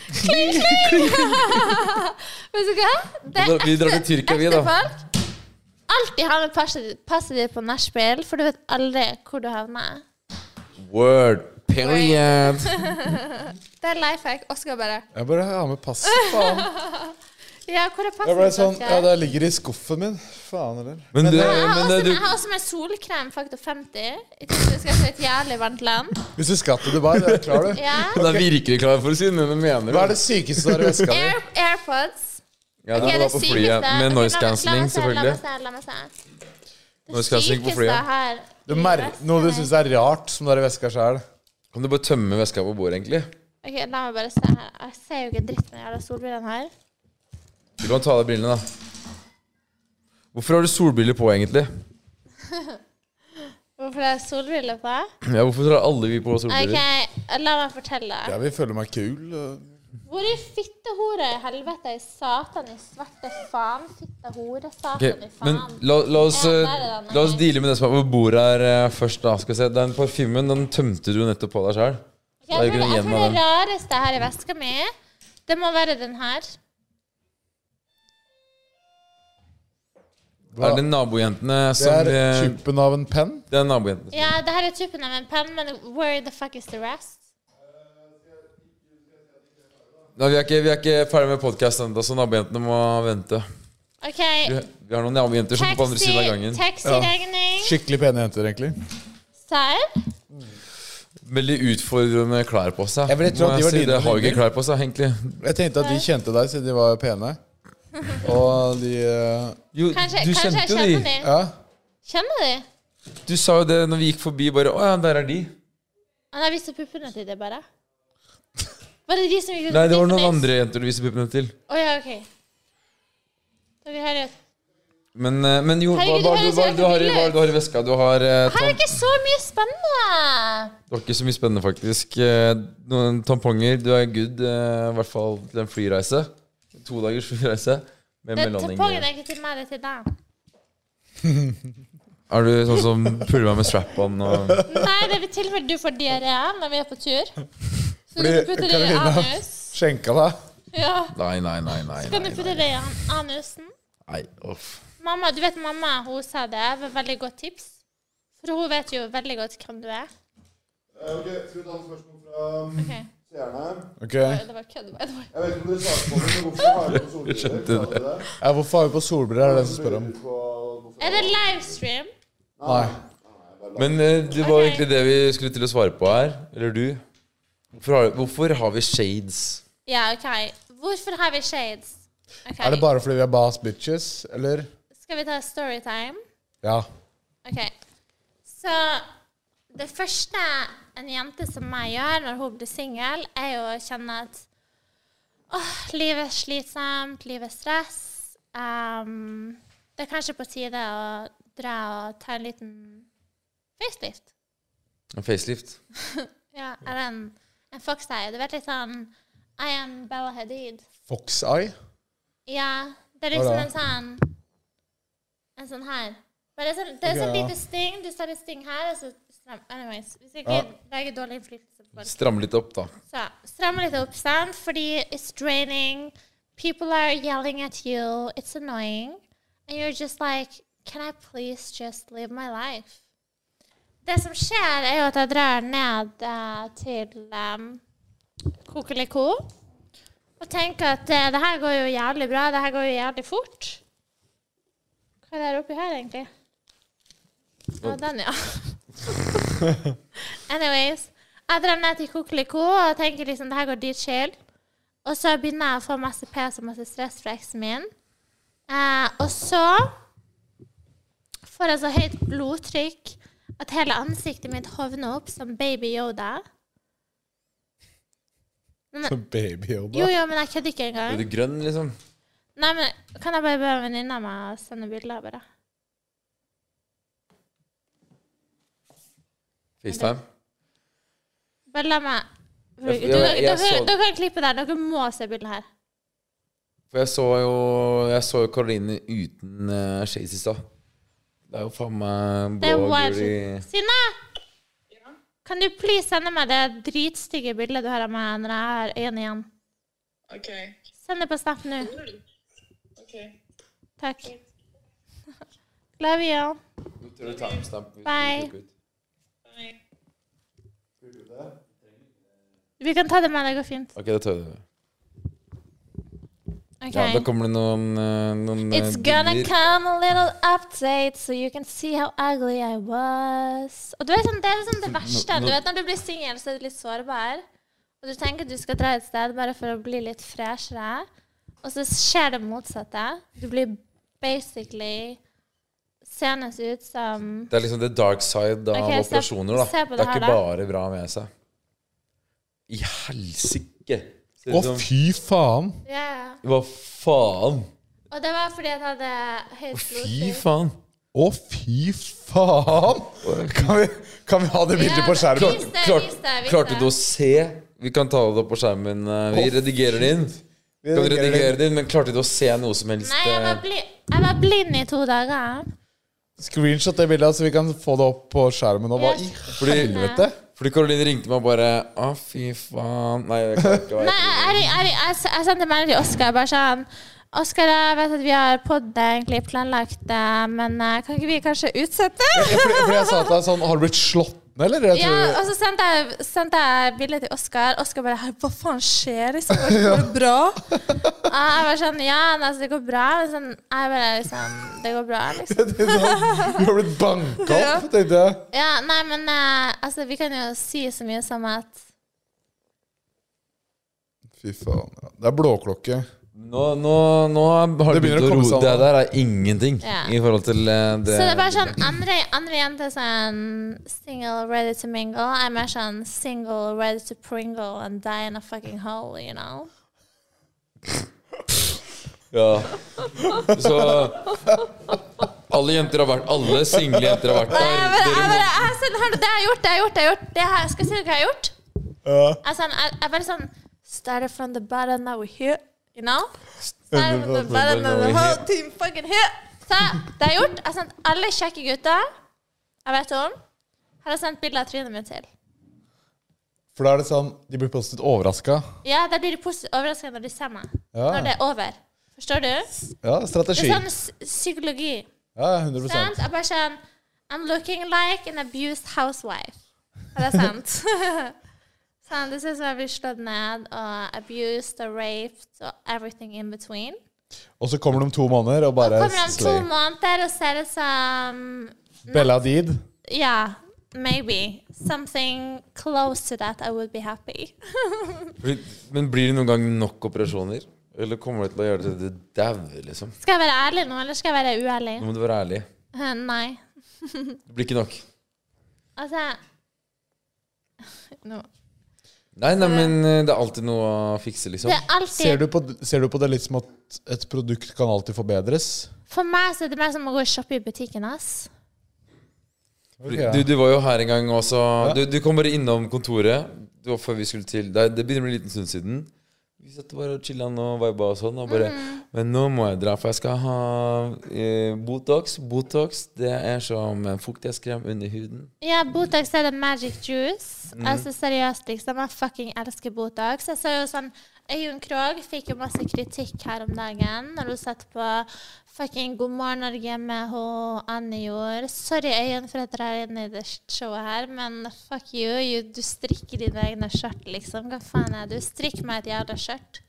Speaker 3: Vet du hva? Det
Speaker 4: Da- vi drar til Tyrkia, vi, da.
Speaker 3: ekte folk. Alltid ha med passet, passet ditt på nachspiel, for du vet aldri hvor du havner.
Speaker 4: Word. Period.
Speaker 3: Det er life hack. Oskar bare
Speaker 1: Jeg bare har med passet, faen.
Speaker 3: Ja, hvor er passet
Speaker 1: Jeg ble
Speaker 3: ditt,
Speaker 1: sånn,
Speaker 3: Oskar?
Speaker 1: ja, det ligger i skuffen min. Faen, eller?
Speaker 4: Men, du,
Speaker 3: Jeg har,
Speaker 4: men
Speaker 3: også,
Speaker 4: eh, du
Speaker 3: jeg har også med solkrem faktor femti. I tilfelle vi skal til et jævlig varmt land.
Speaker 1: Hvis du skal til Dubai, det er klar du.
Speaker 3: Ja.
Speaker 4: Den er virkelig klar for å si det, men mener
Speaker 1: Hva er det sykeste du har i veska di?
Speaker 3: Air, Airpods.
Speaker 4: Ja, det
Speaker 3: Ok,
Speaker 4: var på
Speaker 3: sykeste-
Speaker 4: flyet. Med
Speaker 3: ok,
Speaker 4: noise
Speaker 3: la meg-
Speaker 4: cancelling,
Speaker 3: la meg se,
Speaker 4: selvfølgelig.
Speaker 3: La meg se, la meg se. Det
Speaker 4: Noise cancelling på
Speaker 3: sykeste
Speaker 4: flyet.
Speaker 3: jeg har
Speaker 1: Du
Speaker 3: i
Speaker 1: mer
Speaker 3: veska
Speaker 1: noe du
Speaker 3: mi.
Speaker 1: syns er rart, som du har i veska sjøl.
Speaker 4: Kan du bare tømme veska på bordet, egentlig?
Speaker 3: Ok, la meg bare se her. Jeg ser jo ikke en dritt med de solbrillene her.
Speaker 4: Du kan ta av deg brillene, da. Hvorfor har du solbriller på, egentlig?
Speaker 3: Hvorfor er det solbriller på?
Speaker 4: Ja, hvorfor drar alle vi på
Speaker 3: Ok,
Speaker 4: solbriller?
Speaker 3: la meg fortelle.
Speaker 1: Jeg vil føle meg kul. og-
Speaker 3: Hvor i fittehore i helvete i satan i svarte faen? Fittehore,
Speaker 4: Ok,
Speaker 3: satan i
Speaker 4: men
Speaker 3: faen.
Speaker 4: la, la, oss,
Speaker 3: Ja,
Speaker 4: eh,
Speaker 3: der er den,
Speaker 4: la oss
Speaker 3: ok.
Speaker 4: deale med det som er på bordet her eh, først, da. Skal vi se. Den parfymen, den tømte du nettopp på deg sjøl.
Speaker 3: Jeg tror, jeg tror det rareste her i veska mi, det må være den her.
Speaker 4: Er det nabojentene
Speaker 1: Det
Speaker 4: som
Speaker 1: er
Speaker 4: eh,
Speaker 1: tuppen av en penn.
Speaker 4: Det er nabojentene.
Speaker 3: Ja, det her er tuppen av en penn, men where the fuck is the rest?
Speaker 4: Nei, vi er ikke, vi er ikke ferdig med podkasten ennå, så nabojentene må vente.
Speaker 3: Ok,
Speaker 4: Vi, vi har noen nabojenter som er på andre siden av gangen.
Speaker 3: taxiregning.
Speaker 1: Skikkelig pene jenter, egentlig.
Speaker 3: Serr?
Speaker 4: Veldig utfordrende klær på seg.
Speaker 1: Jeg vil tro
Speaker 4: må
Speaker 1: at de var
Speaker 4: si.
Speaker 1: dine
Speaker 4: Det har jo ikke
Speaker 1: venner.
Speaker 4: klær på seg, egentlig.
Speaker 1: Jeg tenkte at de kjente deg siden de var pene. Og de eh,
Speaker 4: Jo,
Speaker 3: Kanskje,
Speaker 4: du
Speaker 3: kanskje jeg
Speaker 4: kjente jo
Speaker 3: kjenner
Speaker 4: de.
Speaker 3: de.
Speaker 1: Ja.
Speaker 3: Kjenner de?
Speaker 4: Du sa jo det når vi gikk forbi, bare 'Å ja, der er de'.
Speaker 3: Han har vist puppene til det, bare. Var det de som gikk ut
Speaker 4: Nei, det var
Speaker 3: på
Speaker 4: noen
Speaker 3: Tiffany's?
Speaker 4: andre jenter du viste puppene til.
Speaker 3: Å ja, ok. Dere hører ut.
Speaker 4: Men, eh, men jo, hva,
Speaker 3: Herregud,
Speaker 4: hva,
Speaker 3: det
Speaker 4: hva,
Speaker 3: høres
Speaker 4: hva,
Speaker 3: helt
Speaker 4: du har, i-
Speaker 3: vilt
Speaker 4: hva
Speaker 3: ut.
Speaker 4: du har i veska? Du har eh,
Speaker 3: Her er
Speaker 4: tam,
Speaker 3: ikke så mye spennende.
Speaker 4: Du har ikke så mye spennende, faktisk. Eh, Noen tamponger. Du er good, eh, i hvert fall til en flyreise. To dagers flyreise. Med
Speaker 3: Den
Speaker 4: melanding.
Speaker 3: tampongen er ikke til meg, det er til deg.
Speaker 4: Er du sånn som puller meg med strap-on og
Speaker 3: Nei, det er til og med du får diaré når vi er på tur. Så
Speaker 1: Fordi
Speaker 3: kan du putte det i
Speaker 1: Karolina
Speaker 3: anus.
Speaker 1: skjenka deg.
Speaker 3: Ja,
Speaker 4: Nei, nei, nei. nei,
Speaker 3: så kan du
Speaker 4: nei,
Speaker 3: putte
Speaker 4: nei.
Speaker 3: det i an- anusen.
Speaker 4: nei. Uff.
Speaker 3: Mamma, du vet mamma, hun sa det var veldig godt tips. For hun vet jo veldig godt hvem du er.
Speaker 6: Ok, skal vi ta et spørsmål fra
Speaker 3: Ok,
Speaker 6: seerne?
Speaker 1: Ok.
Speaker 3: det var kødd. by the way.
Speaker 6: Jeg vet ikke om dere svarte på det, men hvorfor har dere på solbriller?
Speaker 4: skjønte det.
Speaker 6: Sa dere det?
Speaker 1: Ja, hvorfor har vi på solbriller? Er det den som spør om.
Speaker 6: På- hvorfor-
Speaker 3: Er det livestream?
Speaker 1: Nei.
Speaker 4: Men eh, det var
Speaker 3: Ok.
Speaker 4: egentlig det vi skulle til å svare på her. Eller du. Hvorfor har, hvorfor har vi shades?
Speaker 3: Ja, ok. Hvorfor har vi shades? Ok,
Speaker 1: Er det bare fordi vi er bass bitches, eller?
Speaker 3: Skal vi ta storytime?
Speaker 1: Ja.
Speaker 3: Ok. Så det første en jente som meg gjør når hun blir singel, er jo å kjenne at åh, livet er slitsomt, livet er stress. Um, det er kanskje på tide å dra og ta en liten facelift.
Speaker 4: En facelift.
Speaker 3: Ja, eller en, en foxeye. Du vet litt sånn I am Bella Hadid.
Speaker 1: Fox Eye?
Speaker 3: Ja, det er
Speaker 1: Hva
Speaker 3: liksom
Speaker 1: da?
Speaker 3: en sånn En sånn her. Men det er sånn, det er
Speaker 1: Ok,
Speaker 3: sånn
Speaker 1: ja.
Speaker 3: lite sting. Du tar et sting her, og så stram. Anyways, hvis ikke
Speaker 1: Ja.
Speaker 3: lager dårlig innflytelse på folk.
Speaker 4: Stramme litt opp, da.
Speaker 3: Så stramme litt opp, sant? Fordi it's draining. People are yelling at you. It's annoying. And you're just like, can I please just live my life? Det som skjer, er jo at jeg drar ned eh, til um, Kokeliko og tenker at eh, det her går jo jævlig bra. Det her går jo jævlig fort. Hva er det oppi her, egentlig? Å, den, ja. Anyways. Jeg drar ned til Kokeliko og tenker liksom, det her går dit chill. Og så begynner jeg å få masse pes og masse stress fra eksen min. Eh, og så får jeg så høyt blodtrykk at hele ansiktet mitt hovner opp som baby Yoda. Men,
Speaker 1: Som baby Yoda?
Speaker 3: jo, jo, men jeg kødder ikke
Speaker 4: Er
Speaker 3: engang.
Speaker 4: du grønn, liksom?
Speaker 3: Nei, men kan jeg bare be venninna meg å sende bilder bare?
Speaker 4: FaceTime?
Speaker 3: Bare la meg... Du,
Speaker 4: Jeg-
Speaker 3: dere,
Speaker 4: jeg- jeg
Speaker 3: dere,
Speaker 4: så-
Speaker 3: dere kan klippe der. Dere må se bildet her.
Speaker 4: For jeg så jo Jeg så jo Karoline uten uh, shades i stad. Det er jo faen meg
Speaker 3: Det er
Speaker 4: blå og
Speaker 3: wild.
Speaker 4: gul i
Speaker 3: Sine! Kan du please sende meg det dritstygge bildet du har av meg når jeg har øynene igjen?
Speaker 7: Ok.
Speaker 3: Send det på Snap nå.
Speaker 7: Ok.
Speaker 3: Takk. Love you.
Speaker 4: Nå tør du ta en stamp hvis du
Speaker 3: Bye.
Speaker 4: klipper ut.
Speaker 3: Vi kan ta det med, det går fint.
Speaker 4: Ok, da tar jeg det.
Speaker 3: Ok.
Speaker 4: Ja, da kommer det noen, eh, noen eh,
Speaker 3: It's gonna
Speaker 4: bilder.
Speaker 3: come a little update so you can see how ugly I was. Og du vet, sånn, det er liksom det verste.
Speaker 4: nå-
Speaker 3: Du vet, når du blir singel, så er du litt sårbar. Og du tenker at du skal dra et sted bare for å bli litt freshere. Og så skjer det motsatte. Du blir basically seende ut som...
Speaker 4: Det er liksom the dark side av
Speaker 3: Ok, se-
Speaker 4: operasjoner, da.
Speaker 3: se på
Speaker 4: Det
Speaker 3: det
Speaker 4: er
Speaker 3: her,
Speaker 4: ikke
Speaker 3: da.
Speaker 4: bare bra med seg. I helsike! Ser
Speaker 1: Å,
Speaker 4: ut som-
Speaker 1: fy faen!
Speaker 3: Ja, ja.
Speaker 4: Hva faen?
Speaker 3: Og det var fordi jeg hadde høyt
Speaker 4: Fy
Speaker 3: blodtrykk.
Speaker 4: faen!
Speaker 1: Å, fy faen! Kan vi, kan vi ha det bildet på skjermen?
Speaker 3: Vis det,
Speaker 4: Klart,
Speaker 3: vis det, vis
Speaker 4: klarte
Speaker 3: det.
Speaker 4: du å se? Vi kan ta det opp på skjermen. eh, Vi redigerer det inn. Vi kan redigere det inn, men klarte du å se noe som helst?
Speaker 3: Nei, jeg var,
Speaker 4: eh,
Speaker 3: bli jeg var blind i to dager.
Speaker 1: Screenshot det bildet, så vi kan få det opp på skjermen. Og hva i
Speaker 4: Fordi,
Speaker 1: helvete?
Speaker 4: fordi Karoline ringte meg og bare Å, fy faen. Nei, jeg kan ikke
Speaker 3: Nei, jeg, jeg, jeg, jeg, jeg sendte melding til Oskar bare sånn Oskar, jeg vet at vi har poddet egentlig planlagt det, men eh, kan ikke vi kanskje utsette?
Speaker 1: Ja, fordi, fordi jeg sa til deg sånn, har du blitt slått ned, eller? Jeg
Speaker 3: Ja,
Speaker 1: tror,
Speaker 3: og så sendte jeg, sendte jeg bilde til Oskar. Oskar bare «Hei, hva faen skjer? Liksom, går det bra? Og jeg var sånn, ja, altså, det går bra. Men sånn, jeg bare liksom, det går bra, liksom.
Speaker 1: du har blitt banka opp, tenkte jeg.
Speaker 3: Ja, nei, men eh, altså, vi kan jo si så mye som at
Speaker 1: Fy faen. Ja. Det er blåklokke.
Speaker 4: Nå, nå, nå har
Speaker 1: Det
Speaker 4: det
Speaker 1: begynner
Speaker 4: begynt
Speaker 1: å
Speaker 4: å
Speaker 1: komme
Speaker 4: roe.
Speaker 1: seg
Speaker 4: Det
Speaker 1: an.
Speaker 4: der er ingenting
Speaker 3: Ja.
Speaker 4: i forhold til eh, det.
Speaker 3: Så det er bare sånn andre, andre jenter sånn single, ready to mingle. Jeg er mer sånn single, ready to pringle and die in a fucking hole, you know?
Speaker 4: Ja. Så alle jenter har vært Alle single jenter har vært
Speaker 3: Nei,
Speaker 4: der.
Speaker 3: jeg bare,
Speaker 4: Dere
Speaker 3: jeg
Speaker 4: må,
Speaker 3: bare, jeg, sånn, hør, det har jeg gjort, det har jeg gjort, det har jeg gjort. Det her, skal jeg si dere hva jeg har gjort?
Speaker 1: Ja.
Speaker 3: Jeg, sånn, jeg, jeg bare sånn, started from the bottom, now we're here, you know? Started from the bottom, now the whole team fucking here. Så det har jeg gjort. Jeg har sendt alle kjekke gutter jeg vet om, har jeg sendt bilder av trynet mitt til.
Speaker 1: For da er det sånn, de blir positivt overrasket.
Speaker 3: Ja, da blir de positivt overrasket når de ser meg.
Speaker 1: Ja.
Speaker 3: Når det er over. Forstår du?
Speaker 1: Ja,
Speaker 3: Det
Speaker 1: strategi.
Speaker 3: er sånn s- psykologi.
Speaker 1: Ja, hundre
Speaker 3: Sant?
Speaker 1: prosent.
Speaker 3: Jeg bare sånn I'm looking like an abused housewife. Er det sant? Sånn, det ser ut som jeg blir slått ned og abused og raped og everything in between.
Speaker 1: Og så kommer de om to måneder og bare
Speaker 3: Kommer om to
Speaker 1: slay.
Speaker 3: måneder og ser ut som
Speaker 1: Bella Hadid.
Speaker 3: Ja, maybe. Something close to that, I would be happy.
Speaker 4: Fordi- men blir det noen gang nok operasjoner? Eller kommer det til å gjøre det til det dauer, liksom?
Speaker 3: Skal jeg være ærlig nå, eller skal jeg være uærlig?
Speaker 4: Nå må du være ærlig.
Speaker 3: Eh, Nei.
Speaker 4: Det blir ikke nok.
Speaker 3: Altså no.
Speaker 4: Nei, nei, men eh, det er alltid noe å fikse, liksom.
Speaker 3: Det er alltid
Speaker 1: Ser du, på, ser du på det litt som at et produkt kan alltid forbedres?
Speaker 3: For meg så er det mer som å gå og shoppe i butikken, ass.
Speaker 1: Ok, ja.
Speaker 4: Du, du var jo her en gang også.
Speaker 1: Ja.
Speaker 4: Du, du kom bare innom kontoret. Det var før vi skulle til Det, det begynner å bli en liten stund siden. Vi satt bare og chillet og viba og sånn, og bare, mm. men nå må jeg dra, for jeg skal ha eh, Botox. Botox, det er som en fuktighetskrem under huden.
Speaker 3: Ja, Botox er det magic juice. Mm. Altså seriøst, liksom, jeg fucking elsker Botox. Jeg så jo sånn, Øyunn Krogh fikk jo masse kritikk her om dagen, når hun satt på fucking God morgen Norge med hun Anne gjorde. Sorry Øyunn for at dere er inne i det showet her, men fuck you, you du strikker dine egne skjørt, liksom. Hva faen er det? Du strikker meg et jævla skjørt.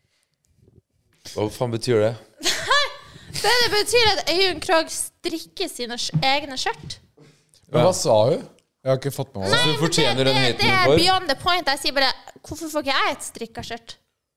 Speaker 4: Hva faen betyr det?
Speaker 3: det, det betyr at Øyunn Krogh strikker sine egne skjørt.
Speaker 1: Men hva sa hun? Jeg har ikke fått med meg det.
Speaker 4: Så du fortjener den haten
Speaker 3: det er
Speaker 4: for?
Speaker 3: beyond the point. Jeg sier bare, hvorfor får ikke jeg et strikket skjørt?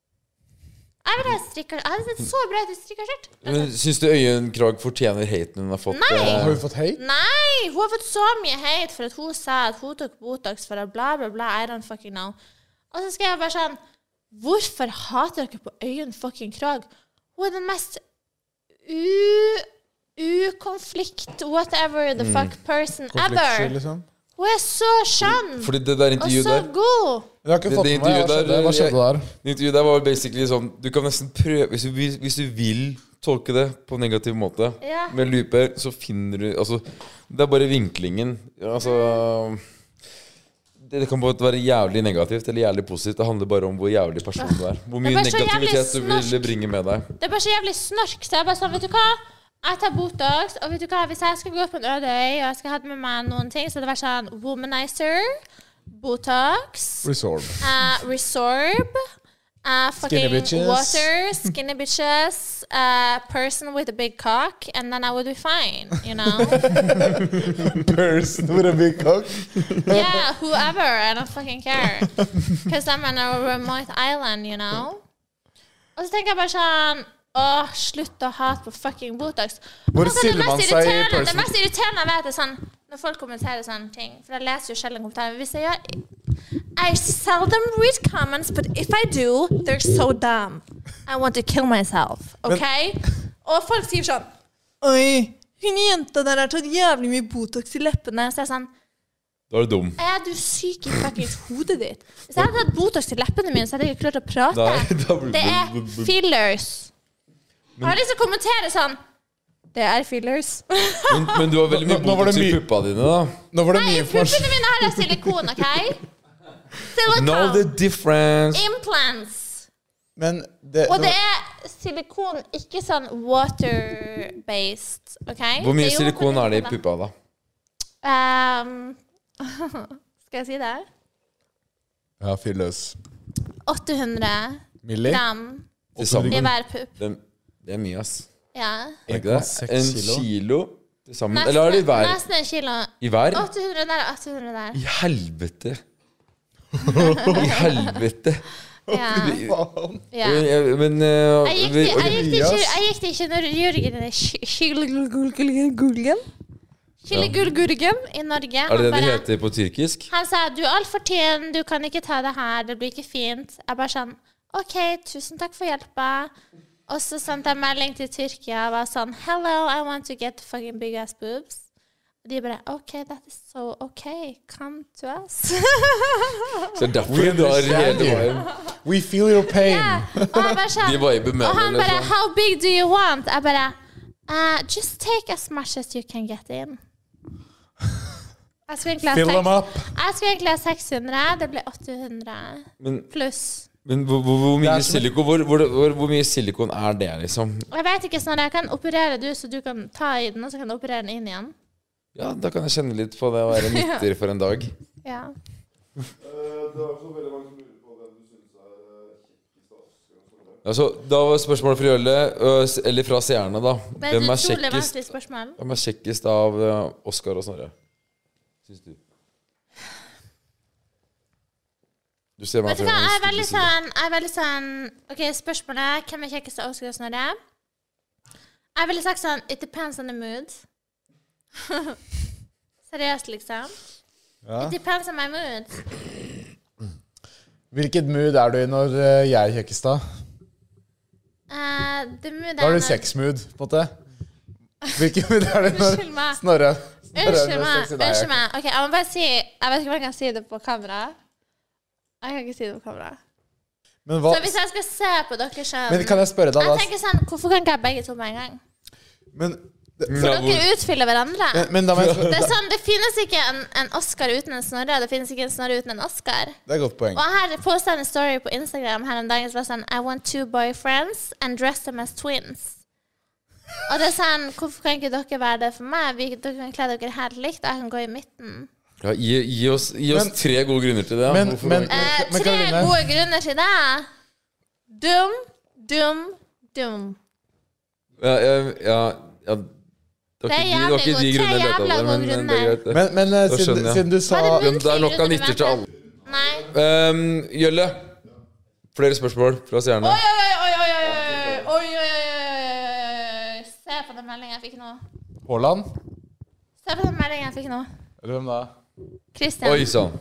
Speaker 3: Jeg vil ha et strikket skjørt. Jeg hadde sett så bra ut i strikket skjørt.
Speaker 4: Men synes du Øyunn Krogh fortjener haten hun har fått?
Speaker 3: Nei.
Speaker 4: Eh,
Speaker 1: Har hun fått hate?
Speaker 3: Nei, hun har fått så mye hate for at hun sa at hun tok Botox for at bla bla bla, I don't fucking know. Og så skal jeg bare sånn, hvorfor hater dere på Øyunn fucking Krogh? Hun er den mest u... ukonflikt, whatever the fuck person ever.
Speaker 1: Liksom.
Speaker 3: Hun er så skjønn.
Speaker 4: Fordi det der
Speaker 3: Og
Speaker 4: intervjuet
Speaker 3: så
Speaker 4: der
Speaker 3: god.
Speaker 1: Jeg har ikke
Speaker 4: Det-
Speaker 1: fått
Speaker 4: det
Speaker 1: med meg. Hva
Speaker 4: intervjuet
Speaker 1: skjedde,
Speaker 4: der,
Speaker 1: hva skjedde der?
Speaker 4: Det intervjuet der var basically sånn, du kan nesten prøve, hvis du vil, hvis du vil tolke det på negativ måte,
Speaker 3: Ja.
Speaker 4: med luper, så finner du, altså, det er bare vinklingen. Altså, det, det kan både være jævlig negativt eller jævlig positivt. Det handler bare om hvor jævlig person du er. Hvor mye
Speaker 3: bare så jævlig
Speaker 4: negativitet du vil
Speaker 3: snork.
Speaker 4: bringe med deg.
Speaker 3: Det er bare så jævlig snork, så jeg er bare sånn, vet du hva? Jeg tar Botox, og vet du hva? Hvis jeg skal gå på en øde øy, og jeg skal ha med meg noen ting, så det var sånn womanizer, Botox,
Speaker 1: Resorb.
Speaker 3: uh, Resorb, uh, fucking
Speaker 1: Skinny bitches.
Speaker 3: water, skinny bitches, uh, person with a big cock, and then I would be fine, you know?
Speaker 1: Person with a big cock.
Speaker 3: Yeah, whoever, I don't fucking care. Because I'm on a remote island, you know? Og så tenker jeg bare sånn, åh, slutt å hate på fucking Botox.
Speaker 1: Hvor
Speaker 3: Men det
Speaker 1: stiller man
Speaker 3: mest
Speaker 1: seg i
Speaker 3: irriterende- Det
Speaker 1: person?
Speaker 3: mest irriterende jeg vet er sånn, når folk kommenterer sånne ting, for jeg leser jo sjelden kommentarer. Hvis jeg gjør, I seldom read comments, but if I do, they're so dumb. I want to kill myself, ok? Og folk sier sånn, oi, hun jenta der har tatt jævlig mye Botox i leppene. Så jeg er sånn,
Speaker 4: Da er du dum.
Speaker 3: er du syk i fuckings hodet ditt? Hvis jeg hadde tatt Botox i leppene mine, så hadde jeg ikke klart å prate.
Speaker 4: Nei, da blir
Speaker 3: Det er fillers. Jeg har lyst til å kommentere sånn, det er fillers.
Speaker 4: Men, men du har veldig mye
Speaker 1: Nå- nå var det
Speaker 4: Botox i
Speaker 1: mye-
Speaker 4: puppa dine, da.
Speaker 1: Nå var det
Speaker 3: Nei,
Speaker 1: mye informasjon.
Speaker 3: puppene mine har jeg silikon, ok?
Speaker 4: Know the
Speaker 3: Silikon.
Speaker 4: difference.
Speaker 3: Implants.
Speaker 1: Men det,
Speaker 3: Og det er silikon, ikke sånn water-based, ok?
Speaker 4: Hvor mye
Speaker 3: Det er jo
Speaker 4: silikon er det i
Speaker 3: da.
Speaker 4: puppa, da?
Speaker 3: Um, skal jeg si det?
Speaker 1: Ja, fillers.
Speaker 3: åtte hundre
Speaker 1: Milli?
Speaker 3: gram
Speaker 4: Til
Speaker 3: i
Speaker 4: sammen.
Speaker 3: hver pupp.
Speaker 4: Det, det er mye, ass.
Speaker 3: Ja.
Speaker 4: Er ikke det?
Speaker 1: en komma seks
Speaker 4: En
Speaker 1: kilo.
Speaker 4: kilo til sammen. Eller er det i
Speaker 3: Nesten,
Speaker 4: hver?
Speaker 3: nesten en kilo.
Speaker 4: I hver?
Speaker 3: åtte hundre der og åtte hundre der.
Speaker 4: I helvete. I helvete.
Speaker 3: Ja. Ja.
Speaker 4: Men, jeg- men eh,
Speaker 3: Jeg gikk
Speaker 4: vi-
Speaker 3: til, jeg gikk til,
Speaker 1: Elias.
Speaker 3: jeg gikk til kirurgen Kilegurgurgen i Norge.
Speaker 4: Er det det
Speaker 3: Han
Speaker 4: det
Speaker 3: bare-
Speaker 4: heter på tyrkisk?
Speaker 3: Han sa, du er altfor tynn, du kan ikke ta det her, det blir ikke fint. Jeg bare sånn, ok, tusen takk for hjelpa. Og så sendte jeg melding til Tyrkia og var sånn, hello, I want to get fucking big ass boobs. Og de bare, ok, that is so ok, come to us.
Speaker 4: Så det er derfor du har hele veien.
Speaker 1: We feel your pain.
Speaker 3: Ja, og han bare sånn,
Speaker 4: De viber med
Speaker 3: og han
Speaker 4: det,
Speaker 3: bare,
Speaker 4: liksom.
Speaker 3: how big do you want? Jeg bare, uh, just take as much as you can get in. Jeg skulle egentlig ha
Speaker 1: Fill them
Speaker 3: seks-
Speaker 1: up.
Speaker 3: Jeg skulle egentlig ha seks hundre, det ble åtte hundre
Speaker 4: Men,
Speaker 3: pluss.
Speaker 4: men hvor, hvor, hvor,
Speaker 1: Det er
Speaker 4: mye
Speaker 1: som-
Speaker 4: silikon, hvor, hvor, hvor, hvor mye silikon er det, liksom?
Speaker 3: Jeg vet ikke, sånn, jeg kan operere du, så du kan ta i den, og så kan du operere den inn igjen.
Speaker 4: Ja, da kan jeg kjenne litt på det å være nytter for en dag.
Speaker 3: Ja.
Speaker 6: Eh, Det er også veldig mange som lurer på hvem du synes er eh, kjekkest av Oscar og Snorre.
Speaker 4: Altså, da var spørsmålet fra Jølle, ø, eller fra seerne, da.
Speaker 3: Det er
Speaker 4: Hvem
Speaker 3: et
Speaker 4: er
Speaker 3: utrolig
Speaker 4: kjekkest,
Speaker 3: vanskelig spørsmål.
Speaker 4: hvem er kjekkest av ø, Oscar og Snorre? Syns du? Du ser meg
Speaker 3: Vet du hva, jeg er
Speaker 4: fra
Speaker 3: veldig
Speaker 4: en stygg side.
Speaker 3: sånn, jeg er veldig sånn, ok, spørsmålet, hvem er kjekkest av Oscar og Snorre? Jeg ville sagt sånn, it depends on the mood. Seriøst, liksom.
Speaker 1: Ja.
Speaker 3: It depends on my mood.
Speaker 1: Hvilket mood er du i når eh, jeg er kjekkest da?
Speaker 3: Uh, the mood
Speaker 1: Da har
Speaker 3: er
Speaker 1: du sexmood, på en måte. Hvilket mood er du når
Speaker 3: Unnskyld meg.
Speaker 1: Snorre? Snorre er
Speaker 3: Unnskyld
Speaker 1: mest
Speaker 3: meg,
Speaker 1: sexy? Nei,
Speaker 3: unnskyld meg. Ok, jeg må bare si, jeg vet ikke om jeg kan si det på kamera. Jeg kan ikke si det på kamera.
Speaker 1: Men, hva,
Speaker 3: Så hvis jeg skal se på dere sånn
Speaker 1: men kan jeg spørre deg
Speaker 3: Jeg
Speaker 1: da?
Speaker 3: tenker sånn, hvorfor kan ikke jeg begge to med en gang?
Speaker 1: Men,
Speaker 3: For
Speaker 4: Ja,
Speaker 3: dere utfyller hverandre.
Speaker 1: men, men da må jeg
Speaker 3: Det
Speaker 1: spørre,
Speaker 3: er sånn, det finnes ikke en, en Oscar uten en Snorre, det finnes ikke en Snorre uten en Oscar.
Speaker 1: det er et godt poeng.
Speaker 3: Og her postet jeg en story på Instagram her om dagen som var sånn I want two boyfriends and dress them as twins. Og det er sånn, hvorfor kan ikke dere være det for meg? Vi, dere kan kle dere helt likt, og jeg kan gå i midten.
Speaker 4: Ja, gi, gi, oss, gi oss
Speaker 1: Men-
Speaker 4: tre gode grunner til det. Ja.
Speaker 1: Men,
Speaker 4: Hvorfor
Speaker 1: men,
Speaker 4: kan vi
Speaker 3: Eh,
Speaker 1: men
Speaker 3: tre
Speaker 1: Karoline,
Speaker 3: gode grunner til det. Dum, dum, dum.
Speaker 4: ikke- ja, ja, ja, ja. Det
Speaker 3: Det
Speaker 4: var
Speaker 3: er
Speaker 4: ikke, de- det var ikke de
Speaker 3: jævlig
Speaker 4: grunnene jeg
Speaker 3: gode-
Speaker 4: lette
Speaker 3: tre
Speaker 4: etter, men,
Speaker 3: jævla
Speaker 4: men
Speaker 3: gode
Speaker 4: det er greit. det.
Speaker 1: men, men eh,
Speaker 4: Da
Speaker 1: siden,
Speaker 4: skjønner jeg.
Speaker 1: siden du sa
Speaker 3: Var det
Speaker 4: Men det er nok av
Speaker 3: muntlige
Speaker 4: nitter til alle.
Speaker 3: Nei.
Speaker 4: Um, Jølle, flere spørsmål fra stjerne.
Speaker 3: Oi, oi, oi, oi, oi, oi, oi, oi, oi, oi. Se på den meldingen jeg fikk nå.
Speaker 1: Haaland?
Speaker 3: Se på den meldingen jeg fikk nå.
Speaker 1: Eller hvem da?
Speaker 3: Christian.
Speaker 4: Oi sann.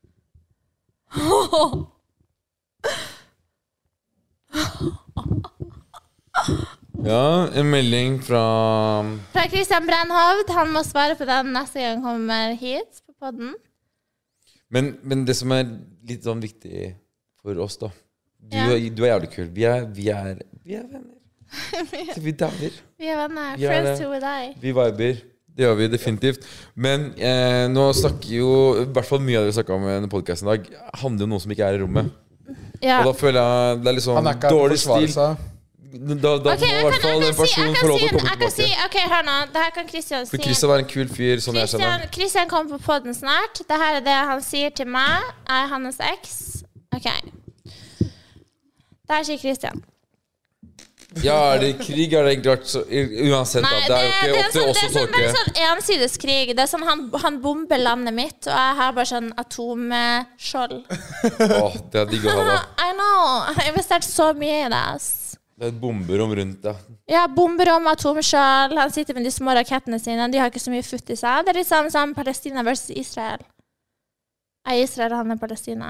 Speaker 4: Ja, en melding fra
Speaker 3: Fra Christian Brennhovd. Han må svare på den neste gang han kommer hit på podden.
Speaker 4: men, men det som er litt sånn viktig for oss, da. Du,
Speaker 3: Ja.
Speaker 4: er, du er jævlig kul. Vi er, vi er, vi er venner. Så vi dauer.
Speaker 3: Vi er venner.
Speaker 4: Vi er
Speaker 3: Friends
Speaker 4: det.
Speaker 3: to with I.
Speaker 4: Vi viber. Det gjør vi definitivt. Men eh, nå snakker jo i hvert fall mye av det vi snakka om i denne podkasten i dag, handler jo om noe som ikke er i rommet.
Speaker 3: Ja.
Speaker 4: Og da føler jeg det er litt
Speaker 1: Han
Speaker 4: sånn
Speaker 1: er ikke her for å
Speaker 4: dårlig
Speaker 1: forsvare
Speaker 4: stil.
Speaker 1: seg.
Speaker 4: Da, da
Speaker 3: Ok,
Speaker 4: må i
Speaker 3: jeg
Speaker 4: hvert
Speaker 3: kan,
Speaker 4: fall
Speaker 3: jeg
Speaker 4: den
Speaker 3: kan si, jeg
Speaker 4: personen
Speaker 3: kan
Speaker 4: få lov
Speaker 3: si,
Speaker 4: til å komme
Speaker 3: jeg kan si,
Speaker 4: tilbake.
Speaker 3: ok, hør nå, det her kan Christian si.
Speaker 4: For Christian er en kul fyr, sånn jeg
Speaker 3: Christian,
Speaker 4: kjenner.
Speaker 3: Christian kommer på podden snart. Det her er det han sier til meg. Jeg er hans eks. Ok. Det her sier Christian.
Speaker 4: Ja, er det krig, er det egentlig vært så uansett, da. Det er jo ikke
Speaker 3: det er
Speaker 4: opp til
Speaker 3: sånn,
Speaker 4: oss
Speaker 3: det
Speaker 4: å
Speaker 3: er sånn,
Speaker 4: tolke.
Speaker 3: bare sånn ensides krig. Det er sånn han, han bomber landet mitt, og jeg har bare sånn atomskjold.
Speaker 4: Åh, det er digg å ha, da.
Speaker 3: I know. Jeg har investert så mye i det. Ass.
Speaker 4: Det er et bomberom rundt deg.
Speaker 3: Ja, bomberom, atomskjold. Han sitter med de små rakettene sine. De har ikke så mye futt i seg. Det er litt sånn som Palestina versus Israel. Jeg er Israel, han er Palestina.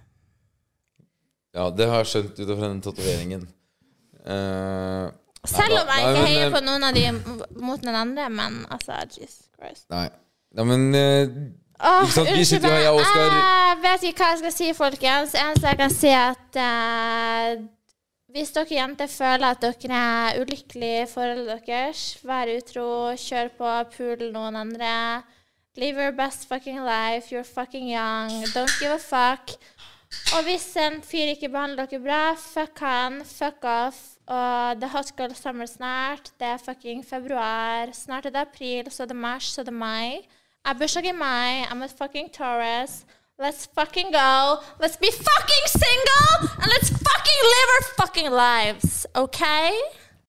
Speaker 4: Ja, det har jeg skjønt ut fra den tatoveringen. Uh,
Speaker 3: Selv om jeg ikke heier på
Speaker 4: Nei,
Speaker 3: noen av de mot den andre, men altså, Jesus Christ.
Speaker 4: nei. Ja, men eh,
Speaker 3: Åh,
Speaker 4: Ikke sant, vi
Speaker 3: unnskyld
Speaker 4: sitter jo her,
Speaker 3: meg.
Speaker 4: jeg og Oskar.
Speaker 3: Jeg vet ikke hva jeg skal si, folkens. Eneste jeg kan si, er at eh, hvis dere jenter føler at dere er ulykkelige i forholdet deres, vær utro, kjør på, pool noen andre. Live your best fucking life. You're fucking young. Don't give a fuck. Og hvis en fyr ikke behandler dere bra, fuck han, fuck off. Og det er hot girl summer snart. Det er fucking februar. Snart er det april, så er det mars, så er det mai. Jeg har bursdag i mai. I'm a fucking Taurus. Let's fucking go. Let's be fucking single. And let's fucking live our fucking lives. Okay?